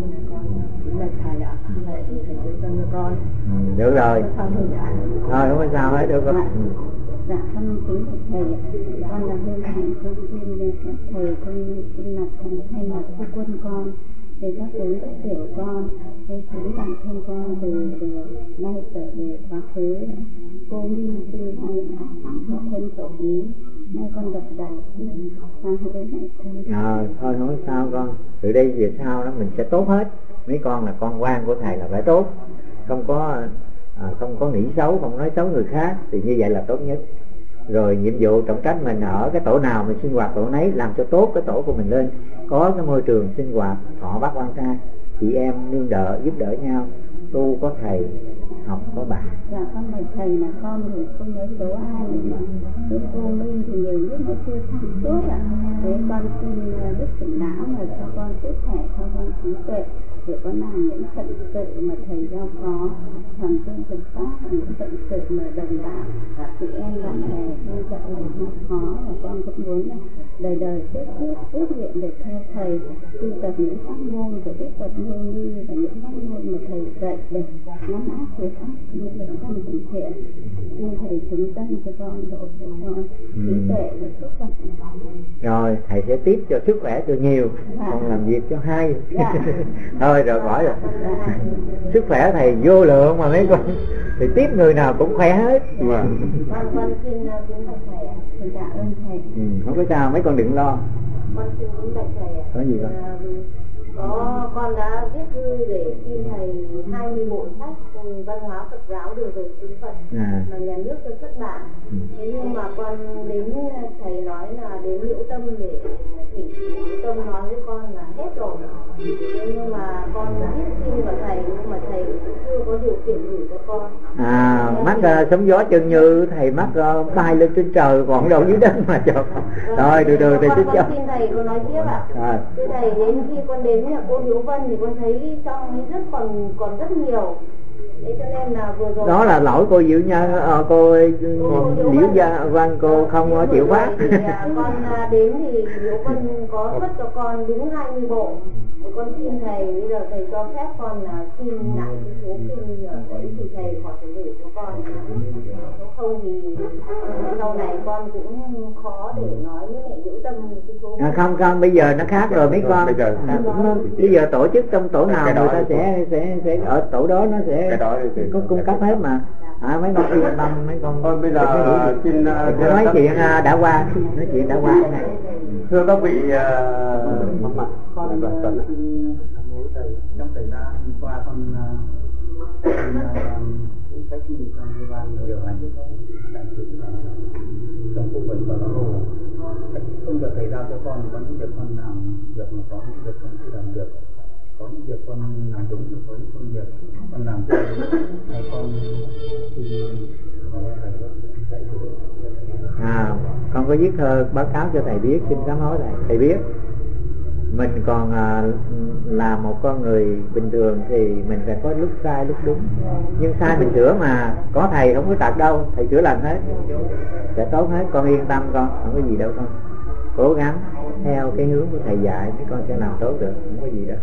Được rồi. Thôi không có sao hết đâu con. Dạ con kính thầy, con là Hương Hạnh, con xin về các thầy con xin mặt thay mặt cho quân con thì các quý các tiểu con hay chính bản thân con từ nay trở về quá khứ cô minh sư hay có thêm tổ ý nay con gặp đại sang hứa hãy thôi không có sao con. Từ đây về sau đó mình sẽ tốt hết. Mấy con là con quan của thầy là phải tốt, không có nghĩ xấu, không nói xấu người khác thì như vậy là tốt nhất. Rồi nhiệm vụ trọng trách mình ở cái tổ nào mình sinh hoạt tổ nấy, làm cho tốt cái tổ của mình lên, có cái môi trường sinh hoạt thọ bác quan trai, chị em nương đỡ giúp đỡ nhau, tu có thầy, học có bạn. Dạ con mời thầy là con thì không nói số ai mà cái cô Minh thì nhiều lúc nó chưa thông suốt ạ. Thế con xin đức trưởng lão là cho con sức khỏe, cho con trí tuệ để con làm những phận sự mà thầy giao phó, hoàn trên Phật pháp, những phận sự mà đồng đạo chị em bạn bè như vậy là không khó. Và con cũng muốn là đời đời ước nguyện để theo thầy tu tập những pháp môn của Đức Phật Môn Ni và những pháp môn mà thầy dạy để nắm áp việc ác như vậy trong thực hiện. Xin thầy chứng tâm cho con, độ cho con trí tuệ và sức khỏe. Rồi thầy sẽ tiếp cho sức khỏe cho nhiều, con làm việc cho hay. Thôi rồi khỏi rồi. Sức khỏe thầy vô lượng mà mấy con thì tiếp người nào cũng khỏe hết. Con xin kính bạch thầy ạ. Dạ ơn thầy. Không có sao, mấy con đừng lo. Con xin kính bạch thầy ạ. Có gì không? Con đã viết thư để xin thầy 20 bộ sách văn hóa Phật giáo đường về xứ Phật mà nhà nước cho xuất bản. Thế nhưng mà con đến thầy nói là đến Liễu Tâm để thỉnh Liễu Tâm nói với con là hết rồi. Thế nhưng mà con viết xin vào thầy nhưng mà thầy chưa có điều kiện gửi cho con. Mắc sóng gió chân như thầy mắc bay lên trên trời còn đâu dưới đất mà cho con. Rồi từ thầy giúp cho. Con xin thầy con nói tiếp ạ. Thế thầy đến khi con đến nhà cô Hiếu Vân thì con thấy trong ấy còn rất nhiều Thế cho nên là vừa rồi đó là lỗi cô Diệu Nhân, cô Liễu Gia Văn, cô không chịu phát. thì con đến thì Liễu Vân có xuất cho con đúng 20 bộ. Thì con xin thầy, bây giờ thầy cho phép con là xin lại cái số kinh đấy thì thầy có thể gửi cho con. Nếu không thì sau này con cũng khó để nói với lại Liễu Tâm cái số. Không, bây giờ nó khác rồi mấy con. Bây giờ tổ chức trong tổ nào người ta sẽ ở tổ đó nó sẽ có cung cấp hết mà. Mấy con yên tâm, mấy con bây giờ xin nói chuyện đã qua, nói chuyện đã qua cái này. Thưa các vị con thầy trong thời gian qua con phụ trách trong cái ban điều hành đại sứ trong khu vực Bà Hồ. Công việc thầy giao cho con có những việc con làm được mà có những việc con chưa làm được, có những việc con làm đúng và có những công việc con làm chưa đúng. Hay con thì thầy con có viết thơ báo cáo cho thầy biết, xin sám hối thầy biết. Mình còn là một con người bình thường thì mình phải có lúc sai lúc đúng, nhưng sai mình sửa mà, có thầy không có tật đâu, thầy chữa lành hết, sẽ tốt hết. Con yên tâm, con không có gì đâu, con cố gắng theo cái hướng của thầy dạy thì con sẽ làm tốt được, không có gì đâu.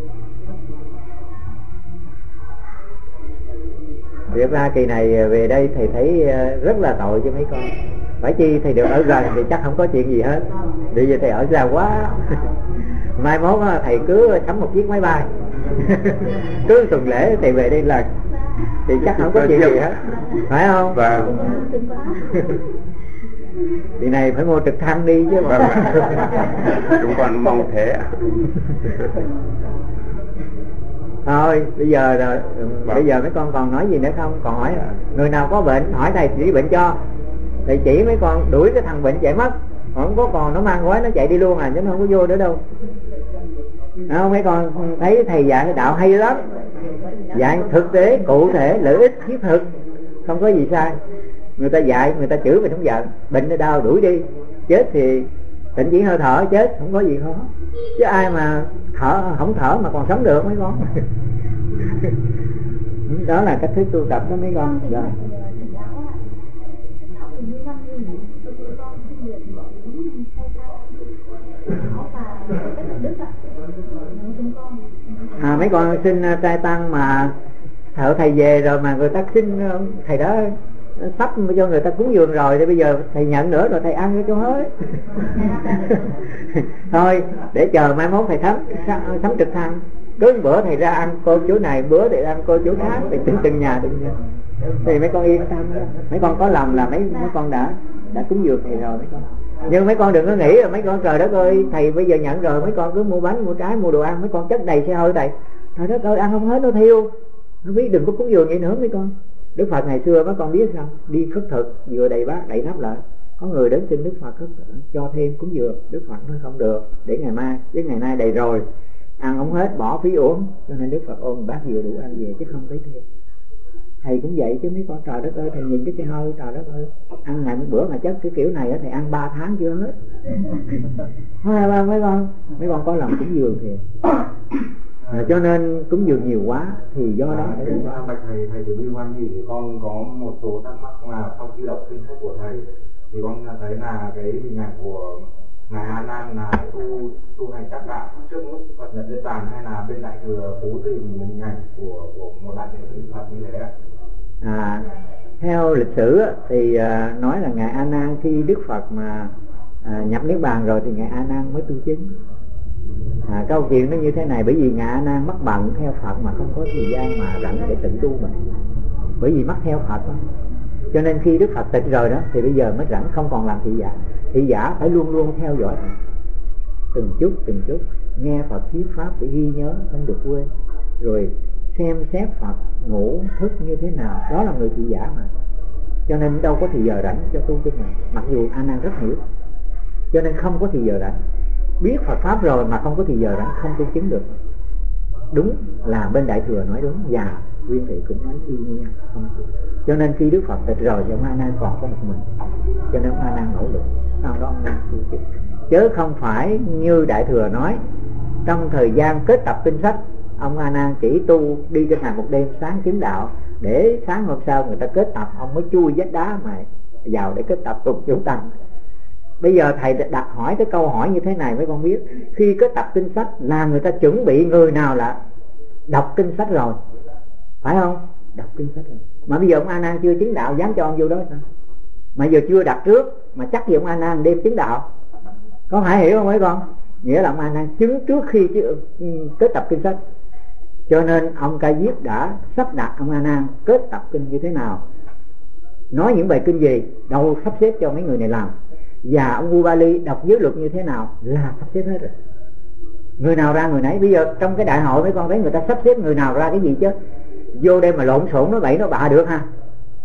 Việc ra kỳ này về đây thầy thấy rất là tội cho mấy con. Phải chi thầy được ở gần thì chắc không có chuyện gì hết. Bây giờ thầy ở xa quá. Mai mốt thầy cứ sắm một chiếc máy bay cứ tuần lễ thầy về đây lần thì chắc không có chuyện gì hết, phải không? Vâng. Thì này phải mua trực thăng đi chứ. Vâng. Chúng con mong thế ạ. Thôi bây giờ bây giờ mấy con còn nói gì nữa không? Còn hỏi người nào có bệnh hỏi thầy chỉ bệnh cho. Thầy chỉ mấy con đuổi cái thằng bệnh chạy mất, không có còn nó mang gói nó chạy đi luôn chứ nó không có vô nữa đâu. Không, mấy con thấy thầy dạy đạo hay lắm, dạy thực tế cụ thể lợi ích thiết thực, không có gì sai. Người ta dạy người ta chửi mình không giận, bệnh nó đau đuổi đi, chết thì tịnh chỉ hơi thở chết, không có gì khó. Chứ ai mà không thở mà còn sống được mấy con. Đó là cách thức tu tập đó mấy con. Rồi. Mấy con xin trai tăng mà thợ thầy về rồi mà người ta xin thầy đó sắp cho người ta cúng dường rồi thì bây giờ thầy nhận nữa rồi thầy ăn cho hết. Thôi để chờ mai mốt thầy sắm trực thăng, cứ bữa thầy ra ăn cô chỗ này, bữa thầy ăn cô chỗ khác, thì tính từng nhà thì mấy con yên tâm. Mấy con có lòng là mấy con đã cúng dường thầy rồi mấy con. Nhưng mấy con đừng có nghĩ là mấy con trời đất ơi thầy bây giờ nhận rồi mấy con cứ mua bánh mua trái mua đồ ăn, mấy con chất đầy xe hơi thầy, trời đất ơi ăn không hết nó thiêu. Nó biết đừng có cúng dường vậy nữa mấy con. Đức Phật ngày xưa mấy con biết sao, đi khất thực vừa đầy bát đậy nắp lại, có người đến xin Đức Phật cho thêm cúng dường, Đức Phật nói không được, để ngày mai, với ngày nay đầy rồi, ăn không hết bỏ phí uổng, cho nên Đức Phật ôm bát vừa đủ ăn về chứ không lấy thêm. Thầy cũng vậy chứ mấy con, trời đất ơi thầy nhìn cái xe hơi, trời đất ơi ăn ngày một bữa mà chất cái kiểu này thầy ăn 3 tháng chưa hết. Mấy con có lòng cúng dường thì cho nên cúng dường nhiều quá thì do đó. Bạch thầy từ bi quan thì con có một số thắc mắc là sau khi đọc kinh sách của thầy thì con thấy là cái hình ảnh của ngài A Nan là tu hành tác đạo trước lúc Phật nhập Niết Bàn, hay là bên Đại Thừa cố tình hình ảnh của một đại đệ tử Phật như thế ạ? Theo lịch sử thì nói là ngài A Nan khi Đức Phật mà nhập Niết Bàn rồi thì ngài A Nan mới tu chứng. Câu chuyện nó như thế này, bởi vì ngài A Nan mắc bận theo Phật mà không có thời gian mà rảnh để tự tu mình, bởi vì mắc theo Phật đó. Cho nên khi Đức Phật tịch rồi đó thì bây giờ mới rảnh, không còn làm thị giả. Thị giả phải luôn luôn theo dõi từng chút nghe Phật thuyết pháp để ghi nhớ không được quên, rồi xem xét Phật ngủ thức như thế nào, đó là người thị giả mà. Cho nên đâu có thì giờ rảnh cho tu chứng này, mặc dù A Nan rất hiểu, cho nên không có thì giờ rảnh. Biết Phật pháp rồi mà không có thì giờ rảnh không tu chứng được. Đúng là bên Đại Thừa nói đúng, và Nguyên Thị cũng nói y như nhau. Cho nên khi Đức Phật tịch rồi thì ông A Nan còn có một mình, cho nên ông A Nan nỗ lực sau đó ông Nan tu chứng, chứ không phải như Đại Thừa nói trong thời gian kết tập kinh sách Ông A Nan chỉ tu đi trên hàng một đêm, sáng chứng đạo, để sáng hôm sau người ta kết tập, ông mới chui vách đá mà vào để kết tập cùng chúng tăng. Bây giờ thầy đặt hỏi cái câu hỏi như thế này mấy con biết, khi kết tập kinh sách là người ta chuẩn bị người nào là đọc kinh sách rồi, phải không? Đọc kinh sách rồi. Mà bây giờ ông A Nan chưa chứng đạo, dám cho ông vô đó sao? Mà giờ chưa đặt trước mà chắc gì ông A Nan đêm chứng đạo. Có phải hiểu không mấy con? Nghĩa là ông A Nan chứng trước khi kết tập kinh sách. Cho nên ông Ca Diếp đã sắp đặt ông A Nan kết tập kinh như thế nào, nói những bài kinh gì, đâu sắp xếp cho mấy người này làm. Và ông Ubali đọc giới luật như thế nào là sắp xếp hết rồi. Người nào ra người nấy. Bây giờ trong cái đại hội mấy con thấy người ta sắp xếp người nào ra cái gì chứ. Vô đây mà lộn xộn nói bậy nói bạ được ha?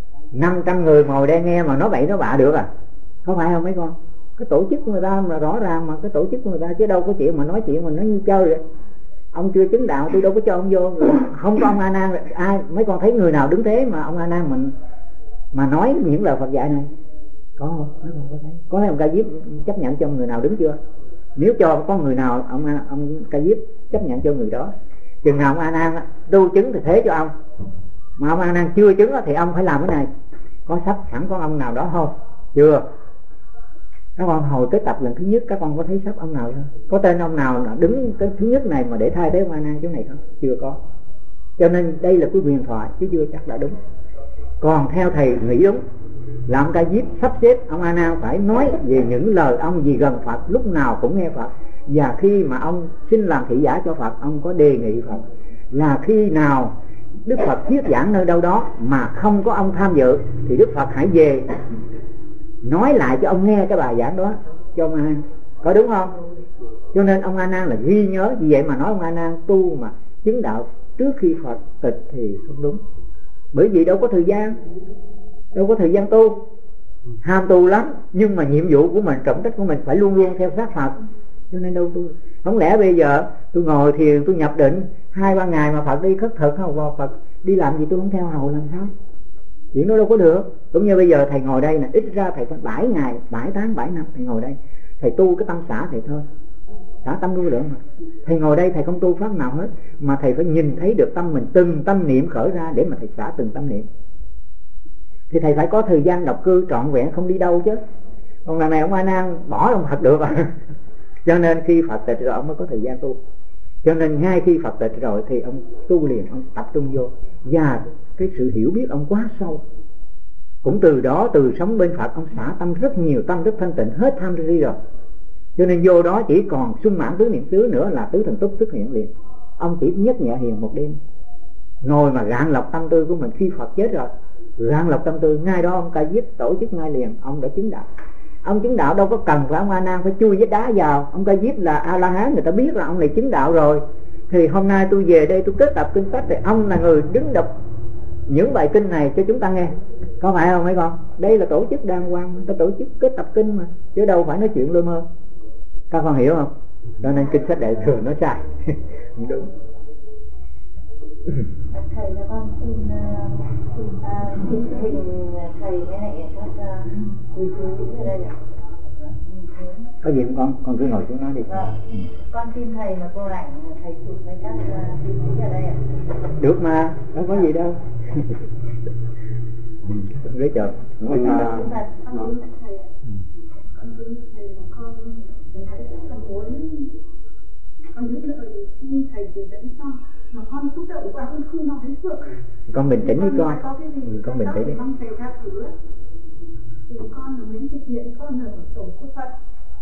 500 người ngồi đây nghe mà nói bậy nói bạ được à? Không phải không mấy con? Cái tổ chức của người ta mà rõ ràng mà cái tổ chức của người ta, chứ đâu có chuyện mà nói chuyện mà nó như chơi vậy. Ông chưa chứng đạo tôi đâu có cho ông vô. Không có ông A Nan ai, mấy con thấy người nào đứng thế mà ông A Nan mình mà nói những lời Phật dạy này? Có không? Mấy con có thấy? Có thấy ông Ca Diếp chấp nhận cho người nào đứng chưa? Nếu cho có người nào ông Ca Diếp chấp nhận cho người đó. Chừng nào ông A Nan tu chứng thì thế cho ông, mà ông A Nan chưa chứng thì ông phải làm cái này. Có sắp sẵn có ông nào đó không? Chưa. Các con hồi kết tập lần thứ nhất các con có thấy sắp ông nào không? Có tên ông nào là đứng cái thứ nhất này mà để thay thế ông A Nan chỗ này không? Chưa có. Cho nên đây là cái huyền thoại chứ chưa chắc đã đúng. Còn theo thầy nghĩ đúng là ông Ca Diếp sắp xếp ông A Nan phải nói về những lời ông gì gần Phật, lúc nào cũng nghe Phật. Và khi mà ông xin làm thị giả cho Phật, ông có đề nghị Phật là khi nào Đức Phật thuyết giảng nơi đâu đó mà không có ông tham dự thì Đức Phật hãy về nói lại cho ông nghe cái bài giảng đó cho ông A Nan. Có đúng không? Cho nên ông A Nan là ghi nhớ. Vì vậy mà nói ông A Nan tu mà chứng đạo trước khi Phật tịch thì không đúng. Bởi vì đâu có thời gian, đâu có thời gian tu, ham tu lắm. Nhưng mà nhiệm vụ của mình, trọng trách của mình phải luôn luôn theo sát Phật. Cho nên đâu tu. Không lẽ bây giờ tôi ngồi thiền, tôi nhập định 2-3 ngày mà Phật đi khất thực không, Phật đi làm gì tôi không theo hầu làm sao? Chuyện đó đâu có được. Cũng như bây giờ thầy ngồi đây nè, ít ra thầy phải 7 ngày, 7 tháng, 7 năm thầy ngồi đây. Thầy tu cái tâm xả thầy thôi, xả tâm vô lượng mà. Thầy ngồi đây thầy không tu pháp nào hết, mà thầy phải nhìn thấy được tâm mình, từng tâm niệm khởi ra để mà thầy xả từng tâm niệm. Thì thầy phải có thời gian độc cư trọn vẹn, không đi đâu chứ. Còn lần này ông A Nan bỏ ông Phật được à? Cho nên khi Phật tịch rồi ông mới có thời gian tu. Cho nên ngay khi Phật tịch rồi thì ông tu liền, ông tập trung vô. Và cái sự hiểu biết ông quá sâu. Cũng từ đó, từ sống bên Phật, ông xả tâm rất nhiều, tâm rất thanh tịnh, hết tham si rồi. Cho nên vô đó chỉ còn sung mãn tứ niệm xứ nữa là tứ thần túc xuất hiện liền. Ông chỉ nhất nhẹ hiền một đêm, ngồi mà gạn lọc tâm tư của mình. Khi Phật chết rồi, gạn lọc tâm tư, ngay đó ông Ca Diếp tổ chức ngay liền, ông đã chứng đạo. Ông chứng đạo đâu có cần phải ông A Nan phải chui vách đá vào. Ông Ca Diếp là A La Hán, người ta biết là ông này chứng đạo rồi. Thì hôm nay tôi về đây tôi kết tập kinh sách thì ông là người đứng đọc những bài kinh này cho chúng ta nghe. Có phải không mấy con? Đây là tổ chức đàng hoàng, ta tổ chức kết tập kinh mà, chứ đâu phải nói chuyện lơ mơ. Các con hiểu không? Cho nên kinh sách Đại Thừa nó sai. Đúng. Thầy là con xin hình thầy cái này các quý vị ở đây ạ. Có gì không con cứ ngồi xuống nói đi. Con xin thầy mà cô ảnh thầy chụp với các quý vị ở đây ạ. Được mà, đâu có gì đâu. Lấy chợ. Con kính thầy ạ. Con kính thầy là con những lời xin thầy chỉ dẫn cho, mà con xúc động quá con không nói được. Con bình tĩnh đi con. Con bình tĩnh đi. Con thầy ra thứ thì con là Nguyễn Thị Thiện, con ở tổ của Phật.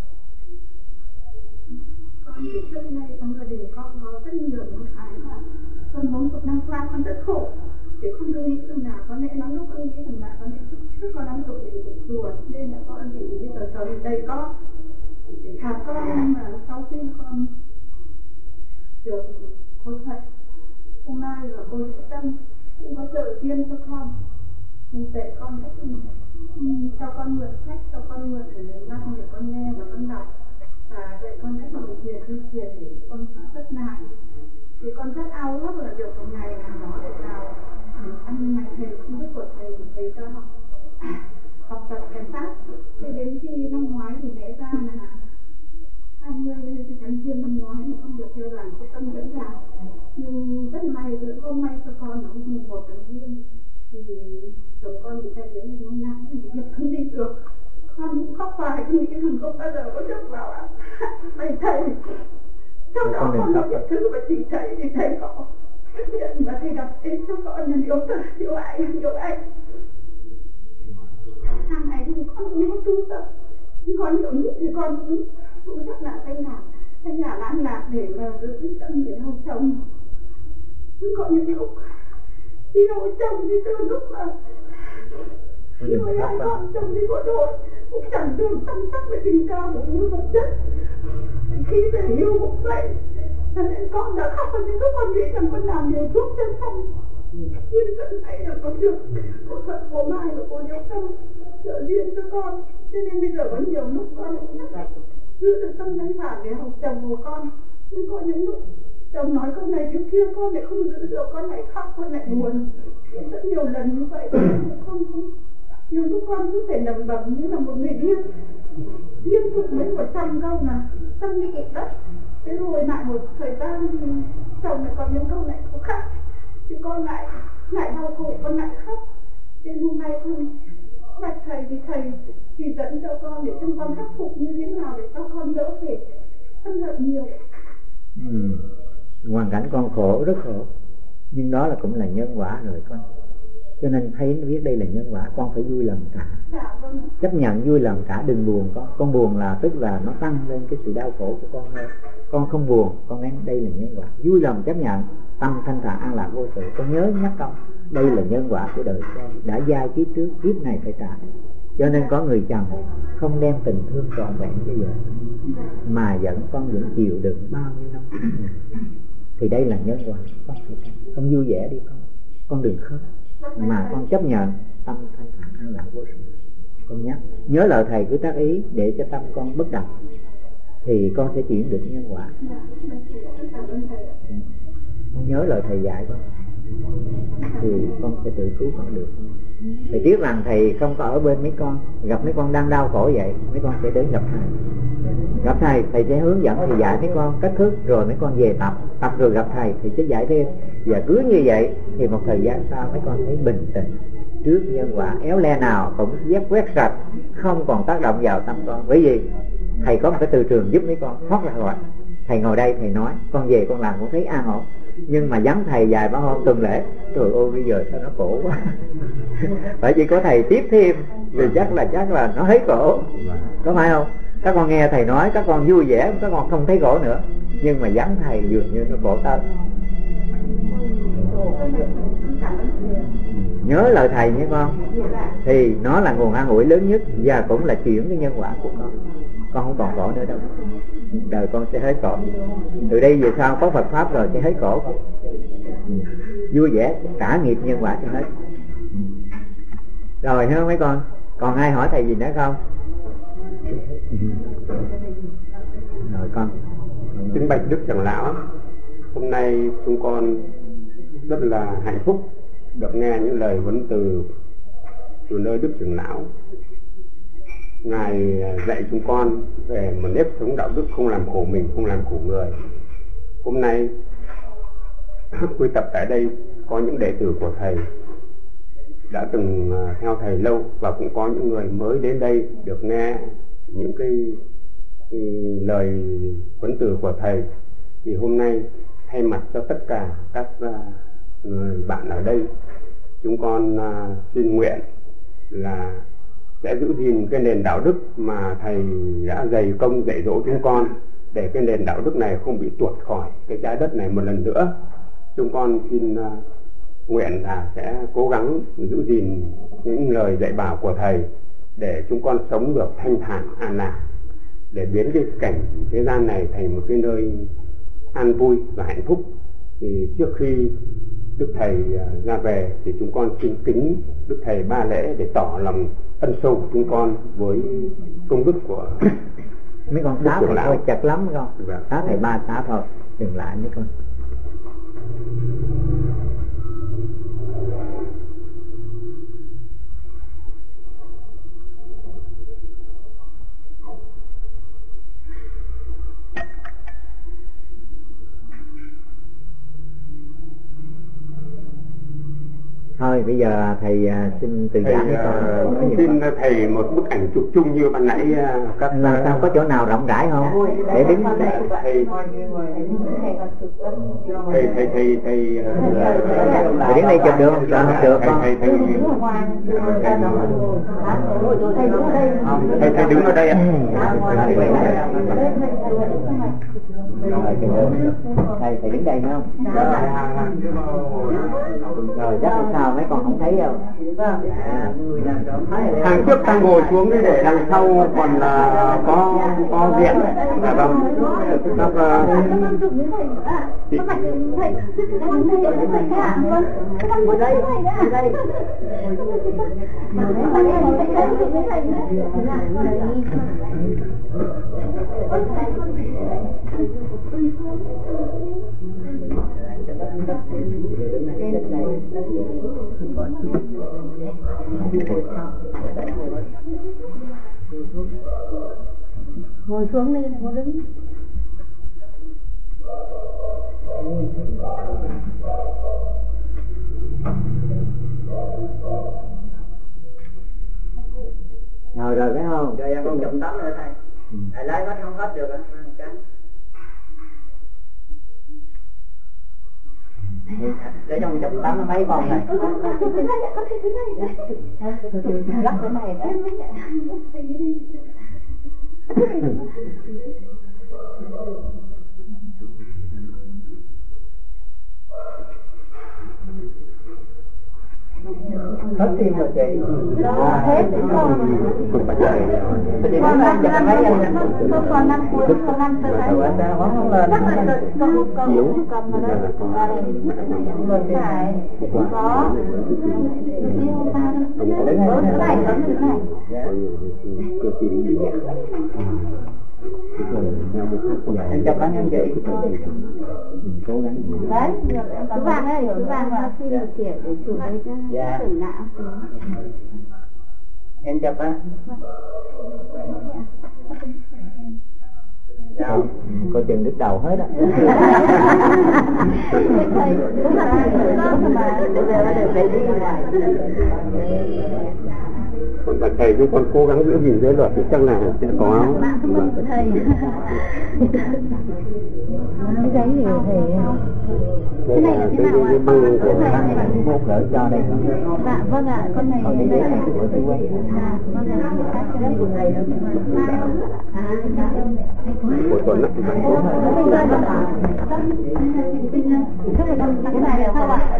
Con từ trước đến nay trong gia đình con có rất nhiều những cái mà hơn 40 năm qua con rất khổ. Để không cứ nghĩ rằng là có lẽ lắm lúc con nghĩ rằng là có lẽ trước con đang tội để được chùa, nên là con bị bây giờ trời đây có để hạt con. Mà sau khi con được cô Phật, cô Mai và cô Sĩ Tâm cũng có trợ duyên cho con, để con cách cho con mượn sách, cho con mượn năng để con nghe và con đọc, và dạy con cách ngồi thiền đi thiền để con rất lại. Thì con rất ao ước là được một ngày nào đó để vào ăn ngày thầy không biết của thầy thì thầy cho học tập cái pháp. Thế đến khi năm ngoái thì lẽ ra là 20 tháng Giêng năm ngoái mà con được theo đoàn của Tâm dẫn vào, nhưng hoài nghĩ thằng không bao giờ có được vào ạ. Thầy sau đó con nói những thứ mà chị thầy thì thầy có nhận và thầy đọc tên cho con là yêu ai. Hàng ngày thì con cũng có tu tập, con nhiều nhất thì con cũng rất là thanh nhàn an lạc để mà giữ tâm để hầu chồng. Có những lúc đi hầu chồng thì từ lúc mà nuôi hai con chồng đi bộ đội cũng chẳng được chăm sóc về tình cảm cũng như vật chất. Khi về hưu cũng vậy, cho nên con đã khóc vào những lúc con nghĩ rằng con làm nhiều thuốc chân không. Nhưng tận này là con được phẫu thuật của Mai và cô Liễu Tâm trợ duyên cho con, cho nên bây giờ có nhiều lúc con cũng rất là giữ được tâm thanh thản để học chồng của con. Nhưng có những lúc chồng nói câu này câu kia con lại không giữ được, con lại khóc, con lại buồn. Rất nhiều lần như vậy, con cũng nhiều lúc con cứ phải lẩm bẩm như là một người điên, liên tục mấy 100 câu là tâm như cục đất. Thế rồi lại một thời gian thì chồng lại còn những câu này cũng khác, thì con lại đau khổ, con lại khóc. Thế hôm nay con bạch thầy thì thầy chỉ dẫn cho con để cho con khắc phục như thế nào để cho con đỡ phải thân hận nhiều. Hoàn cảnh con khổ, rất khổ, nhưng đó là cũng là nhân quả rồi con. Cho nên thấy nó biết đây là nhân quả, con phải vui lòng trả. Chấp nhận vui lòng trả, đừng buồn con. Con buồn là tức là nó tăng lên cái sự đau khổ của con thôi. Con không buồn, con nói đây là nhân quả, vui lòng chấp nhận, tâm thanh thản an lạc vô sự. Con nhớ nhắc con, đây là nhân quả của đời con, đã giai kiếp trước, kiếp này phải trả. Cho nên có người chồng không đem tình thương trọn vẹn cho vợ, mà con vẫn chịu đựng bao nhiêu năm thì đây là nhân quả. Con vui vẻ đi con đừng khóc, mà con chấp nhận, tâm thanh thản an lạc vô sự. Con nhớ lời thầy cứ tác ý để cho tâm con bất động thì con sẽ chuyển được nhân quả. Con nhớ lời thầy dạy con thì con sẽ tự cứu con được. Thầy tiếc rằng thầy không có ở bên mấy con, gặp mấy con đang đau khổ vậy, mấy con sẽ đến gặp thầy. Gặp thầy sẽ hướng dẫn, thầy dạy mấy con cách thức, rồi mấy con về tập rồi gặp thầy thì sẽ dạy thêm. Và cứ như vậy thì một thời gian sau mấy con thấy bình tĩnh trước nhân quả éo le nào cũng quét sạch, không còn tác động vào tâm con. Bởi vì thầy có một cái từ trường giúp mấy con thoát ra khỏi. Thầy ngồi đây thầy nói, con về con làm cũng thấy an ổn. Nhưng mà vắng thầy vài ba hôm tuần lễ, trời ơi bây giờ sao nó khổ quá. Bởi vì có thầy tiếp thêm thì chắc là nó thấy khổ, có phải không? Các con nghe thầy nói các con vui vẻ, các con không thấy khổ nữa. Nhưng mà vắng thầy dường như nó khổ tới. Nhớ lời thầy nhé con, thì nó là nguồn an ủi lớn nhất và cũng là chuyển cái nhân quả của con. Con không còn khổ nữa đâu, đời con sẽ hết khổ. Từ đây về sau có Phật pháp rồi sẽ hết khổ. Vui vẻ trả nghiệp nhân quả cho hết. Rồi hả mấy con? Còn ai hỏi thầy gì nữa không? Rồi con. Kính bạch Đức Trưởng Lão, hôm nay chúng con rất là hạnh phúc được nghe những lời huấn từ nơi Đức Trưởng Lão. Ngài dạy chúng con về một nếp sống đạo đức, không làm khổ mình, không làm khổ người. Hôm nay quy tập tại đây có những đệ tử của thầy đã từng theo thầy lâu, và cũng có những người mới đến đây được nghe những cái lời huấn từ của thầy. Thì hôm nay thay mặt cho tất cả các người bạn ở đây, chúng con xin nguyện là sẽ giữ gìn cái nền đạo đức mà thầy đã dày công dạy dỗ chúng con, để cái nền đạo đức này không bị tuột khỏi cái trái đất này một lần nữa. Chúng con xin nguyện là sẽ cố gắng giữ gìn những lời dạy bảo của thầy để chúng con sống được thanh thản an lạc, để biến cái cảnh thế gian này thành một cái nơi an vui và hạnh phúc. Thì trước khi Đức Thầy ra về thì chúng con xin kính Đức Thầy 3 lễ để tỏ lòng ân sâu của chúng con với công đức của mấy con xá thầy thôi chặt lắm không? Xá thầy 3 xá thôi, dừng lại mấy con. thôi bây giờ thầy xin từ giãn xin thầy một bức ảnh chụp chung như ban nãy các làm sao có chỗ nào rộng rãi không để đứng thầy đứng đây chụp được không? Được không? Thầy đứng ở đây ạ. Thầy đứng đây nữa không? Rồi chắc sao mấy con không thấy đâu. Hàng trước ta ngồi xuống đi để đằng sau còn có diện. Dạ vâng. Ngồi xuống đi, ngồi đứng. Rồi phải không? Rồi em không chậm tắm nữa thầy. Thầy lấy hết không hết được á. Để trong chậm tắm nó mấy con này. Lắc cái này đấy. Hết tim rồi chị. Hết rồi. Còn năm cuối, còn năm tới đấy. Chắc là cầm ở đây. Phải có. Cái này có cái này. Em chụp anh em chị. Cố gắng. Đấy, chú vàng ấy, chú vàng là phim được kiểu để chụp đấy chứ. Dạ. Em chụp á. Dạ. Coi chừng đứt đầu hết á. Đúng là đều phải đi ngoài. Còn thầy chúng con cố gắng giữ gìn giới luật thì chắc là sẽ có. Thầy. Cái giấy thì thầy. Cái này là thế nào ạ? Băng của Một gửi cho đây. Dạ vâng ạ, con này Còn cái giấy này của chú ấy. vâng ạ, cái đất của thầy đó. của tuần á. Cái này là sao ạ?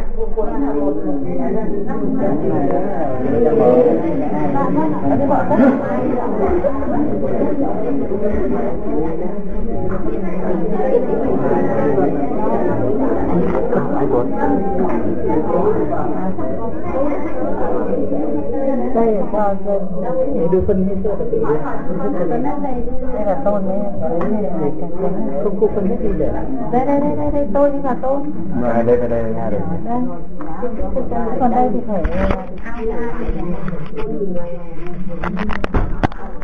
Đây là sao để đưa phân hết cho chị. Đây là tôn đấy, không có phân hết đi để. Đây tôn và tôn. Rồi đây rồi. Đây. Còn đây thì phải